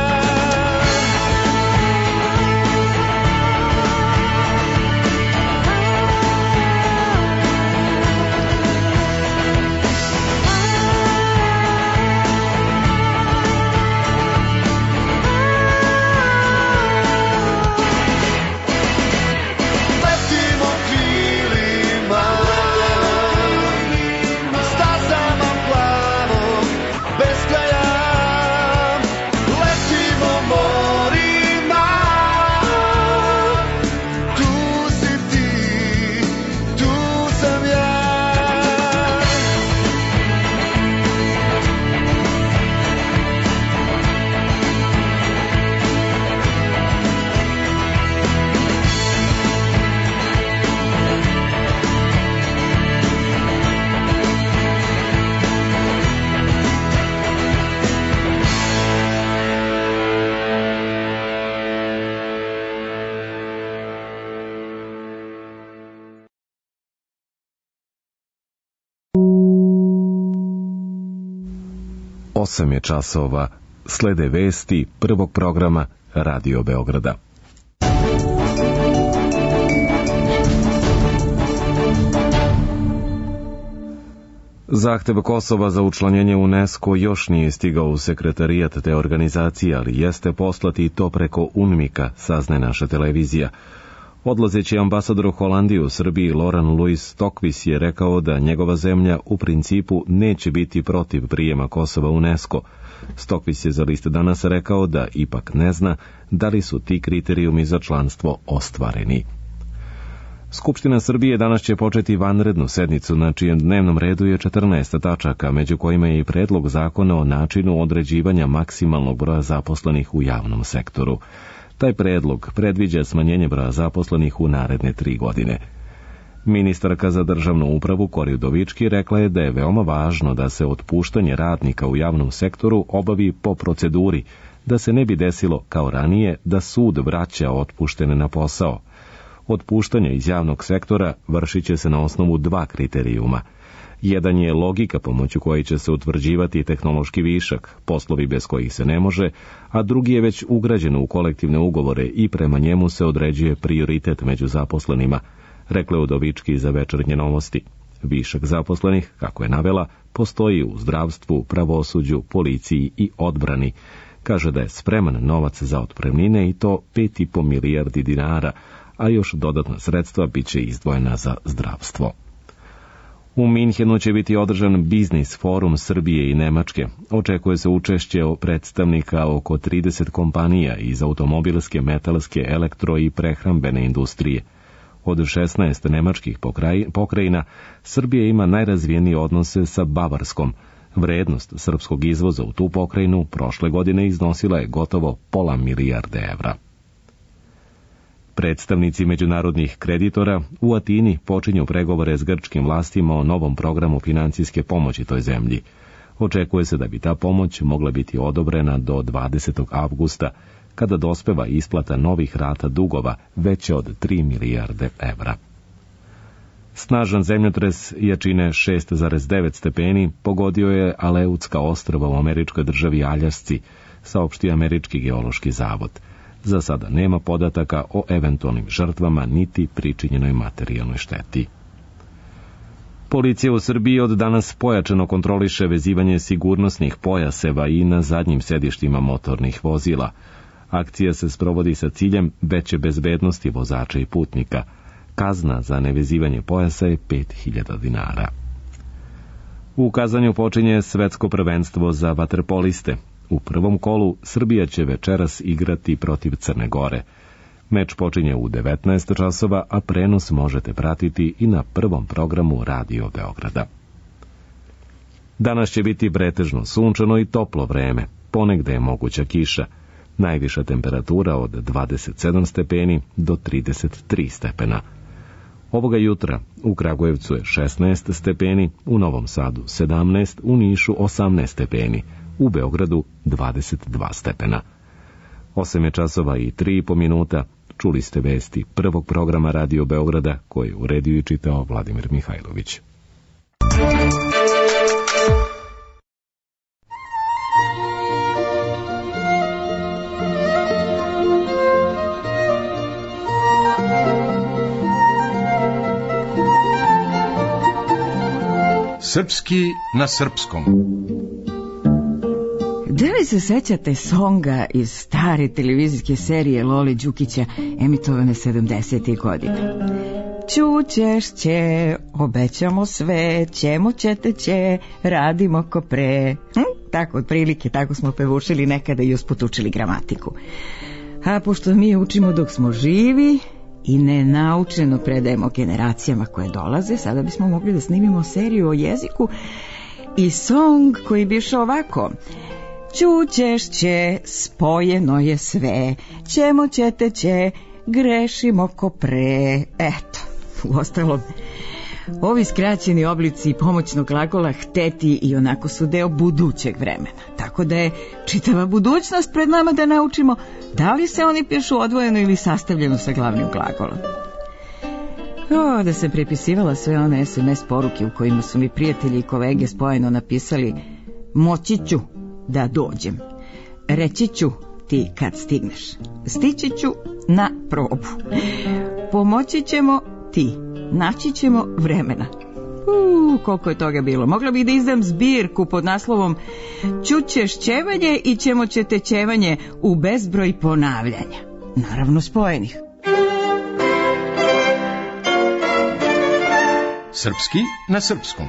Letimo krilima, stazama plavo, bez kraja, letimo morima. Tu si ti, tu sam ja. Osam je časova, slede vesti prvog programa Radio Beograda. Zahtev Kosova za učlanjenje u UNESCO još nije stigao u sekretarijat te organizacije, ali jeste poslati i to preko UNMIK-a, saznaje naša televizija. Odlazeći ambasador u Holandiju u Srbiji Loran Louis Stokvis je rekao da njegova zemlja u principu neće biti protiv prijema Kosova u UNESCO. Stokvis je za List danas rekao da ipak ne zna da li su ti kriterijumi za članstvo ostvareni. Skupština Srbije danas će početi vanrednu sednicu, na čijem dnevnom redu je 14 tačaka, među kojima je i predlog zakona o načinu određivanja maksimalnog broja zaposlenih u javnom sektoru. Taj predlog predviđa smanjenje broja zaposlenih u naredne 3 godine. Ministarka za državnu upravu Kori Udovički rekla je da je veoma važno da se otpuštanje radnika u javnom sektoru obavi po proceduri, da se ne bi desilo kao ranije da sud vraća otpuštene na posao. Otpuštanje iz javnog sektora vršit će se na osnovu 2 kriterijuma. Jedan je logika pomoću koje će se utvrđivati tehnološki višak, poslovi bez kojih se ne može, a drugi je već ugrađen u kolektivne ugovore i prema njemu se određuje prioritet među zaposlenima, rekla je Udovički za Večernje novosti. Višak zaposlenih, kako je navela, postoji u zdravstvu, pravosuđu, policiji i odbrani. Kaže da je spreman novac za otpremnine i to 5,5 milijardi dinara, a još dodatna sredstva bit će izdvojena za zdravstvo. U Minhenu će biti održan biznis forum Srbije i Nemačke. Očekuje se učešće predstavnika oko 30 kompanija iz automobilske, metalske, elektro i prehrambene industrije. Od 16 nemačkih pokrajina, Srbija ima najrazvijenije odnose sa Bavarskom. Vrednost srpskog izvoza u tu pokrajinu prošle godine iznosila je gotovo pola milijarde evra. Predstavnici međunarodnih kreditora u Atini počinju pregovore s grčkim vlastima o novom programu financijske pomoći toj zemlji. Očekuje se da bi ta pomoć mogla biti odobrena do 20. avgusta, kada dospeva isplata novih rata dugova veće od 3 milijarde evra. Snažan zemljotres jačine 6,9 stepeni pogodio je Aleutska ostrva u američkoj državi Aljasci, saopštio Američki geološki zavod. Za sada nema podataka o eventualnim žrtvama niti pričinjenoj materijalnoj šteti. Policija u Srbiji od danas pojačano kontroliše vezivanje sigurnosnih pojaseva i na zadnjim sedištima motornih vozila. Akcija se sprovodi sa ciljem veće bezbednosti vozača i putnika. Kazna za nevezivanje pojasa je 5.000 dinara. U Kazanju počinje svetsko prvenstvo za vaterpoliste. U prvom kolu Srbija će večeras igrati protiv Crne Gore. Meč počinje u 19 časova, a prenos možete pratiti i na prvom programu Radio Beograda. Danas će biti pretežno sunčano i toplo vreme, ponegde je moguća kiša. Najviša temperatura od 27 stepeni do 33 stepena. Ovoga jutra u Kragujevcu je 16 stepeni, u Novom Sadu 17, u Nišu 18 stepeni, u Beogradu 22 stepena. 8 je časova i 3,5 minuta. Čuli ste vesti prvog programa Radio Beograda, koji je uredio i čitao Vladimir Mihajlović. Srpski na srpskom. Da li se sećate songa iz stare televizijske serije Lole Đukića, emitovane 70. godine? Čućeš će, obećamo sve, ćemo ćete će, radimo ko pre. Tako, otprilike, tako smo pevušili nekada i usput učili gramatiku. A pošto mi učimo dok smo živi i nenaučeno predajemo generacijama koje dolaze, sada bismo mogli da snimimo seriju o jeziku i song koji bi išao ovako. Čućeš će, spojeno je sve, ćemo ćete će, grešimo ko pre. Eto, uostalom, ovi skraćeni oblici pomoćnog glagola hteti i onako su deo budućeg vremena. Tako da je čitava budućnost pred nama da naučimo da li se oni pišu odvojeno ili sastavljeno sa glavnim glagolom. Da sam prepisivala sve one SMS poruke u kojima su mi prijatelji i kolege spojeno napisali: moći ću da dođem, reći ću ti kad stigneš, stići ću na probu, pomoći ćemo ti, naći ćemo vremena. koliko je toga bilo. Mogla bih da izdam zbirku pod naslovom Čućeš ćevanje i ćemo ćete ćevanje u bezbroj ponavljanja. Naravno spojenih. Srpski na srpskom.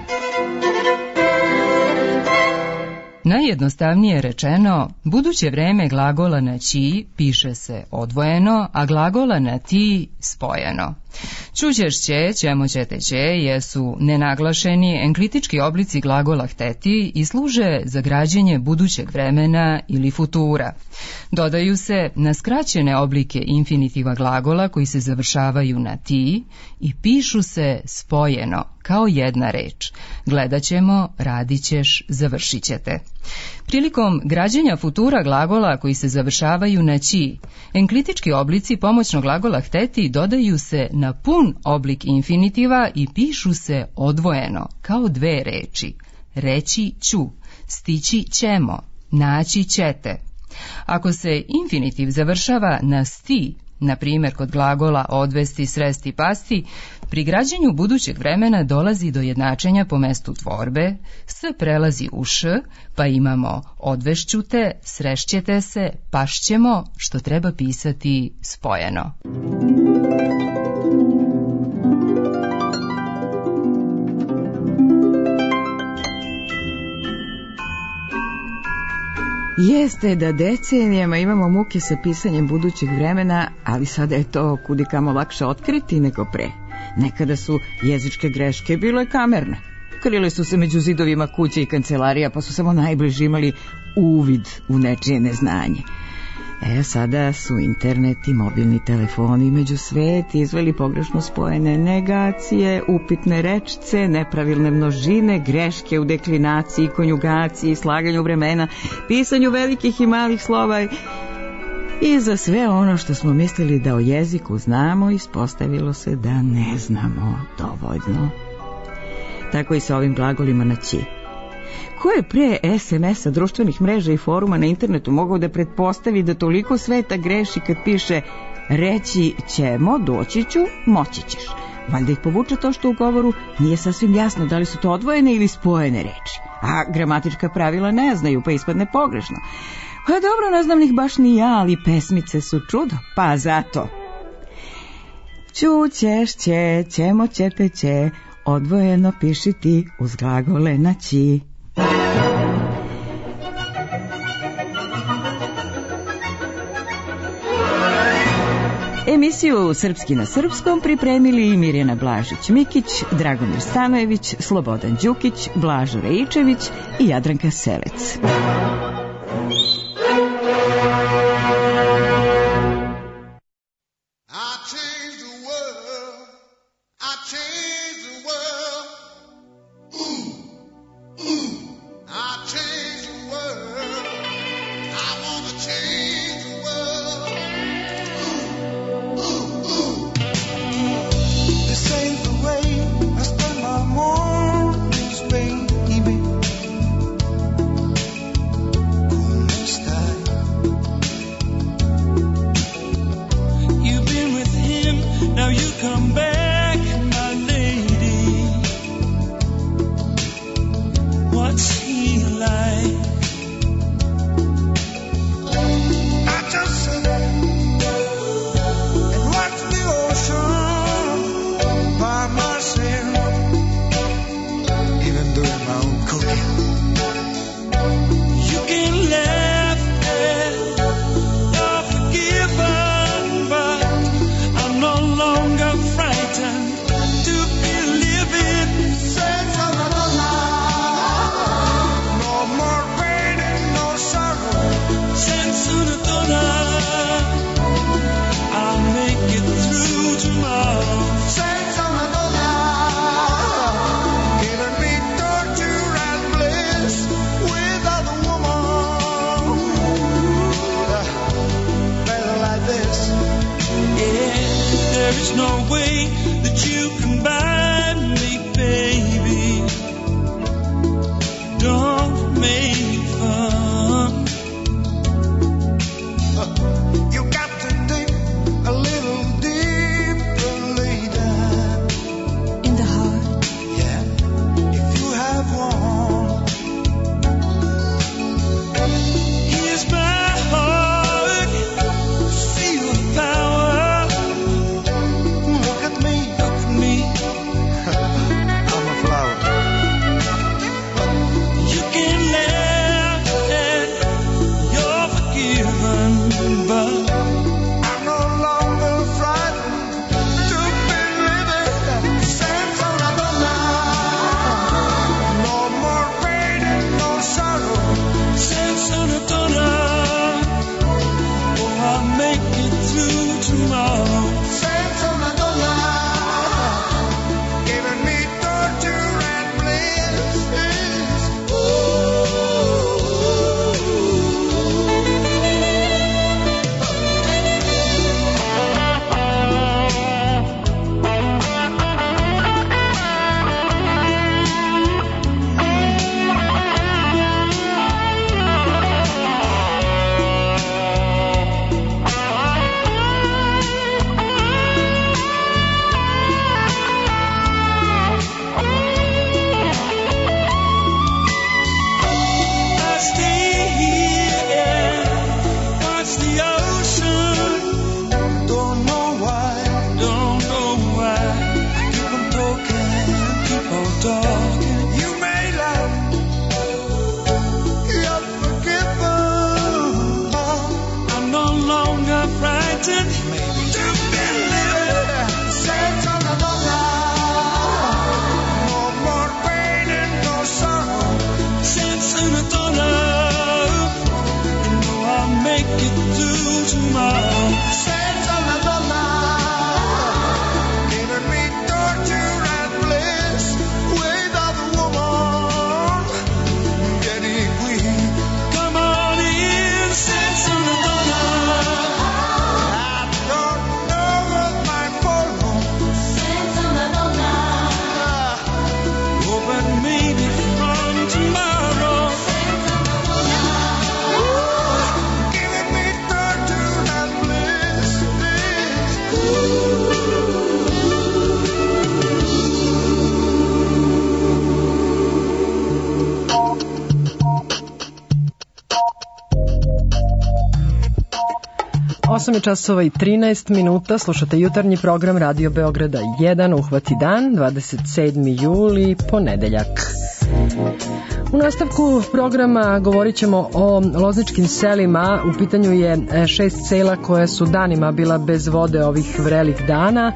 Najjednostavnije rečeno, buduće vreme glagola naći piše se odvojeno, a glagola na ti spojeno. Čućeš će, ćemo ćete će jesu nenaglašeni enklitički oblici glagola hteti i služe za građenje budućeg vremena ili futura. Dodaju se na skraćene oblike infinitiva glagola koji se završavaju na ti i pišu se spojeno, kao jedna reč. Gledat ćemo, radit ćeš, završit ćete. Prilikom građenja futura glagola koji se završavaju naći, enklitički oblici pomoćnog glagola hteti dodaju se na pun oblik infinitiva i pišu se odvojeno, kao dve reči. Reći ću, stići ćemo, naći ćete. Ako se infinitiv završava na sti, na primjer kod glagola odvesti, sresti, pasti, pri građenju budućeg vremena dolazi do jednačenja po mestu tvorbe, s prelazi u š, pa imamo odvešću te, srešćete se, pašćemo, što treba pisati spojeno. Jeste da decenijama imamo muke sa pisanjem budućeg vremena, ali sada je to kudikamo lakše otkriti nego pre. Nekada su jezičke greške bile kamerne. Krile su se među zidovima kuće i kancelarija, pa su samo najbliži imali uvid u nečije neznanje. Sada su internet i mobilni telefoni među svet izveli pogrešno spojene negacije, upitne rečice, nepravilne množine, greške u deklinaciji, konjugaciji, slaganju vremena, pisanju velikih i malih slova i za sve ono što smo mislili da o jeziku znamo, ispostavilo se da ne znamo dovoljno. Tako i sa ovim glagolima naći. Ko je pre SMS-a, društvenih mreža i foruma na internetu mogao da pretpostavi da toliko sveta greši kad piše reći ćemo, doći ću, moći ćeš? Valjda ih povuče to što u govoru nije sasvim jasno da li su to odvojene ili spojene reči. A gramatička pravila ne znaju, pa ispadne pogrešno. Pa dobro, ne znam ih baš ni ja, ali pesmice su čudo, pa zato. Čućeš će, ćemo ćete će, odvojeno pišiti uz glagole naći. Emisiju Srpski na srpskom pripremili Mirjana Blažić-Mikić, Dragomir Stanojević, Slobodan Đukić, Blažo Reičević i Jadranka Selec. it through tomorrow. Santa Madonna, giving me torture and bliss. Osam je časova i 13 minuta, slušate jutarnji program Radio Beograda 1, uhvati dan, 27. juli, ponedeljak. U nastavku programa govorit ćemo o lozničkim selima. U pitanju je 6 sela koje su danima bila bez vode ovih vrelih dana,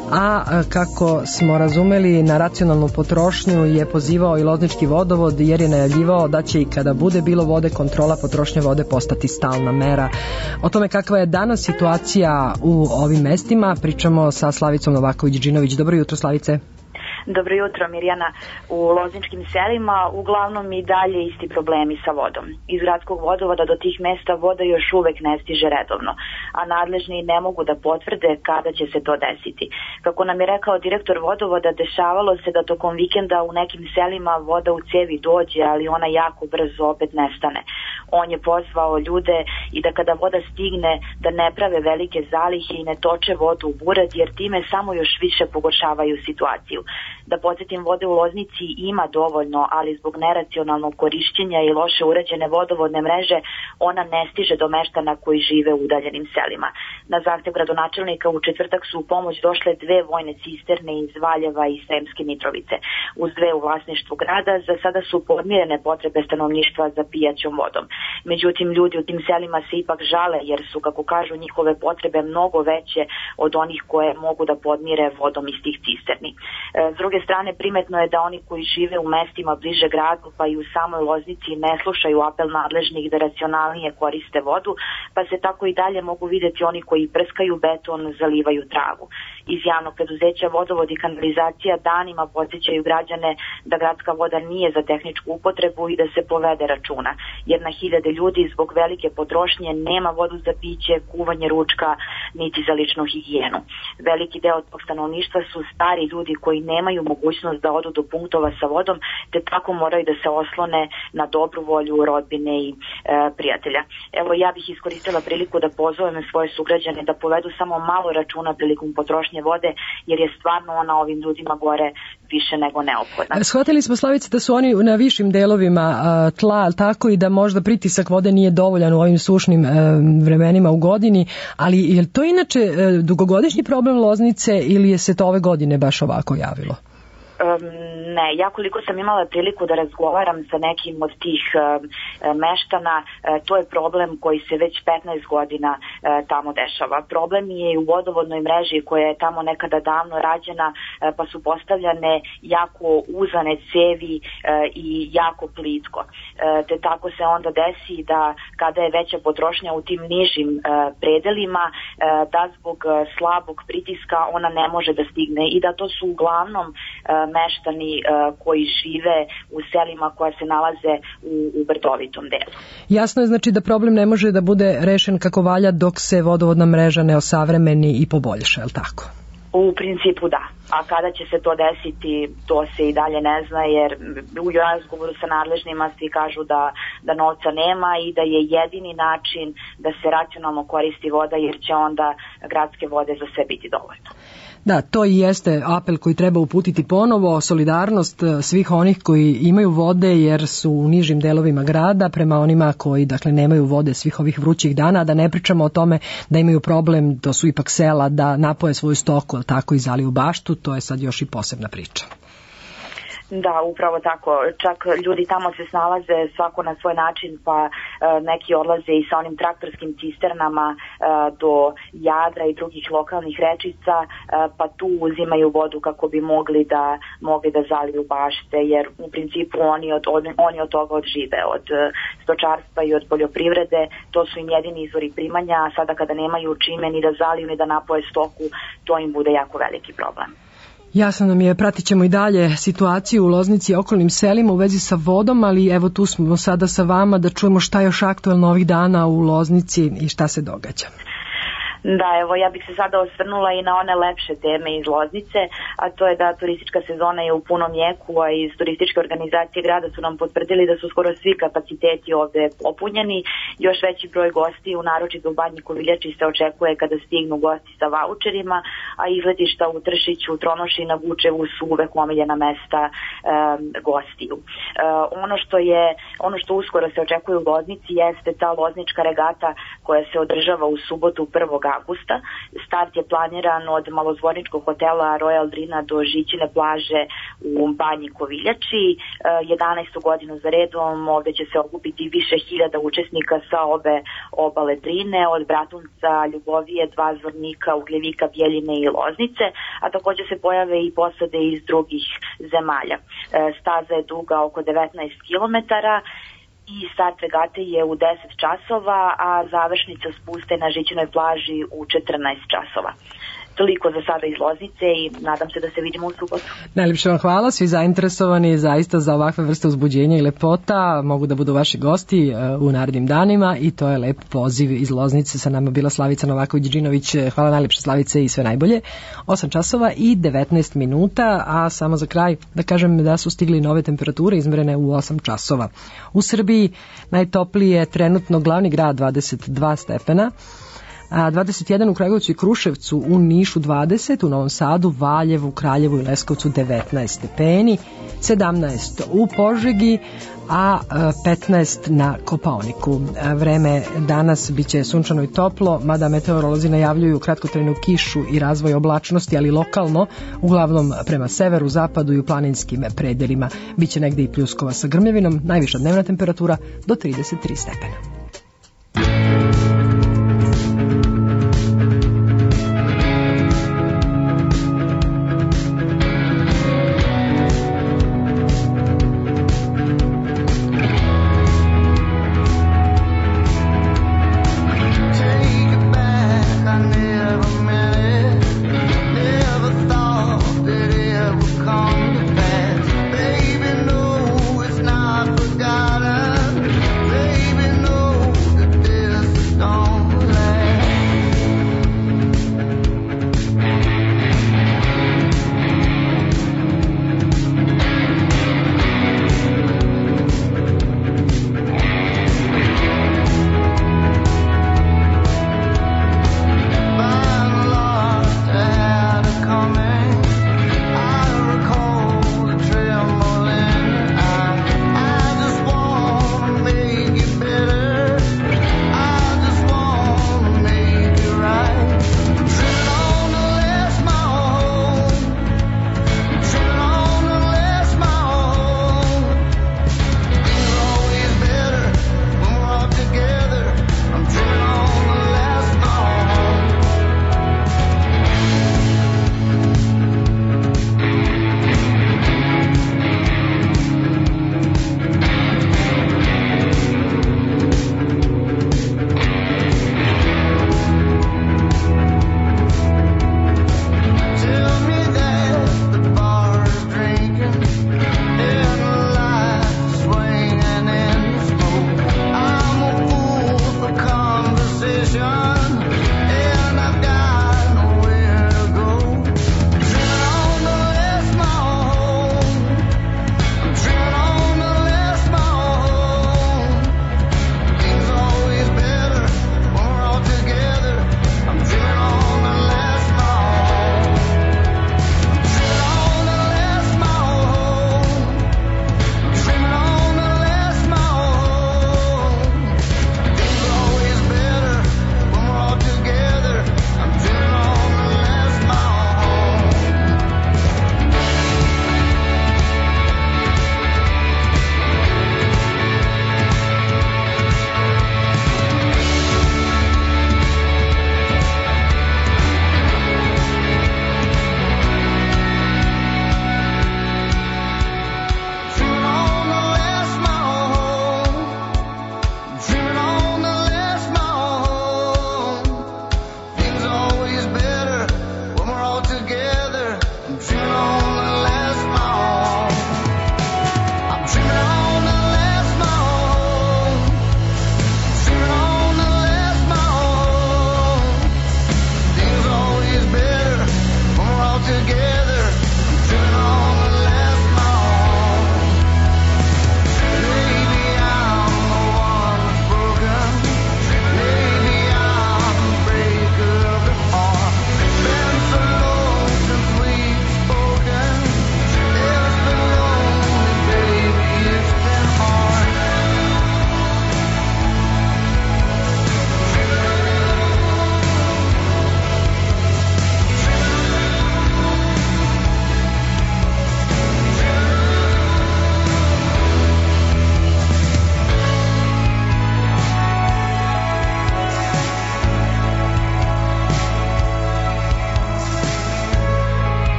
a kako smo razumeli, na racionalnu potrošnju je pozivao i loznički vodovod, jer je najavljivao da će i kada bude bilo vode, kontrola potrošnje vode postati stalna mera. O tome kakva je danas situacija u ovim mestima pričamo sa Slavicom Novaković-Đinović. Dobro jutro, Slavice. Dobro jutro, Mirjana. U lozničkim selima uglavnom i dalje isti problemi sa vodom. Iz gradskog vodovoda do tih mesta voda još uvek ne stiže redovno, a nadležni ne mogu da potvrde kada će se to desiti. Kako nam je rekao direktor vodovoda, dešavalo se da tokom vikenda u nekim selima voda u cevi dođe, ali ona jako brzo opet nestane. On je pozvao ljude i da kada voda stigne da ne prave velike zalihe i ne toče vodu u buraz, jer time samo još više pogoršavaju situaciju. Da podsjetim, vode u Loznici ima dovoljno, ali zbog neracionalnog korišćenja i loše urađene vodovodne mreže ona ne stiže do meštana koji žive u udaljenim selima. Na zahtev gradonačelnika u četvrtak su u pomoć došle 2 vojne cisterne iz Valjeva i Sremske Mitrovice. Uz 2 u vlasništvu grada za sada su podmirene potrebe stanovništva za pijaćom vodom. Međutim, ljudi u tim selima se ipak žale jer su, kako kažu, njihove potrebe mnogo veće od onih koje mogu da podmire vodom iz tih cisterni. S druge strane, primetno je da oni koji žive u mestima bliže gradu pa i u samoj Loznici ne slušaju apel nadležnih da racionalnije koriste vodu, pa se tako i dalje mogu videti oni koji prskaju beton, zalivaju travu. Iz javnog preduzeća Vodovod i kanalizacija danima podsjećaju građane da gradska voda nije za tehničku upotrebu i da se povede računa, jer na hiljade ljudi zbog velike potrošnje nema vodu za piće, kuvanje ručka, niti za ličnu higijenu. Veliki deo tog stanovništva su stari ljudi koji nemaju mogućnost da odu do punktova sa vodom, te tako moraju da se oslone na dobru volju rodbine i prijatelja. Evo, ja bih iskoristila priliku da pozovem svoje sugrađane da povedu samo malo računa prilikom potrošnje vode, jer je stvarno ona ovim ljudima gore više nego neophodna. Shvatili smo, Slavice, da su oni na višim delovima tla, tako i da možda pritisak vode nije dovoljan u ovim sušnim vremenima u godini, ali je to inače dugogodišnji problem Loznice ili je se to ove godine baš ovako javilo? Ne, ja koliko sam imala priliku da razgovaram sa nekim od tih meštana, to je problem koji se već 15 godina tamo dešava. Problem je i u vodovodnoj mreži koja je tamo nekada davno rađena, pa su postavljane jako uzane cevi i jako plitko. Te tako se onda desi da kada je veća potrošnja u tim nižim predelima, da zbog slabog pritiska ona ne može da stigne i da to su uglavnom meštani koji žive u selima koja se nalaze u brdovitom delu. Jasno je znači da problem ne može da bude rešen kako valja dok se vodovodna mreža ne osavremeni i poboljša, je li tako? U principu da, a kada će se to desiti, to se i dalje ne zna, jer u razgovoru sa nadležnima svi kažu da novca nema i da je jedini način da se racionalno koristi voda, jer će onda gradske vode za sve biti dovoljno. Da, to i jeste apel koji treba uputiti ponovo, solidarnost svih onih koji imaju vode jer su u nižim delovima grada prema onima koji dakle nemaju vode svih ovih vrućih dana, da ne pričamo o tome da imaju problem, to su ipak sela, da napoje svoju stoku, tako i zaliju baštu, to je sad još i posebna priča. Da, upravo tako. Čak ljudi tamo se snalaze svako na svoj način, pa neki odlaze i sa onim traktorskim cisternama do Jadra i drugih lokalnih rečica, pa tu uzimaju vodu kako bi mogli da zaliju bašte, jer u principu oni od toga odžive, od stočarstva i od poljoprivrede, to su im jedini izvori primanja, a sada kada nemaju čime ni da zaliju ni da napoje stoku, to im bude jako veliki problem. Jasno nam je, pratit ćemo i dalje situaciju u Loznici i okolnim selima u vezi sa vodom, ali evo tu smo sada sa vama da čujemo šta je još aktuelno ovih dana u Loznici i šta se događa. Da, evo ja bih se sada osvrnula i na one lepše teme iz Loznice, a to je da turistička sezona je u punom jeku, a iz turističke organizacije grada su nam potvrdili da su skoro svi kapaciteti ovde popunjeni. Još veći broj gostiju, naročito u Banji Koviljači, se očekuje kada stignu gosti sa vaučerima, a izletišta u Tršiću, Tronoši i na Vučevu su uvek omiljena mesta gostiju. Ono što uskoro se očekuje u Loznici jeste ta loznička regata koja se održava u subotu 1. avgusta. Start je planiran od malozvorničkog hotela Royal Drina do Žićine plaže u Banji Koviljači. 11. godinu za redom ovde će se okupiti više hiljada učesnika sa obe obale Drine, od Bratunca, Ljubovije, Dva Zvornika, Ugljevika, Bjeljine i Loznice, a takođe se pojave i posade iz drugih zemalja. Staza je duga oko 19 kilometara i start regate je u 10 časova, a završnica spuste na Žićinoj plaži u 14 časova. Toliko za sada iz Loznice i nadam se da se vidimo u subotu. Najljepše vam hvala, svi zainteresovani zaista za ovakve vrste uzbuđenja i lepota mogu da budu vaši gosti u narednim danima i to je lep poziv iz Loznice. Sa nama bila Slavica Novaković-Đinović. Hvala najljepše, Slavice, i sve najbolje. 8 časova i 19 minuta, a samo za kraj da kažem da su stigli nove temperature izmerene u 8 časova. U Srbiji najtopliji je trenutno glavni grad 22 stepena, a 21 u Kragujevacu i Kruševcu, u Nišu 20, u Novom Sadu, Valjevu, Kraljevu i Leskovcu 19 stepeni, 17 u Požegi, a 15 na Kopaoniku. Vreme danas biće sunčano i toplo, mada meteorolozi najavljuju kratkotrajnu kišu i razvoj oblačnosti, ali lokalno, uglavnom prema severu, zapadu i u planinskim predelima. Biće negde i pljuskova sa grmljavinom, najviša dnevna temperatura do 33 stepena. Gone.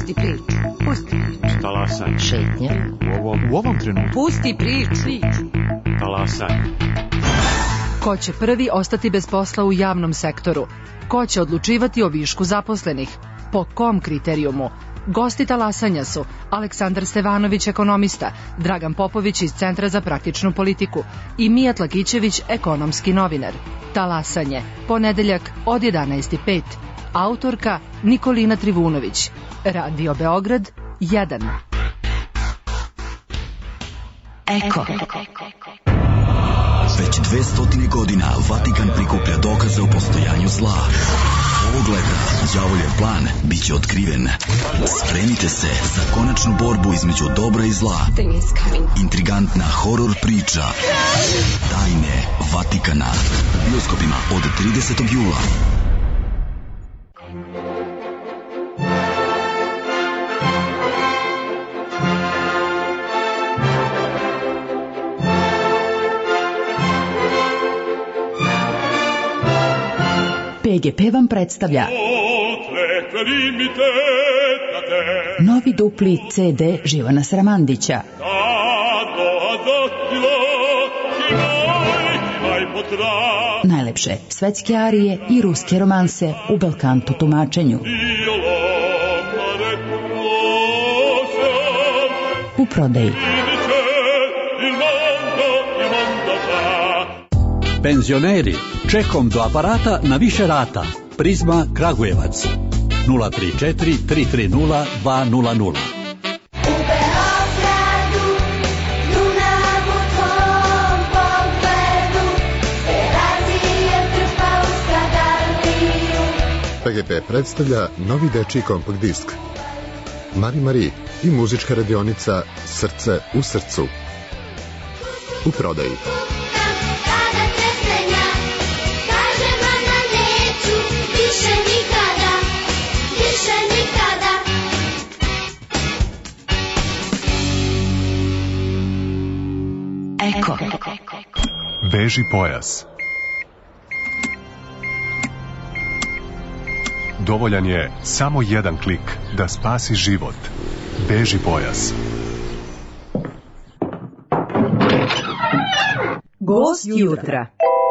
Pusti priču. Pusti priču. Talasanje. Šetnja. U ovom trenutku. Pusti priču. Talasanje. Ko će prvi ostati bez posla u javnom sektoru? Ko će odlučivati o višku zaposlenih? Po kom kriterijumu? Gosti talasanja su Aleksandar Stevanović, ekonomista, Dragan Popović iz Centra za praktičnu politiku i Mijat Lakićević, ekonomski novinar. Talasanje, ponedeljak od 11:05. Autorka Nikolina Trivunović. Radio Beograd 1. Eko. Već 200 godina Vatikan prikuplja dokaze o postojanju zla. Ovog leta đavoljev plan biće otkriven. Spremite se za konačnu borbu između dobra i zla. Intrigantna horor priča Tajne Vatikana u bioskopima od 30. jula. PGP vam predstavlja novi dupli CD Živana Sramandića. Najlepše svetske arije i ruske romanse u belkanto tumačenju. U prodaji. Penzioneri, čekom do aparata na više rata. Prizma Kragujevac 034 330 200. PGP predstavlja novi dečiji kompakt disk Mari i muzička radionica Srce u srcu. U prodaji. Eko. Beži pojas. Dovoljan je samo jedan klik da spasi život. Beži pojas. Gost jutra.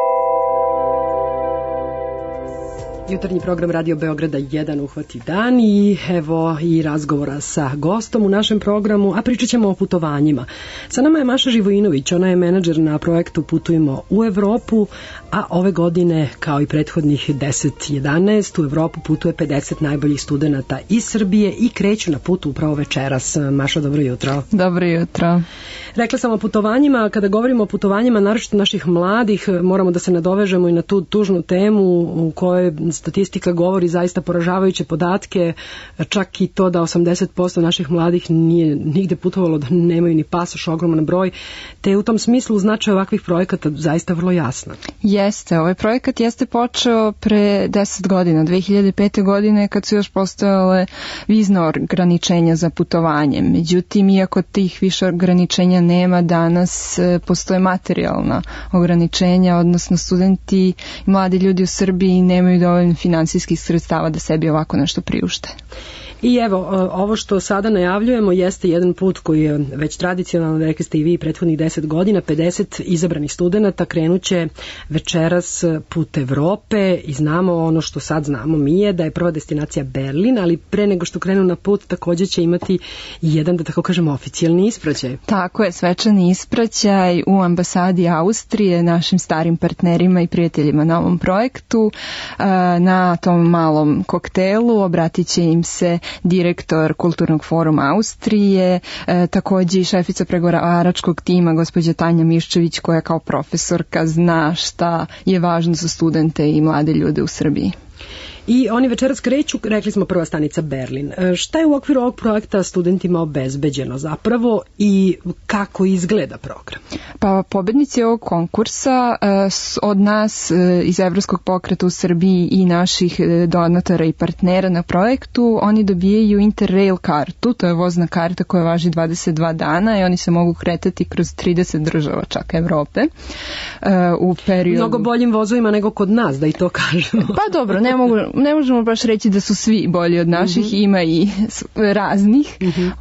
Jutarnji program Radio Beograda 1 uhvati dan i evo i razgovora sa gostom u našem programu, a pričat ćemo o putovanjima. Sa nama je Maša Živojinović, ona je menadžer na projektu Putujemo u Evropu, a ove godine, kao i prethodnih 10-11, u Evropu putuje 50 najboljih studenata iz Srbije i kreću na put upravo večeras. Maša, dobro jutro. Dobro jutro. Rekla sam o putovanjima, kada govorimo o putovanjima, naročito naših mladih, moramo da se nadovežemo i na tu tužnu temu u kojoj statistika govori zaista poražavajuće podatke, čak i to da 80% naših mladih nije nigde putovalo, da nemaju ni pasoš, ogroman broj, te u tom smislu značaj ovakvih projekata zaista vrlo jasna. Jeste, ovaj projekat jeste počeo pre 10 godina, 2005. godine, kad su još postojale vizna ograničenja za putovanje. Međutim, iako tih više ograničenja nema, danas postoje materijalna ograničenja, odnosno studenti i mladi ljudi u Srbiji nemaju dovoljno finansijskih sredstava da sebi ovako nešto priušte. I evo, ovo što sada najavljujemo jeste jedan put koji je već tradicionalno, rekli ste i vi, prethodnih 10 godina, 50 izabranih studenata krenuće večeras put Evrope i znamo ono što sad znamo mi je da je prva destinacija Berlin, ali pre nego što krenu na put također će imati jedan, da tako kažemo, oficijalni ispraćaj. Tako je, svečani ispraćaj u ambasadi Austrije, našim starim partnerima i prijateljima na ovom projektu. Na tom malom koktelu obratit će im se direktor Kulturnog foruma Austrije, također i šefica pregovaračkog tima gospođa Tanja Miščević, koja kao profesorka zna šta je važno za studente i mlade ljude u Srbiji. I oni večeras kreću, rekli smo prva stanica Berlin. Šta je u okviru ovog projekta studentima obezbeđeno zapravo i kako izgleda program? Pa pobednici ovog konkursa od nas iz Evropskog pokreta u Srbiji i naših donatora i partnera na projektu, oni dobijaju Interrail kartu, to je vozna karta koja važi 22 dana i oni se mogu kretati kroz 30 država čak Evrope. U periodu... Mnogo boljim vozovima nego kod nas, da i to kažemo. Pa dobro, ne mogu ne možemo baš reći da su svi bolji od naših, ima i raznih,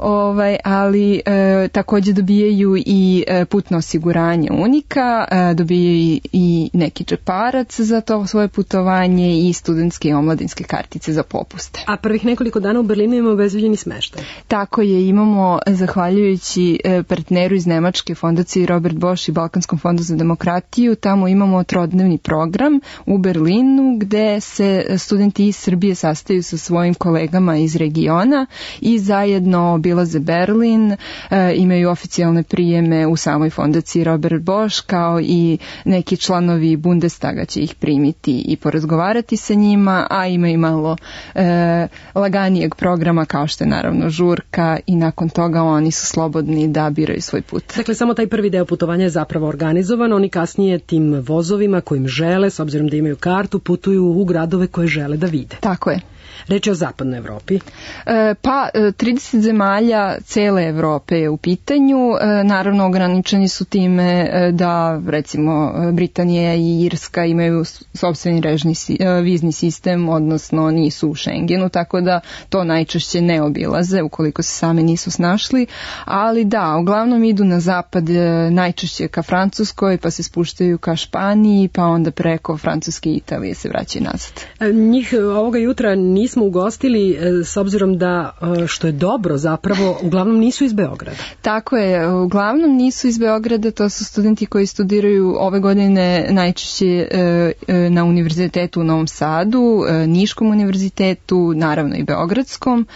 ali takođe dobijaju i putno osiguranje Unika, dobijaju i neki džeparac za to svoje putovanje i studentske i omladinske kartice za popuste. A prvih nekoliko dana u Berlinu imamo obezbeđeni smeštaj. Tako je, imamo, zahvaljujući partneru iz Nemačke, fondaciji Robert Bosch i Balkanskom fondu za demokratiju, tamo imamo trodnevni program u Berlinu gde se studenti iz Srbije sastaju sa svojim kolegama iz regiona i zajedno obilaze Berlin, imaju oficijalne prijeme u samoj fondaciji Robert Bosch, kao i neki članovi Bundestaga će ih primiti i porazgovarati sa njima, a ima i malo laganijeg programa kao što je naravno žurka i nakon toga oni su slobodni da biraju svoj put. Dakle, samo taj prvi deo putovanja je zapravo organizovan, oni kasnije tim vozovima kojim žele, s obzirom da imaju kartu, putuju u gradove koje žele da vide. Tako je. Reč je o zapadnoj Evropi. 30 zemalja cele Evrope je u pitanju. Naravno, ograničeni su time da, recimo, Britanija i Irska imaju sopstveni vizni sistem, odnosno nisu u Schengenu, tako da to najčešće ne obilaze ukoliko se sami nisu snašli. Ali da, uglavnom idu na zapad, najčešće ka Francuskoj, pa se spuštaju ka Španiji, pa onda preko Francuske i Italije se vraćaju nazad. Njih ovoga jutra nismo ugostili s obzirom da, što je dobro zapravo, uglavnom nisu iz Beograda. Tako je, uglavnom nisu iz Beograda, to su studenti koji studiraju ove godine najčešće na univerzitetu u Novom Sadu, Niškom univerzitetu, naravno i Beogradskom,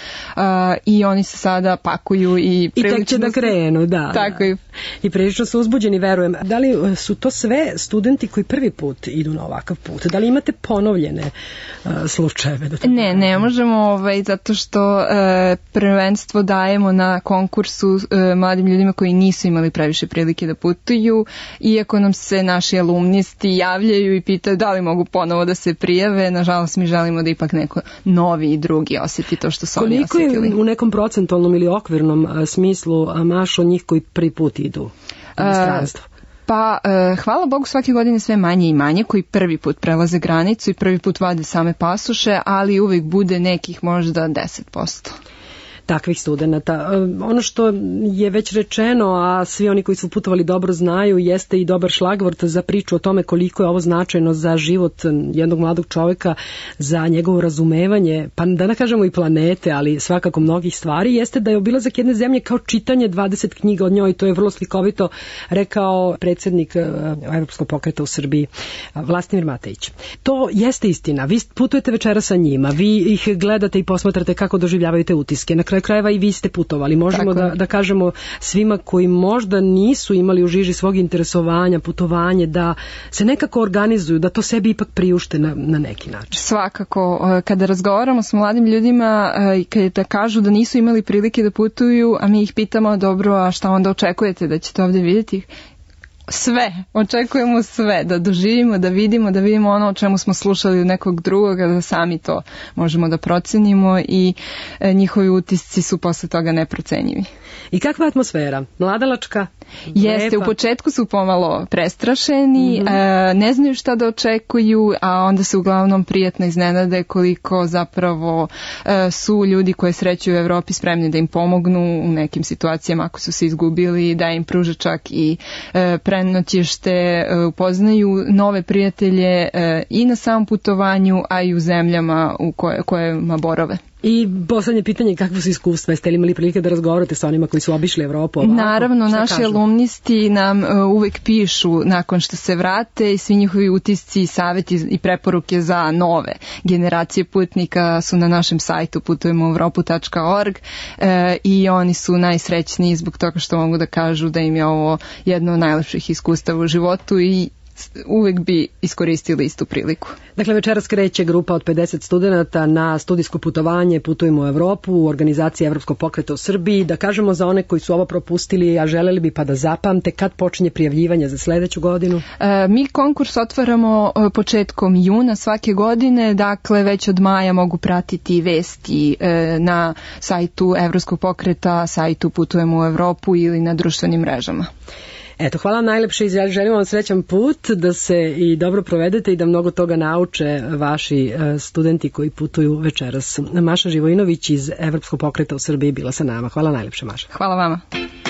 i oni se sada pakuju i tek će da krenu, da. Tako je. I prilično su uzbuđeni, verujem. Da li su to sve studenti koji prvi put idu na ovakav put? Da li imate ponovljene slučajeve? Ne možemo, zato što prvenstvo dajemo na konkursu mladim ljudima koji nisu imali previše prilike da putuju, iako nam se naši alumnisti javljaju i pitaju da li mogu ponovo da se prijave, nažalost mi želimo da ipak neko novi i drugi osjeti to što su oni osjetili. Koliko je u nekom procentualnom ili okvirnom smislu, Mašo, njih koji prvi put idu u inostranstvo? Pa, hvala Bogu, svake godine sve manje i manje koji prvi put prelaze granicu i prvi put vade same pasoše, ali uvijek bude nekih možda 10%. Takvih studenta. Ono što je već rečeno, a svi oni koji su putovali dobro znaju, jeste i dobar šlagvort za priču o tome koliko je ovo značajno za život jednog mladog čovjeka, za njegovo razumevanje, pa da ne kažemo i planete, ali svakako mnogih stvari, jeste da je obilazak jedne zemlje kao čitanje 20 knjiga od njoj. To je vrlo slikovito rekao predsjednik Evropskog pokreta u Srbiji, Vlastimir Matejić. To jeste istina. Vi putujete večera sa njima, vi ih gledate i posmatrate kako doživljavaju te utiske. Na kraju krajeva i vi ste putovali. Možemo da kažemo svima koji možda nisu imali u žiži svog interesovanja putovanje, da se nekako organizuju, da to sebi ipak priušte na neki način. Svakako, kada razgovaramo s mladim ljudima i kada kažu da nisu imali prilike da putuju, a mi ih pitamo, dobro, a šta onda očekujete da ćete ovdje vidjeti? Sve, očekujemo sve, da doživimo, da vidimo ono o čemu smo slušali od nekog drugoga, da sami to možemo da procenimo i njihovi utisci su posle toga neprocenjivi. I kakva atmosfera? Mladalačka? Jeste, u početku su pomalo prestrašeni, ne znaju šta da očekuju, a onda se uglavnom prijatno iznenade koliko zapravo su ljudi koje sreću u Evropi spremni da im pomognu u nekim situacijama ako su se izgubili, da im pruže čak i prenoćište, upoznaju nove prijatelje i na samom putovanju, a i u zemljama u kojima borave. I poslednje pitanje, kakvo su iskustva? Jeste li imali prilike da razgovarate sa onima koji su obišli Evropu ovako? Naravno, naši alumnisti nam uvek pišu nakon što se vrate i svi njihovi utisci, savjeti i preporuke za nove generacije putnika su na našem sajtu putujemoevropu.org i oni su najsrećniji zbog toga što mogu da kažu da im je ovo jedno od najlepših iskustava u životu i uvek bi iskoristili istu priliku. Dakle, večeras kreće grupa od 50 studenta na studijsko putovanje Putujemo u Evropu u organizaciji Evropskog pokreta u Srbiji. Da kažemo za one koji su ovo propustili, a želeli bi pa da zapamte, kad počinje prijavljivanje za sledeću godinu? Mi konkurs otvaramo početkom juna svake godine, dakle već od maja mogu pratiti vesti na sajtu Evropskog pokreta, sajtu Putujemo u Evropu ili na društvenim mrežama. Eto, hvala najlepše i želim vam srećan put, da se i dobro provedete i da mnogo toga nauče vaši studenti koji putuju večeras. Maša Živojinović iz Evropskog pokreta u Srbiji bila sa nama. Hvala najlepše, Maša. Hvala vama.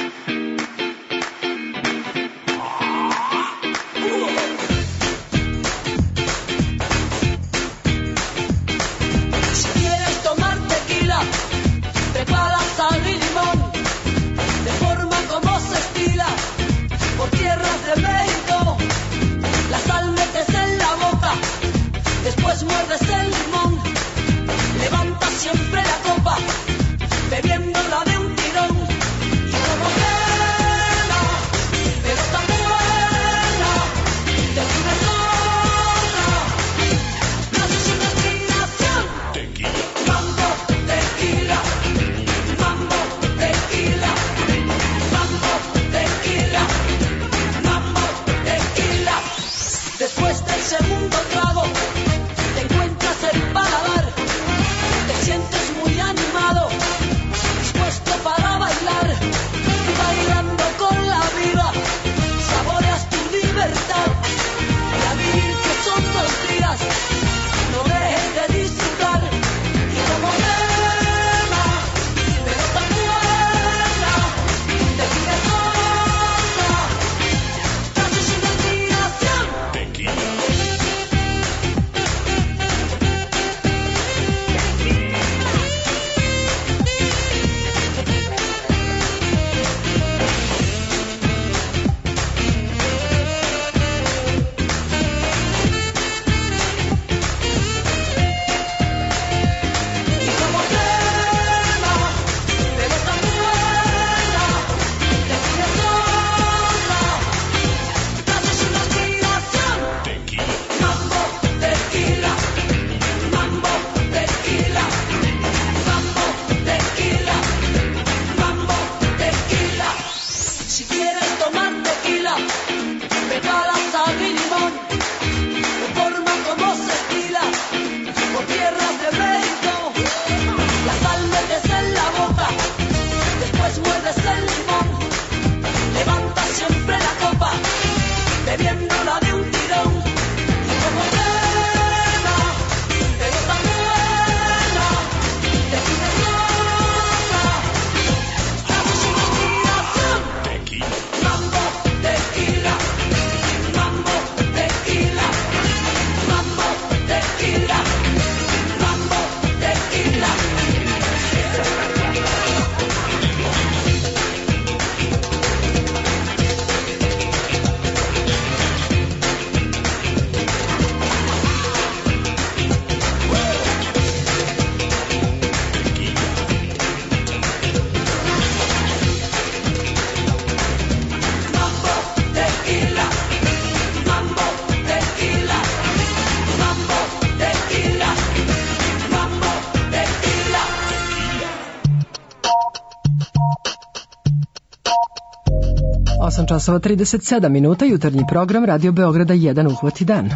Časova 37 minuta, jutarnji program Radio Beograda 1 uhvati dan.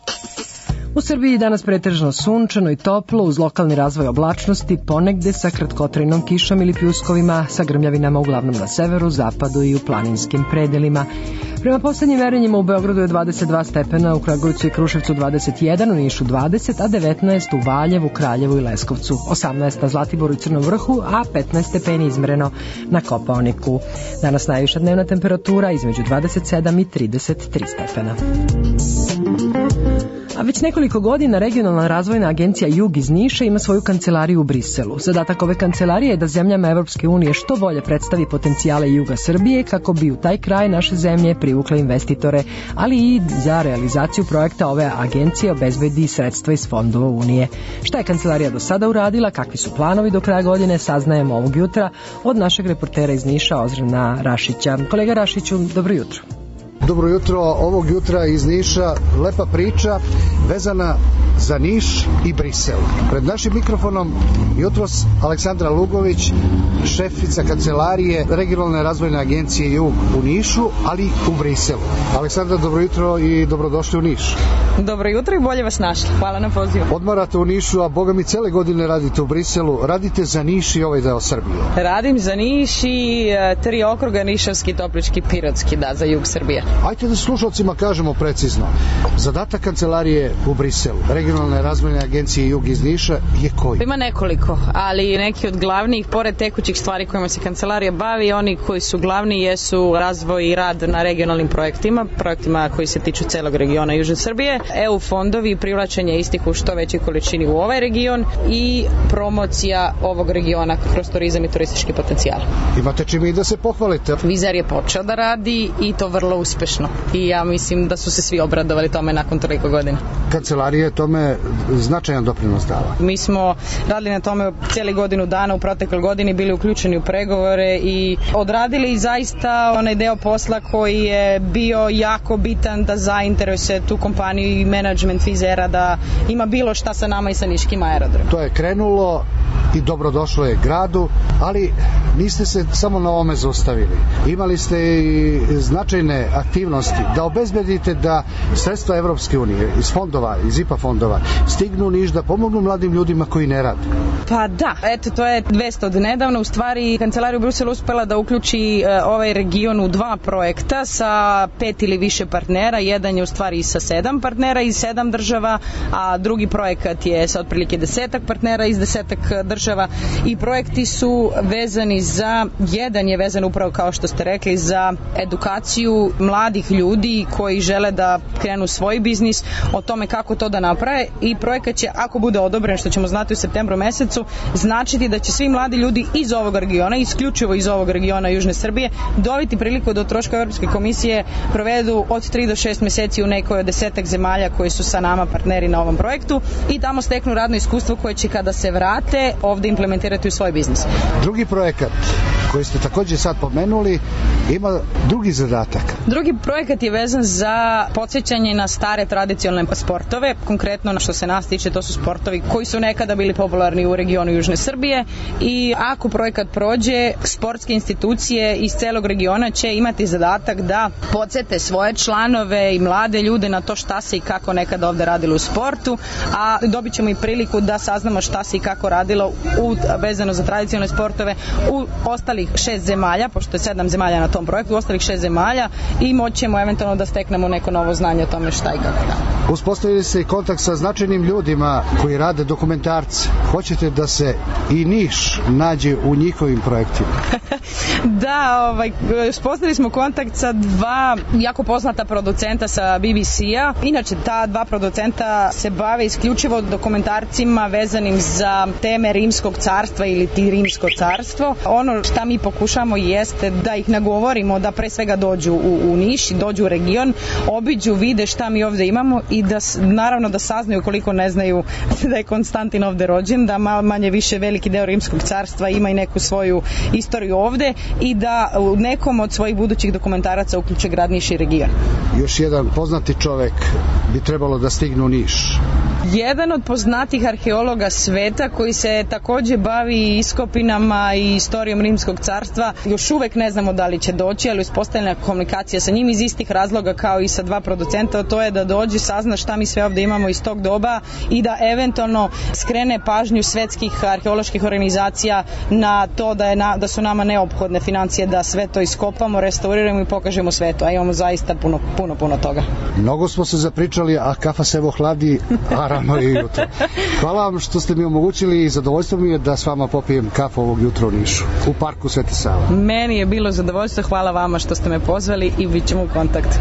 U Srbiji danas pretežno sunčano i toplo uz lokalni razvoj oblačnosti, ponegde sa kratkotrajnom kišom ili pljuskovima, sa grmljavinama uglavnom na severu, zapadu i u planinskim predelima. Prema poslednjim merenjima u Beogradu je 22 stepena, u Kragujevcu i Kruševcu 21, u Nišu 20, a 19 u Valjevu, Kraljevu i Leskovcu, 18 na Zlatiboru i Crnom Vrhu, a 15 stepeni izmereno na Kopaoniku. Danas najviša dnevna temperatura između 27 i 33 stepena. A već nekoliko godina Regionalna razvojna agencija Jug iz Niša ima svoju kancelariju u Briselu. Zadatak ove kancelarije je da zemljama Evropske unije što bolje predstavi potencijale juga Srbije kako bi u taj kraj naše zemlje privukle investitore, ali i za realizaciju projekta ove agencije obezbedi sredstva iz fondova Unije. Šta je kancelarija do sada uradila, kakvi su planovi do kraja godine, saznajemo ovog jutra od našeg reportera iz Niša, Ozrena Rašića. Kolega Rašiću, dobro jutro. Dobro jutro, ovog jutra iz Niša lepa priča vezana za Niš i Brisel. Pred našim mikrofonom jutros Aleksandra Lugović, šefica kancelarije Regionalne razvojne agencije Jug u Nišu, ali u Briselu. Aleksandra, dobro jutro i dobrodošli u Niš. Dobro jutro i bolje vas našli. Hvala na pozivu. Odmarate u Nišu, a boga mi cele godine radite u Briselu. Radite za Niš i ovaj deo Srbije. Radim za Niš i 3 okruga, Nišavski, Toplički, Pirotski, da, za jug Srbije. Ajde da slušalcima kažemo precizno. Zadatak kancelarije u Briselu, Regionalne razvojne agencije Jug iz Niša, je koji? Ima nekoliko, ali neki od glavnih, pored tekućih stvari kojima se kancelarija bavi, oni koji su glavni jesu razvoj i rad na regionalnim projektima koji se tiču celog regiona Južne Srbije, EU fondovi i privlačenje istih u što većoj količini u ovaj region i promocija ovog regiona kroz turizam i turistički potencijal. Imate čime i da se pohvalite? Vizer je počeo da radi i to vrlo uspešno i ja mislim da su se svi obradovali tome nakon toliko godina. Kancelarija je tome značajan doprinos dala. Mi smo radili na tome cijeli godinu dana u protekloj godini, bili uključeni u pregovore i odradili zaista onaj deo posla koji je bio jako bitan da zainteresuje tu kompaniju i menadžment Vizera da ima bilo šta sa nama i sa niškim aerodromom. To je krenulo i dobrodošlo je gradu, ali niste se samo na ovome zaustavili. Imali ste i značajne aktivnosti da obezbedite da sredstva Evropske unije iz fondova, iz IPA fondova stignu u Niš da pomognu mladim ljudima koji ne rade. Pa da, eto to je vest od nedavno. U stvari kancelarija u Bruselu uspela da uključi ovaj region u 2 projekta sa 5 ili više partnera. Jedan je u stvari sa 7 partnera iz 7 država, a drugi projekat je sa otprilike 10 partnera iz 10 država i projekti su vezani jedan je vezan upravo kao što ste rekli za edukaciju mladih ljudi koji žele da krenu svoj biznis, o tome kako to da naprave i projekat će, ako bude odobren, što ćemo znati u septembru mesecu, značiti da će svi mladi ljudi iz ovog regiona, isključivo iz ovog regiona Južne Srbije, dobiti priliku da od troška Evropske komisije provedu od 3 do 6 meseci u nekoj od 10 zemalja koji su sa nama partneri na ovom projektu i tamo steknu radno iskustvo koje će kada se vrate ovde implementirati u svoj biznis. Drugi projekat koji ste takođe sad pomenuli ima drugi zadatak. Drugi projekat je vezan za podsjećanje na stare tradicionalne sportove, konkretno na što se nas tiče to su sportovi koji su nekada bili popularni u regionu Južne Srbije i ako projekat prođe, sportske institucije iz celog regiona će imati zadatak da podsjete svoje članove i mlade ljude na to šta se i kako nekada ovde radilo u sportu, a dobit ćemo i priliku da saznamo šta se i kako radilo vezano za tradicionalne sportove u ostalih 6 zemalja, pošto je 7 zemalja na tom projektu, u ostalih 6 zemalja i moćemo eventualno da steknemo neko novo znanje o tome šta i kako da. Uspostavili se i kontakt sa značajnim ljudima koji rade dokumentarce. Hoćete da se i Niš nađe u njihovim projektima? Da, uspostavili smo kontakt sa 2 jako poznata producenta sa BBC-a. Inače, ta 2 producenta se bave isključivo dokumentarcima vezanim za teme Rimskog carstva ili ti Rimsko carstvo. Ono šta mi pokušamo jeste da ih nagovorimo da pre svega dođu u Niš, dođu u region, obiđu, vide šta mi ovde imamo i da naravno da saznaju koliko ne znaju da je Konstantin ovde rođen, da manje više veliki deo Rimskog carstva ima i neku svoju istoriju ovde i da u nekom od svojih budućih dokumentaraca uključe grad Niš i region. Još jedan poznati čovek bi trebalo da stigne u Niš. Jedan od poznatih arheologa sveta koji se takođe bavi iskopinama i istorijom Rimskog carstva. Još uvek ne znamo da li će doći, ali uspostavljena komunikacija sa njim iz istih razloga kao i sa 2 producenta, to je da dođe, sazna šta mi sve ovde imamo iz tog doba i da eventualno skrene pažnju svetskih arheoloških organizacija na to da su nama neophodne financije da sve to iskopamo, restauriramo i pokažemo svetu, a imamo zaista puno toga. Mnogo smo se zapričali, a kafa se evo hladi, a rano je jutro. Hvala vam što ste mi omogućili i zadovoljstvo mi je da s vama popijem kafu ovog jutra u Nišu, u parku Sveti Sava. Meni je bilo zadovoljstvo, hvala vama što ste me pozvali i bit ćemo u kontaktu.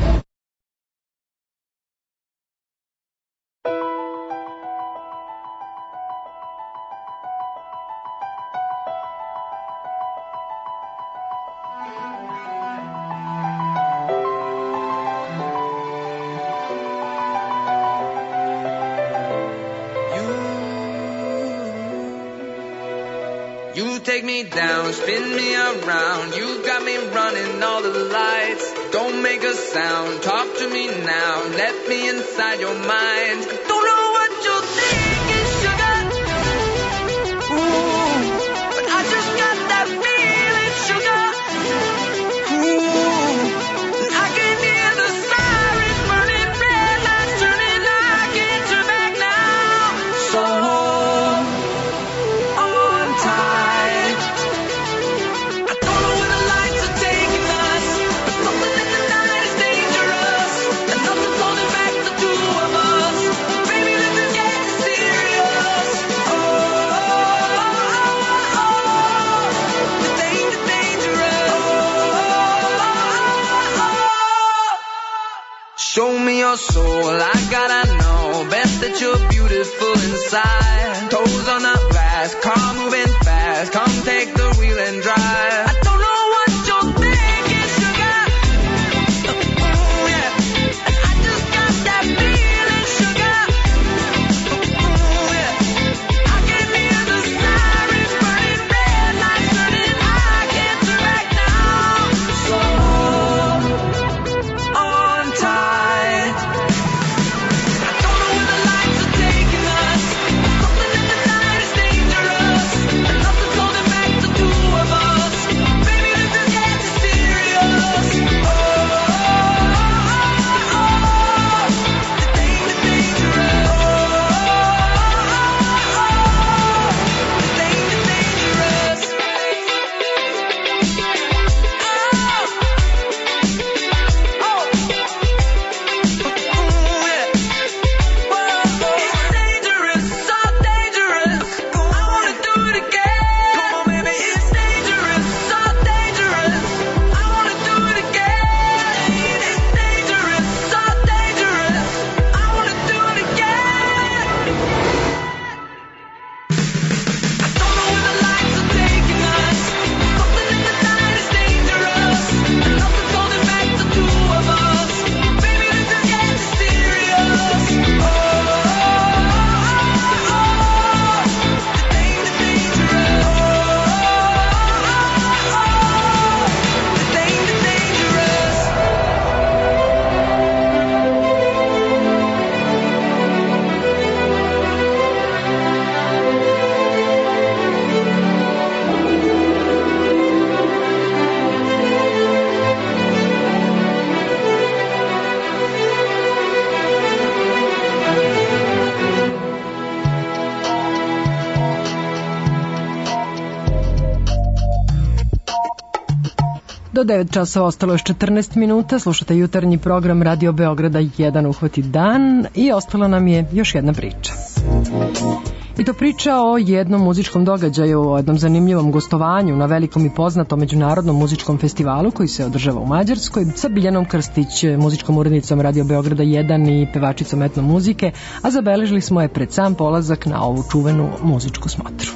You take me down, spin me around. You got me running all the lights. Don't make a sound, talk to me now, let me inside your mind. Don't know what you're thinking, sugar. Ooh, but I just got that feeling, sugar. Ooh, and I can hear the sirens burning, red lights turning, I can't turn back now. So hold on tight. I don't know where the lights are taking us, but something in the night is dangerous, and nothing's holding back the two of us. Baby, this is getting serious. Oh, the danger, dangerous. Show me your soul, I gotta know. Bet that you're beautiful inside. Toes on the glass, car moving fast. Come take the wheel and drive. I don't know what you're thinking, sugar. Ooh, yeah. And I just got that feeling, sugar. Ooh, yeah. I can hear the sirens burning, red lights turning, I can't turn back now. So hold on tight. I don't know where the lights are taking us, but something in the night is dangerous, and nothing's holding back the two of us. Baby, this is getting serious. Oh, the danger, dangerous. The danger, dangerous. It's dangerous, so dangerous. I wanna do it again. Come on, baby. It's dangerous, so dangerous. I wanna do it again. It's dangerous, so dangerous. I wanna do it again. I don't know where the lights are taking us. Something in the night is dangerous, and nothing's holding back the two of us. Baby, this is getting serious. Oh, the danger, dangerous. The danger, dangerous. Do 9 časova ostalo još 14 minuta, slušate jutarnji program Radio Beograda 1 uhvati dan i ostala nam je još jedna priča. I to priča o jednom muzičkom događaju, o jednom zanimljivom gostovanju na velikom i poznatom međunarodnom muzičkom festivalu koji se održava u Mađarskoj sa Biljanom Krstić, muzičkom urednicom Radio Beograda 1 i pevačicom etno muzike, a zabeležili smo je pred sam polazak na ovu čuvenu muzičku smotru.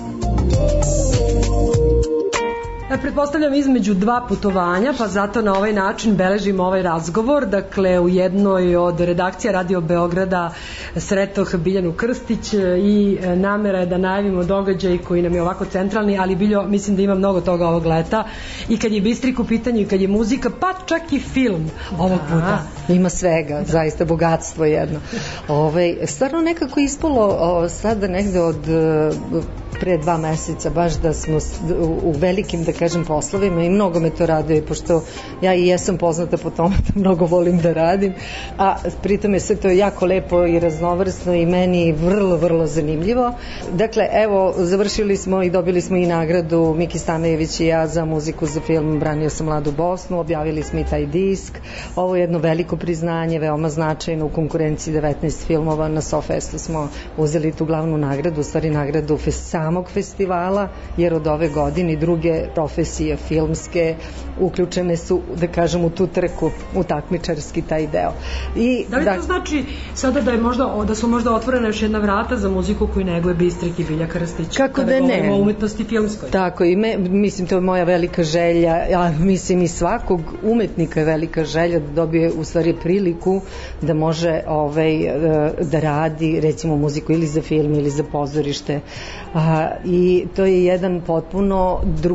Pretpostavljam između dva putovanja, pa zato na ovaj način beležim ovaj razgovor. Dakle, u jednoj od redakcija Radio Beograda sretoh Biljanu Krstić i namera je da najavimo događaj koji nam je ovako centralni, ali Biljo, mislim da ima mnogo toga ovog leta. I kad je Bistrik u pitanju, i kad je muzika, pa čak i film ovog puta. Ima svega, zaista bogatstvo jedno. Stvarno nekako ispalo sada negde od pre 2 meseca, baš da smo u velikim, da kažem, poslovima i mnogo me to raduje, pošto ja i jesam poznata po tome da mnogo volim da radim, a pritom je sve to jako lepo i raznovrsno i meni vrlo, vrlo zanimljivo. Dakle, evo, završili smo i dobili smo i nagradu Miki Stanojević i ja za muziku za film Branio sam mladu Bosnu, objavili smo i taj disk. Ovo je jedno veliko priznanje, veoma značajno, u konkurenciji 19 filmova. Na SoFestu smo uzeli tu glavnu nagradu, u stvari nagradu samog festivala, jer od ove godine druge profesije filmske uključene su, da kažem, u tu trku, u takmičarski taj deo. I, da li to znači sada da je možda, da su možda otvorena još jedna vrata za muziku koju neguje Bistrik i Bilja Krstić? Kako da ne? O umetnosti filmskoj. Tako, i mislim, to je moja velika želja, a mislim i svakog umetnika je velika želja da dobije u stvari priliku da može da radi recimo muziku ili za film ili za pozorište. I to je jedan potpuno drugačiji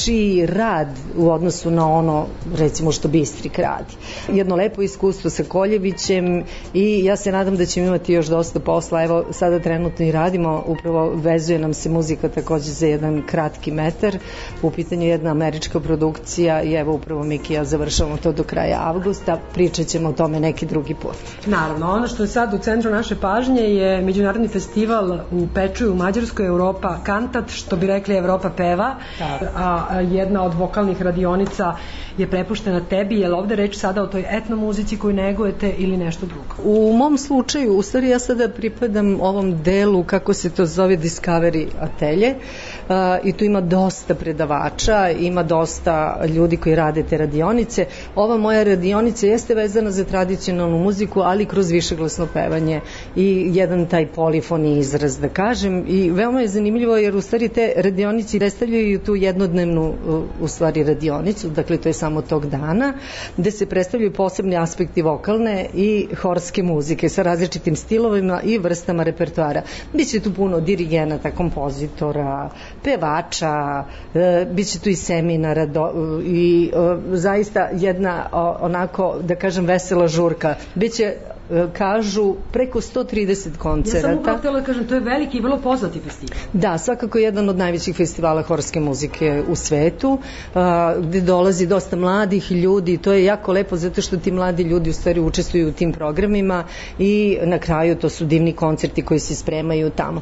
drugačiji rad u odnosu na ono, recimo, što Bistrik radi. Jedno lepo iskustvo sa Koljevićem i ja se nadam da ćemo imati još dosta posla. Evo, sada trenutno i radimo, upravo vezuje nam se muzika takođe za jedan kratki metar. U pitanju jedna američka produkcija i evo upravo Miki i ja završavamo to do kraja avgusta. Pričat ćemo o tome neki drugi put. Naravno, ono što je sad u centru naše pažnje je Međunarodni festival u Pečuju u Mađarskoj, Europa Kantat, što bi rekli Evropa peva, a jedna od vokalnih radionica je prepuštena tebi. Je li ovde reč sada o toj etnomuzici koju negujete ili nešto drugo? U mom slučaju, u stvari ja sada pripadam ovom delu, kako se to zove, Discovery atelje, i tu ima dosta predavača, ima dosta ljudi koji rade te radionice. Ova moja radionica jeste vezana za tradicionalnu muziku, ali kroz višeglasno pevanje i jedan taj polifoni izraz, da kažem, i veoma je zanimljivo jer u stvari te radionici predstavljaju tu jednodnevnu u stvari radionicu, dakle to je samo tog dana, gde se predstavljaju posebni aspekti vokalne i horske muzike sa različitim stilovima i vrstama repertoara. Biće tu puno dirigenata, kompozitora, pevača, biće tu i seminara i zaista jedna onako, da kažem, vesela žurka. Biće, kažu, preko 130 koncerata. Ja sam upravo htjela da kažem, to je veliki i vrlo poznati festival. Da, svakako jedan od najvećih festivala horske muzike u svetu, gde dolazi dosta mladih ljudi. To je jako lepo zato što ti mladi ljudi u stvari učestvuju u tim programima i na kraju to su divni koncerti koji se spremaju tamo.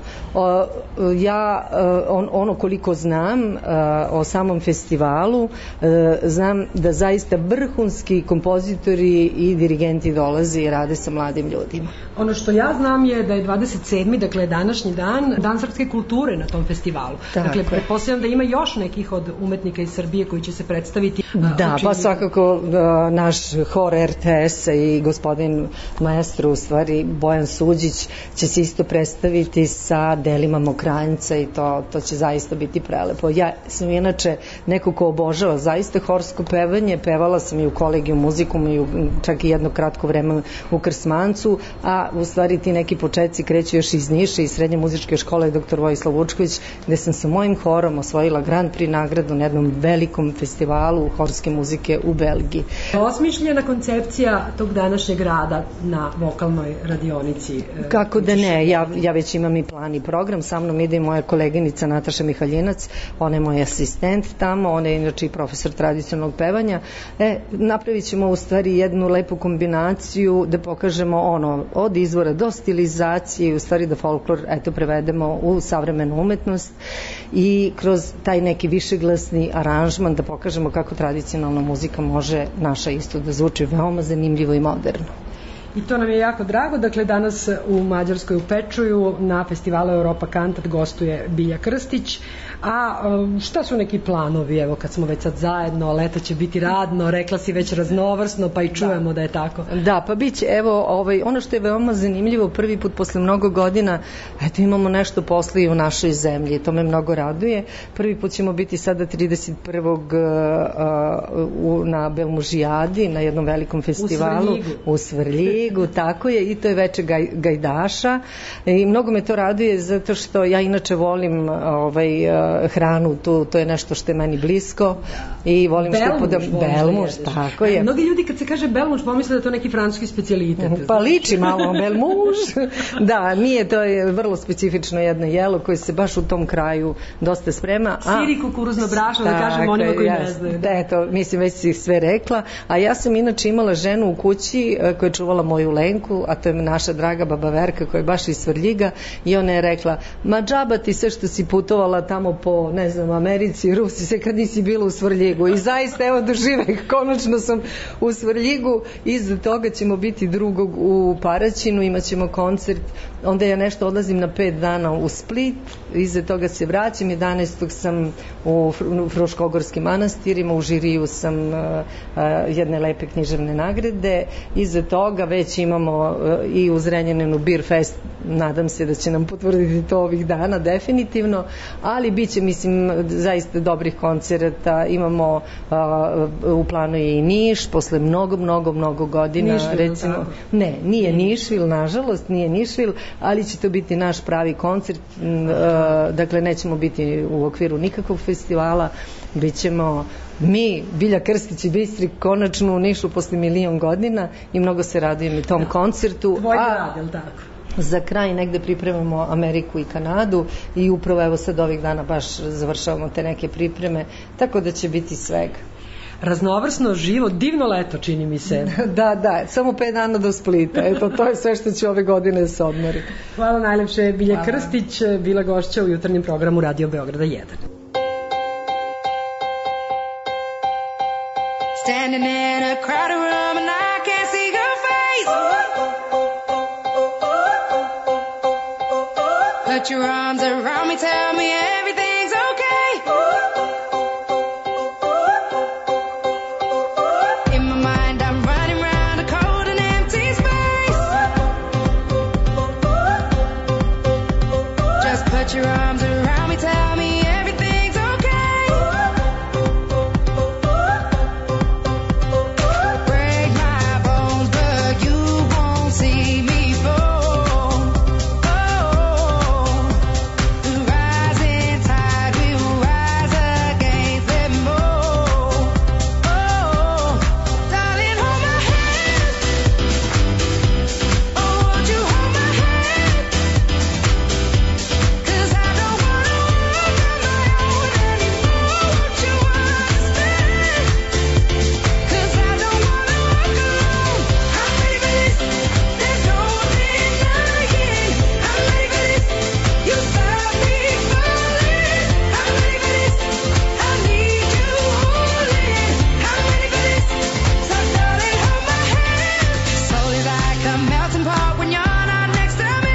Ja, ono koliko znam o samom festivalu, znam da zaista vrhunski kompozitori i dirigenti dolaze i rade sa mladim ljudima. Ono što ja znam je da je 27. dakle današnji dan srpske kulture na tom festivalu. Dakle, pretpostavljam da ima još nekih od umetnika iz Srbije koji će se predstaviti. Da, pa svakako naš hor RTS-a i gospodin maestro, u stvari Bojan Suđić, će se isto predstaviti sa delima Mokranjca i to će zaista biti prelepo. Ja sam inače neko ko obožava zaista horsko pevanje, pevala sam i u Kolegiju muzikum i čak i jedno kratko vreme u Krsmancu, a u stvari ti neki početci kreću još iz Niša, iz Srednje muzičke škole dr. Vojislav Vučković, gde sam sa mojim horom osvojila Grand Prix nagradu na jednom velikom festivalu horske muzike u Belgiji. Osmišljena koncepcija tog današnjeg rada na vokalnoj radionici? Kako da ne, ja već imam i plan i program, sa mnom ide i moja koleginica Nataša Mihaljinac, ona je moj asistent tamo, ona je inače i profesor tradicionalnog pevanja. Napravit ćemo u stvari jednu lepu kombinaciju da pokažemo ono, od izvora do stilizacije, u stvari da folklor prevedemo u savremenu umetnost i kroz taj neki višeglasni aranžman da pokažemo kako tradicionalna muzika može naša isto da zvuči veoma zanimljivo i moderno. I to nam je jako drago. Dakle, danas u Mađarskoj u Pečuju na festivalu Europa Kantat gostuje Bilja Krstić. A šta su neki planovi, evo kad smo već sad zajedno, leta će biti radno, rekla si već raznovrsno, pa i čujemo da je tako. Da, pa biće, evo, ono što je veoma zanimljivo, prvi put posle mnogo godina, eto imamo nešto posle i u našoj zemlji, to me mnogo raduje. Prvi put ćemo biti sada 31. Na Belmužijadi, na jednom velikom festivalu. U Svrljigu, tako je, i to je veče gajdaša i mnogo me to raduje zato što ja inače volim hranu, to je nešto što je meni blisko i volim što podam Belmuž, tako je. Mnogi ljudi kad se kaže Belmuž pomisle da je to neki francuski specijalitet. Pa liči malo Belmuž. Da, nije, to je vrlo specifično jedno jelo koje se baš u tom kraju dosta sprema. Sir i kukuruzno brašno, da kažemo onima koji ne znaju. Eto, mislim, već si sve rekla. A ja sam inače imala ženu u kući koja je čuvala moju Lenku, a to je naša draga baba Verka koja je baš iz Svrljiga i ona je rekla, ma džaba ti sve što si putovala tamo po, ne znam, Americi, Rusi, sve kad nisi bila u Svrljigu. I zaista, evo, dožive, konačno sam u Svrljigu. Iza toga ćemo biti 2. u Paraćinu, imat ćemo koncert, onda ja nešto odlazim na 5 dana u Split, iza toga se vraćam, 11. sam u Fruškogorskim manastirima, u žiriju sam jedne lepe književne nagrade, iza toga već već imamo i u Zrenjaninu Beer Fest, nadam se da će nam potvrditi to ovih dana definitivno, ali bit će, mislim, zaista dobrih koncerata. Imamo u planu je i Niš posle mnogo godina. Nišvil, recimo, tako? ne, nije Nišvil, nažalost nije Nišvil, ali će to biti naš pravi koncert. Dakle, nećemo biti u okviru nikakvog festivala, bit ćemo mi, Bilja Krstić i Bistrik, konačno u Nišu posle 1.000.000 godina i mnogo se radujem i tom koncertu. Tvoj grad, je li tako? Za kraj negde pripremamo Ameriku i Kanadu i upravo evo sad ovih dana baš završavamo te neke pripreme, tako da će biti svega. Raznovrsno, živo, divno leto, čini mi se. Da, samo 5 dana do Splita. Eto, to je sve što će ove godine se odmori. Hvala najlepše. Bilja Krstić bila gošća u jutarnjem programu Radio Beograda 1. Standing in a crowded room and I can't see your face. Put your arms around me, tell me everything's okay. In my mind I'm running round a cold and empty space. Just put your arms around me, tell me everything's okay. Break my bones, but you won't see me fall. The rising tide will rise against them all. Darling, hold my hand. Oh, won't you hold my hand? 'Cause I don't wanna walk on my own anymore. Won't you understand? 'Cause I don't wanna walk alone. I'm ready for this. There's no denying. I'm ready for this. You stop me falling. I'm ready for this. I need you holding. I'm ready for this. So darling, hold my hand. Slowly like a melting pot when you're not next to me.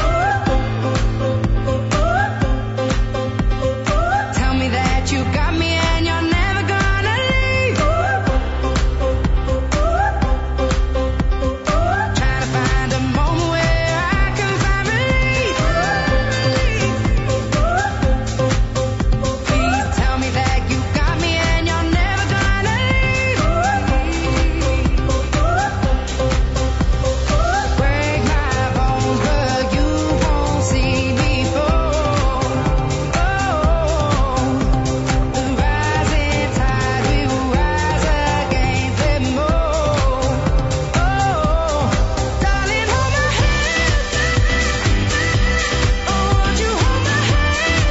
Tell me that you got me and you're never gonna leave. Trying to find a moment where I can find relief. Please tell me that you got me and you're never gonna leave. Break my bones, but you won't see me fall. The rising tide will rise against them all. Darling, hold my hand. Oh, won't you hold my hand?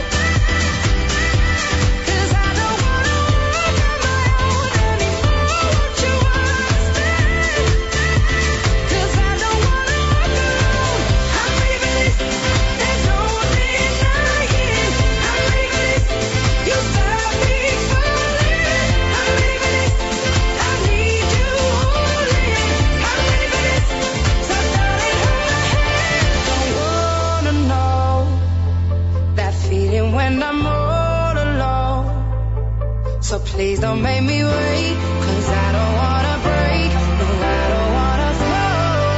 'Cause I don't wanna walk on my own anymore. Won't you understand? 'Cause I don't wanna walk alone. I'm ready for this. There's no denying. I'm ready for this. You stop me falling. I'm ready for this. I need you holding. I'm ready for this. So darling, hold my hand. Don't wanna know that feeling when I'm all alone. So please don't make me wait, 'cause I don't wanna break, no, I don't wanna fall.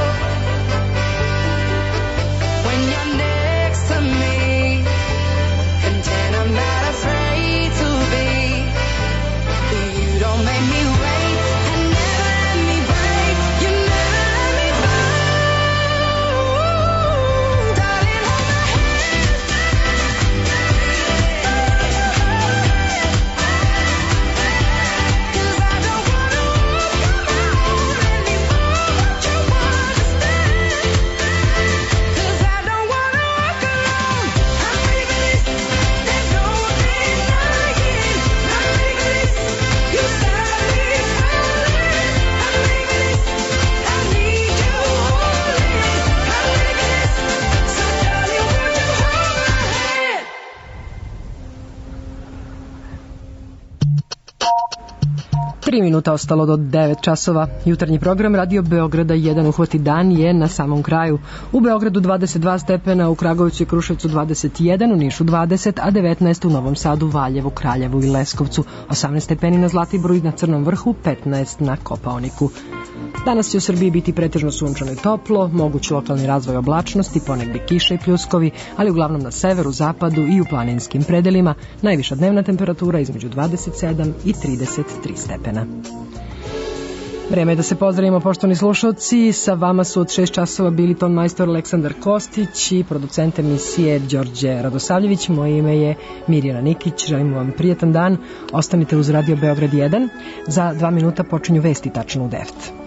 When you're next to me, content I'm not afraid to be. You don't make me wait, and never let me break, you never let me fall. Darling, hold my hand. Cause I don't wanna walk 3 minuta ostalo do 9 časova. Jutarnji program Radio Beograda 1 uhvati dan je na samom kraju. U Beogradu 22 stepena, u Kragujevcu i Kruševcu 21, u Nišu 20, a 19 u Novom Sadu, Valjevu, Kraljevu i Leskovcu, 18 stepeni na Zlatiboru i na Crnom vrhu, 15 na Kopaoniku. Danas će u Srbiji biti pretežno sunčano i toplo, moguć lokalni razvoj oblačnosti, ponegde kiša i pljuskovi, ali uglavnom na severu, zapadu i u planinskim predelima, najviša dnevna temperatura između 27 i 33 stepena. Vreme je da se pozdravimo, poštovani slušalci. Sa vama su od 6 časova bili ton majstor Aleksandar Kostić i producent emisije Đorđe Radosavljević. Moje ime je Mirjana Nikić. Želimo vam prijetan dan. Ostanite uz Radio Beograd 1. Za 2 minuta počinju vesti tačno u 9.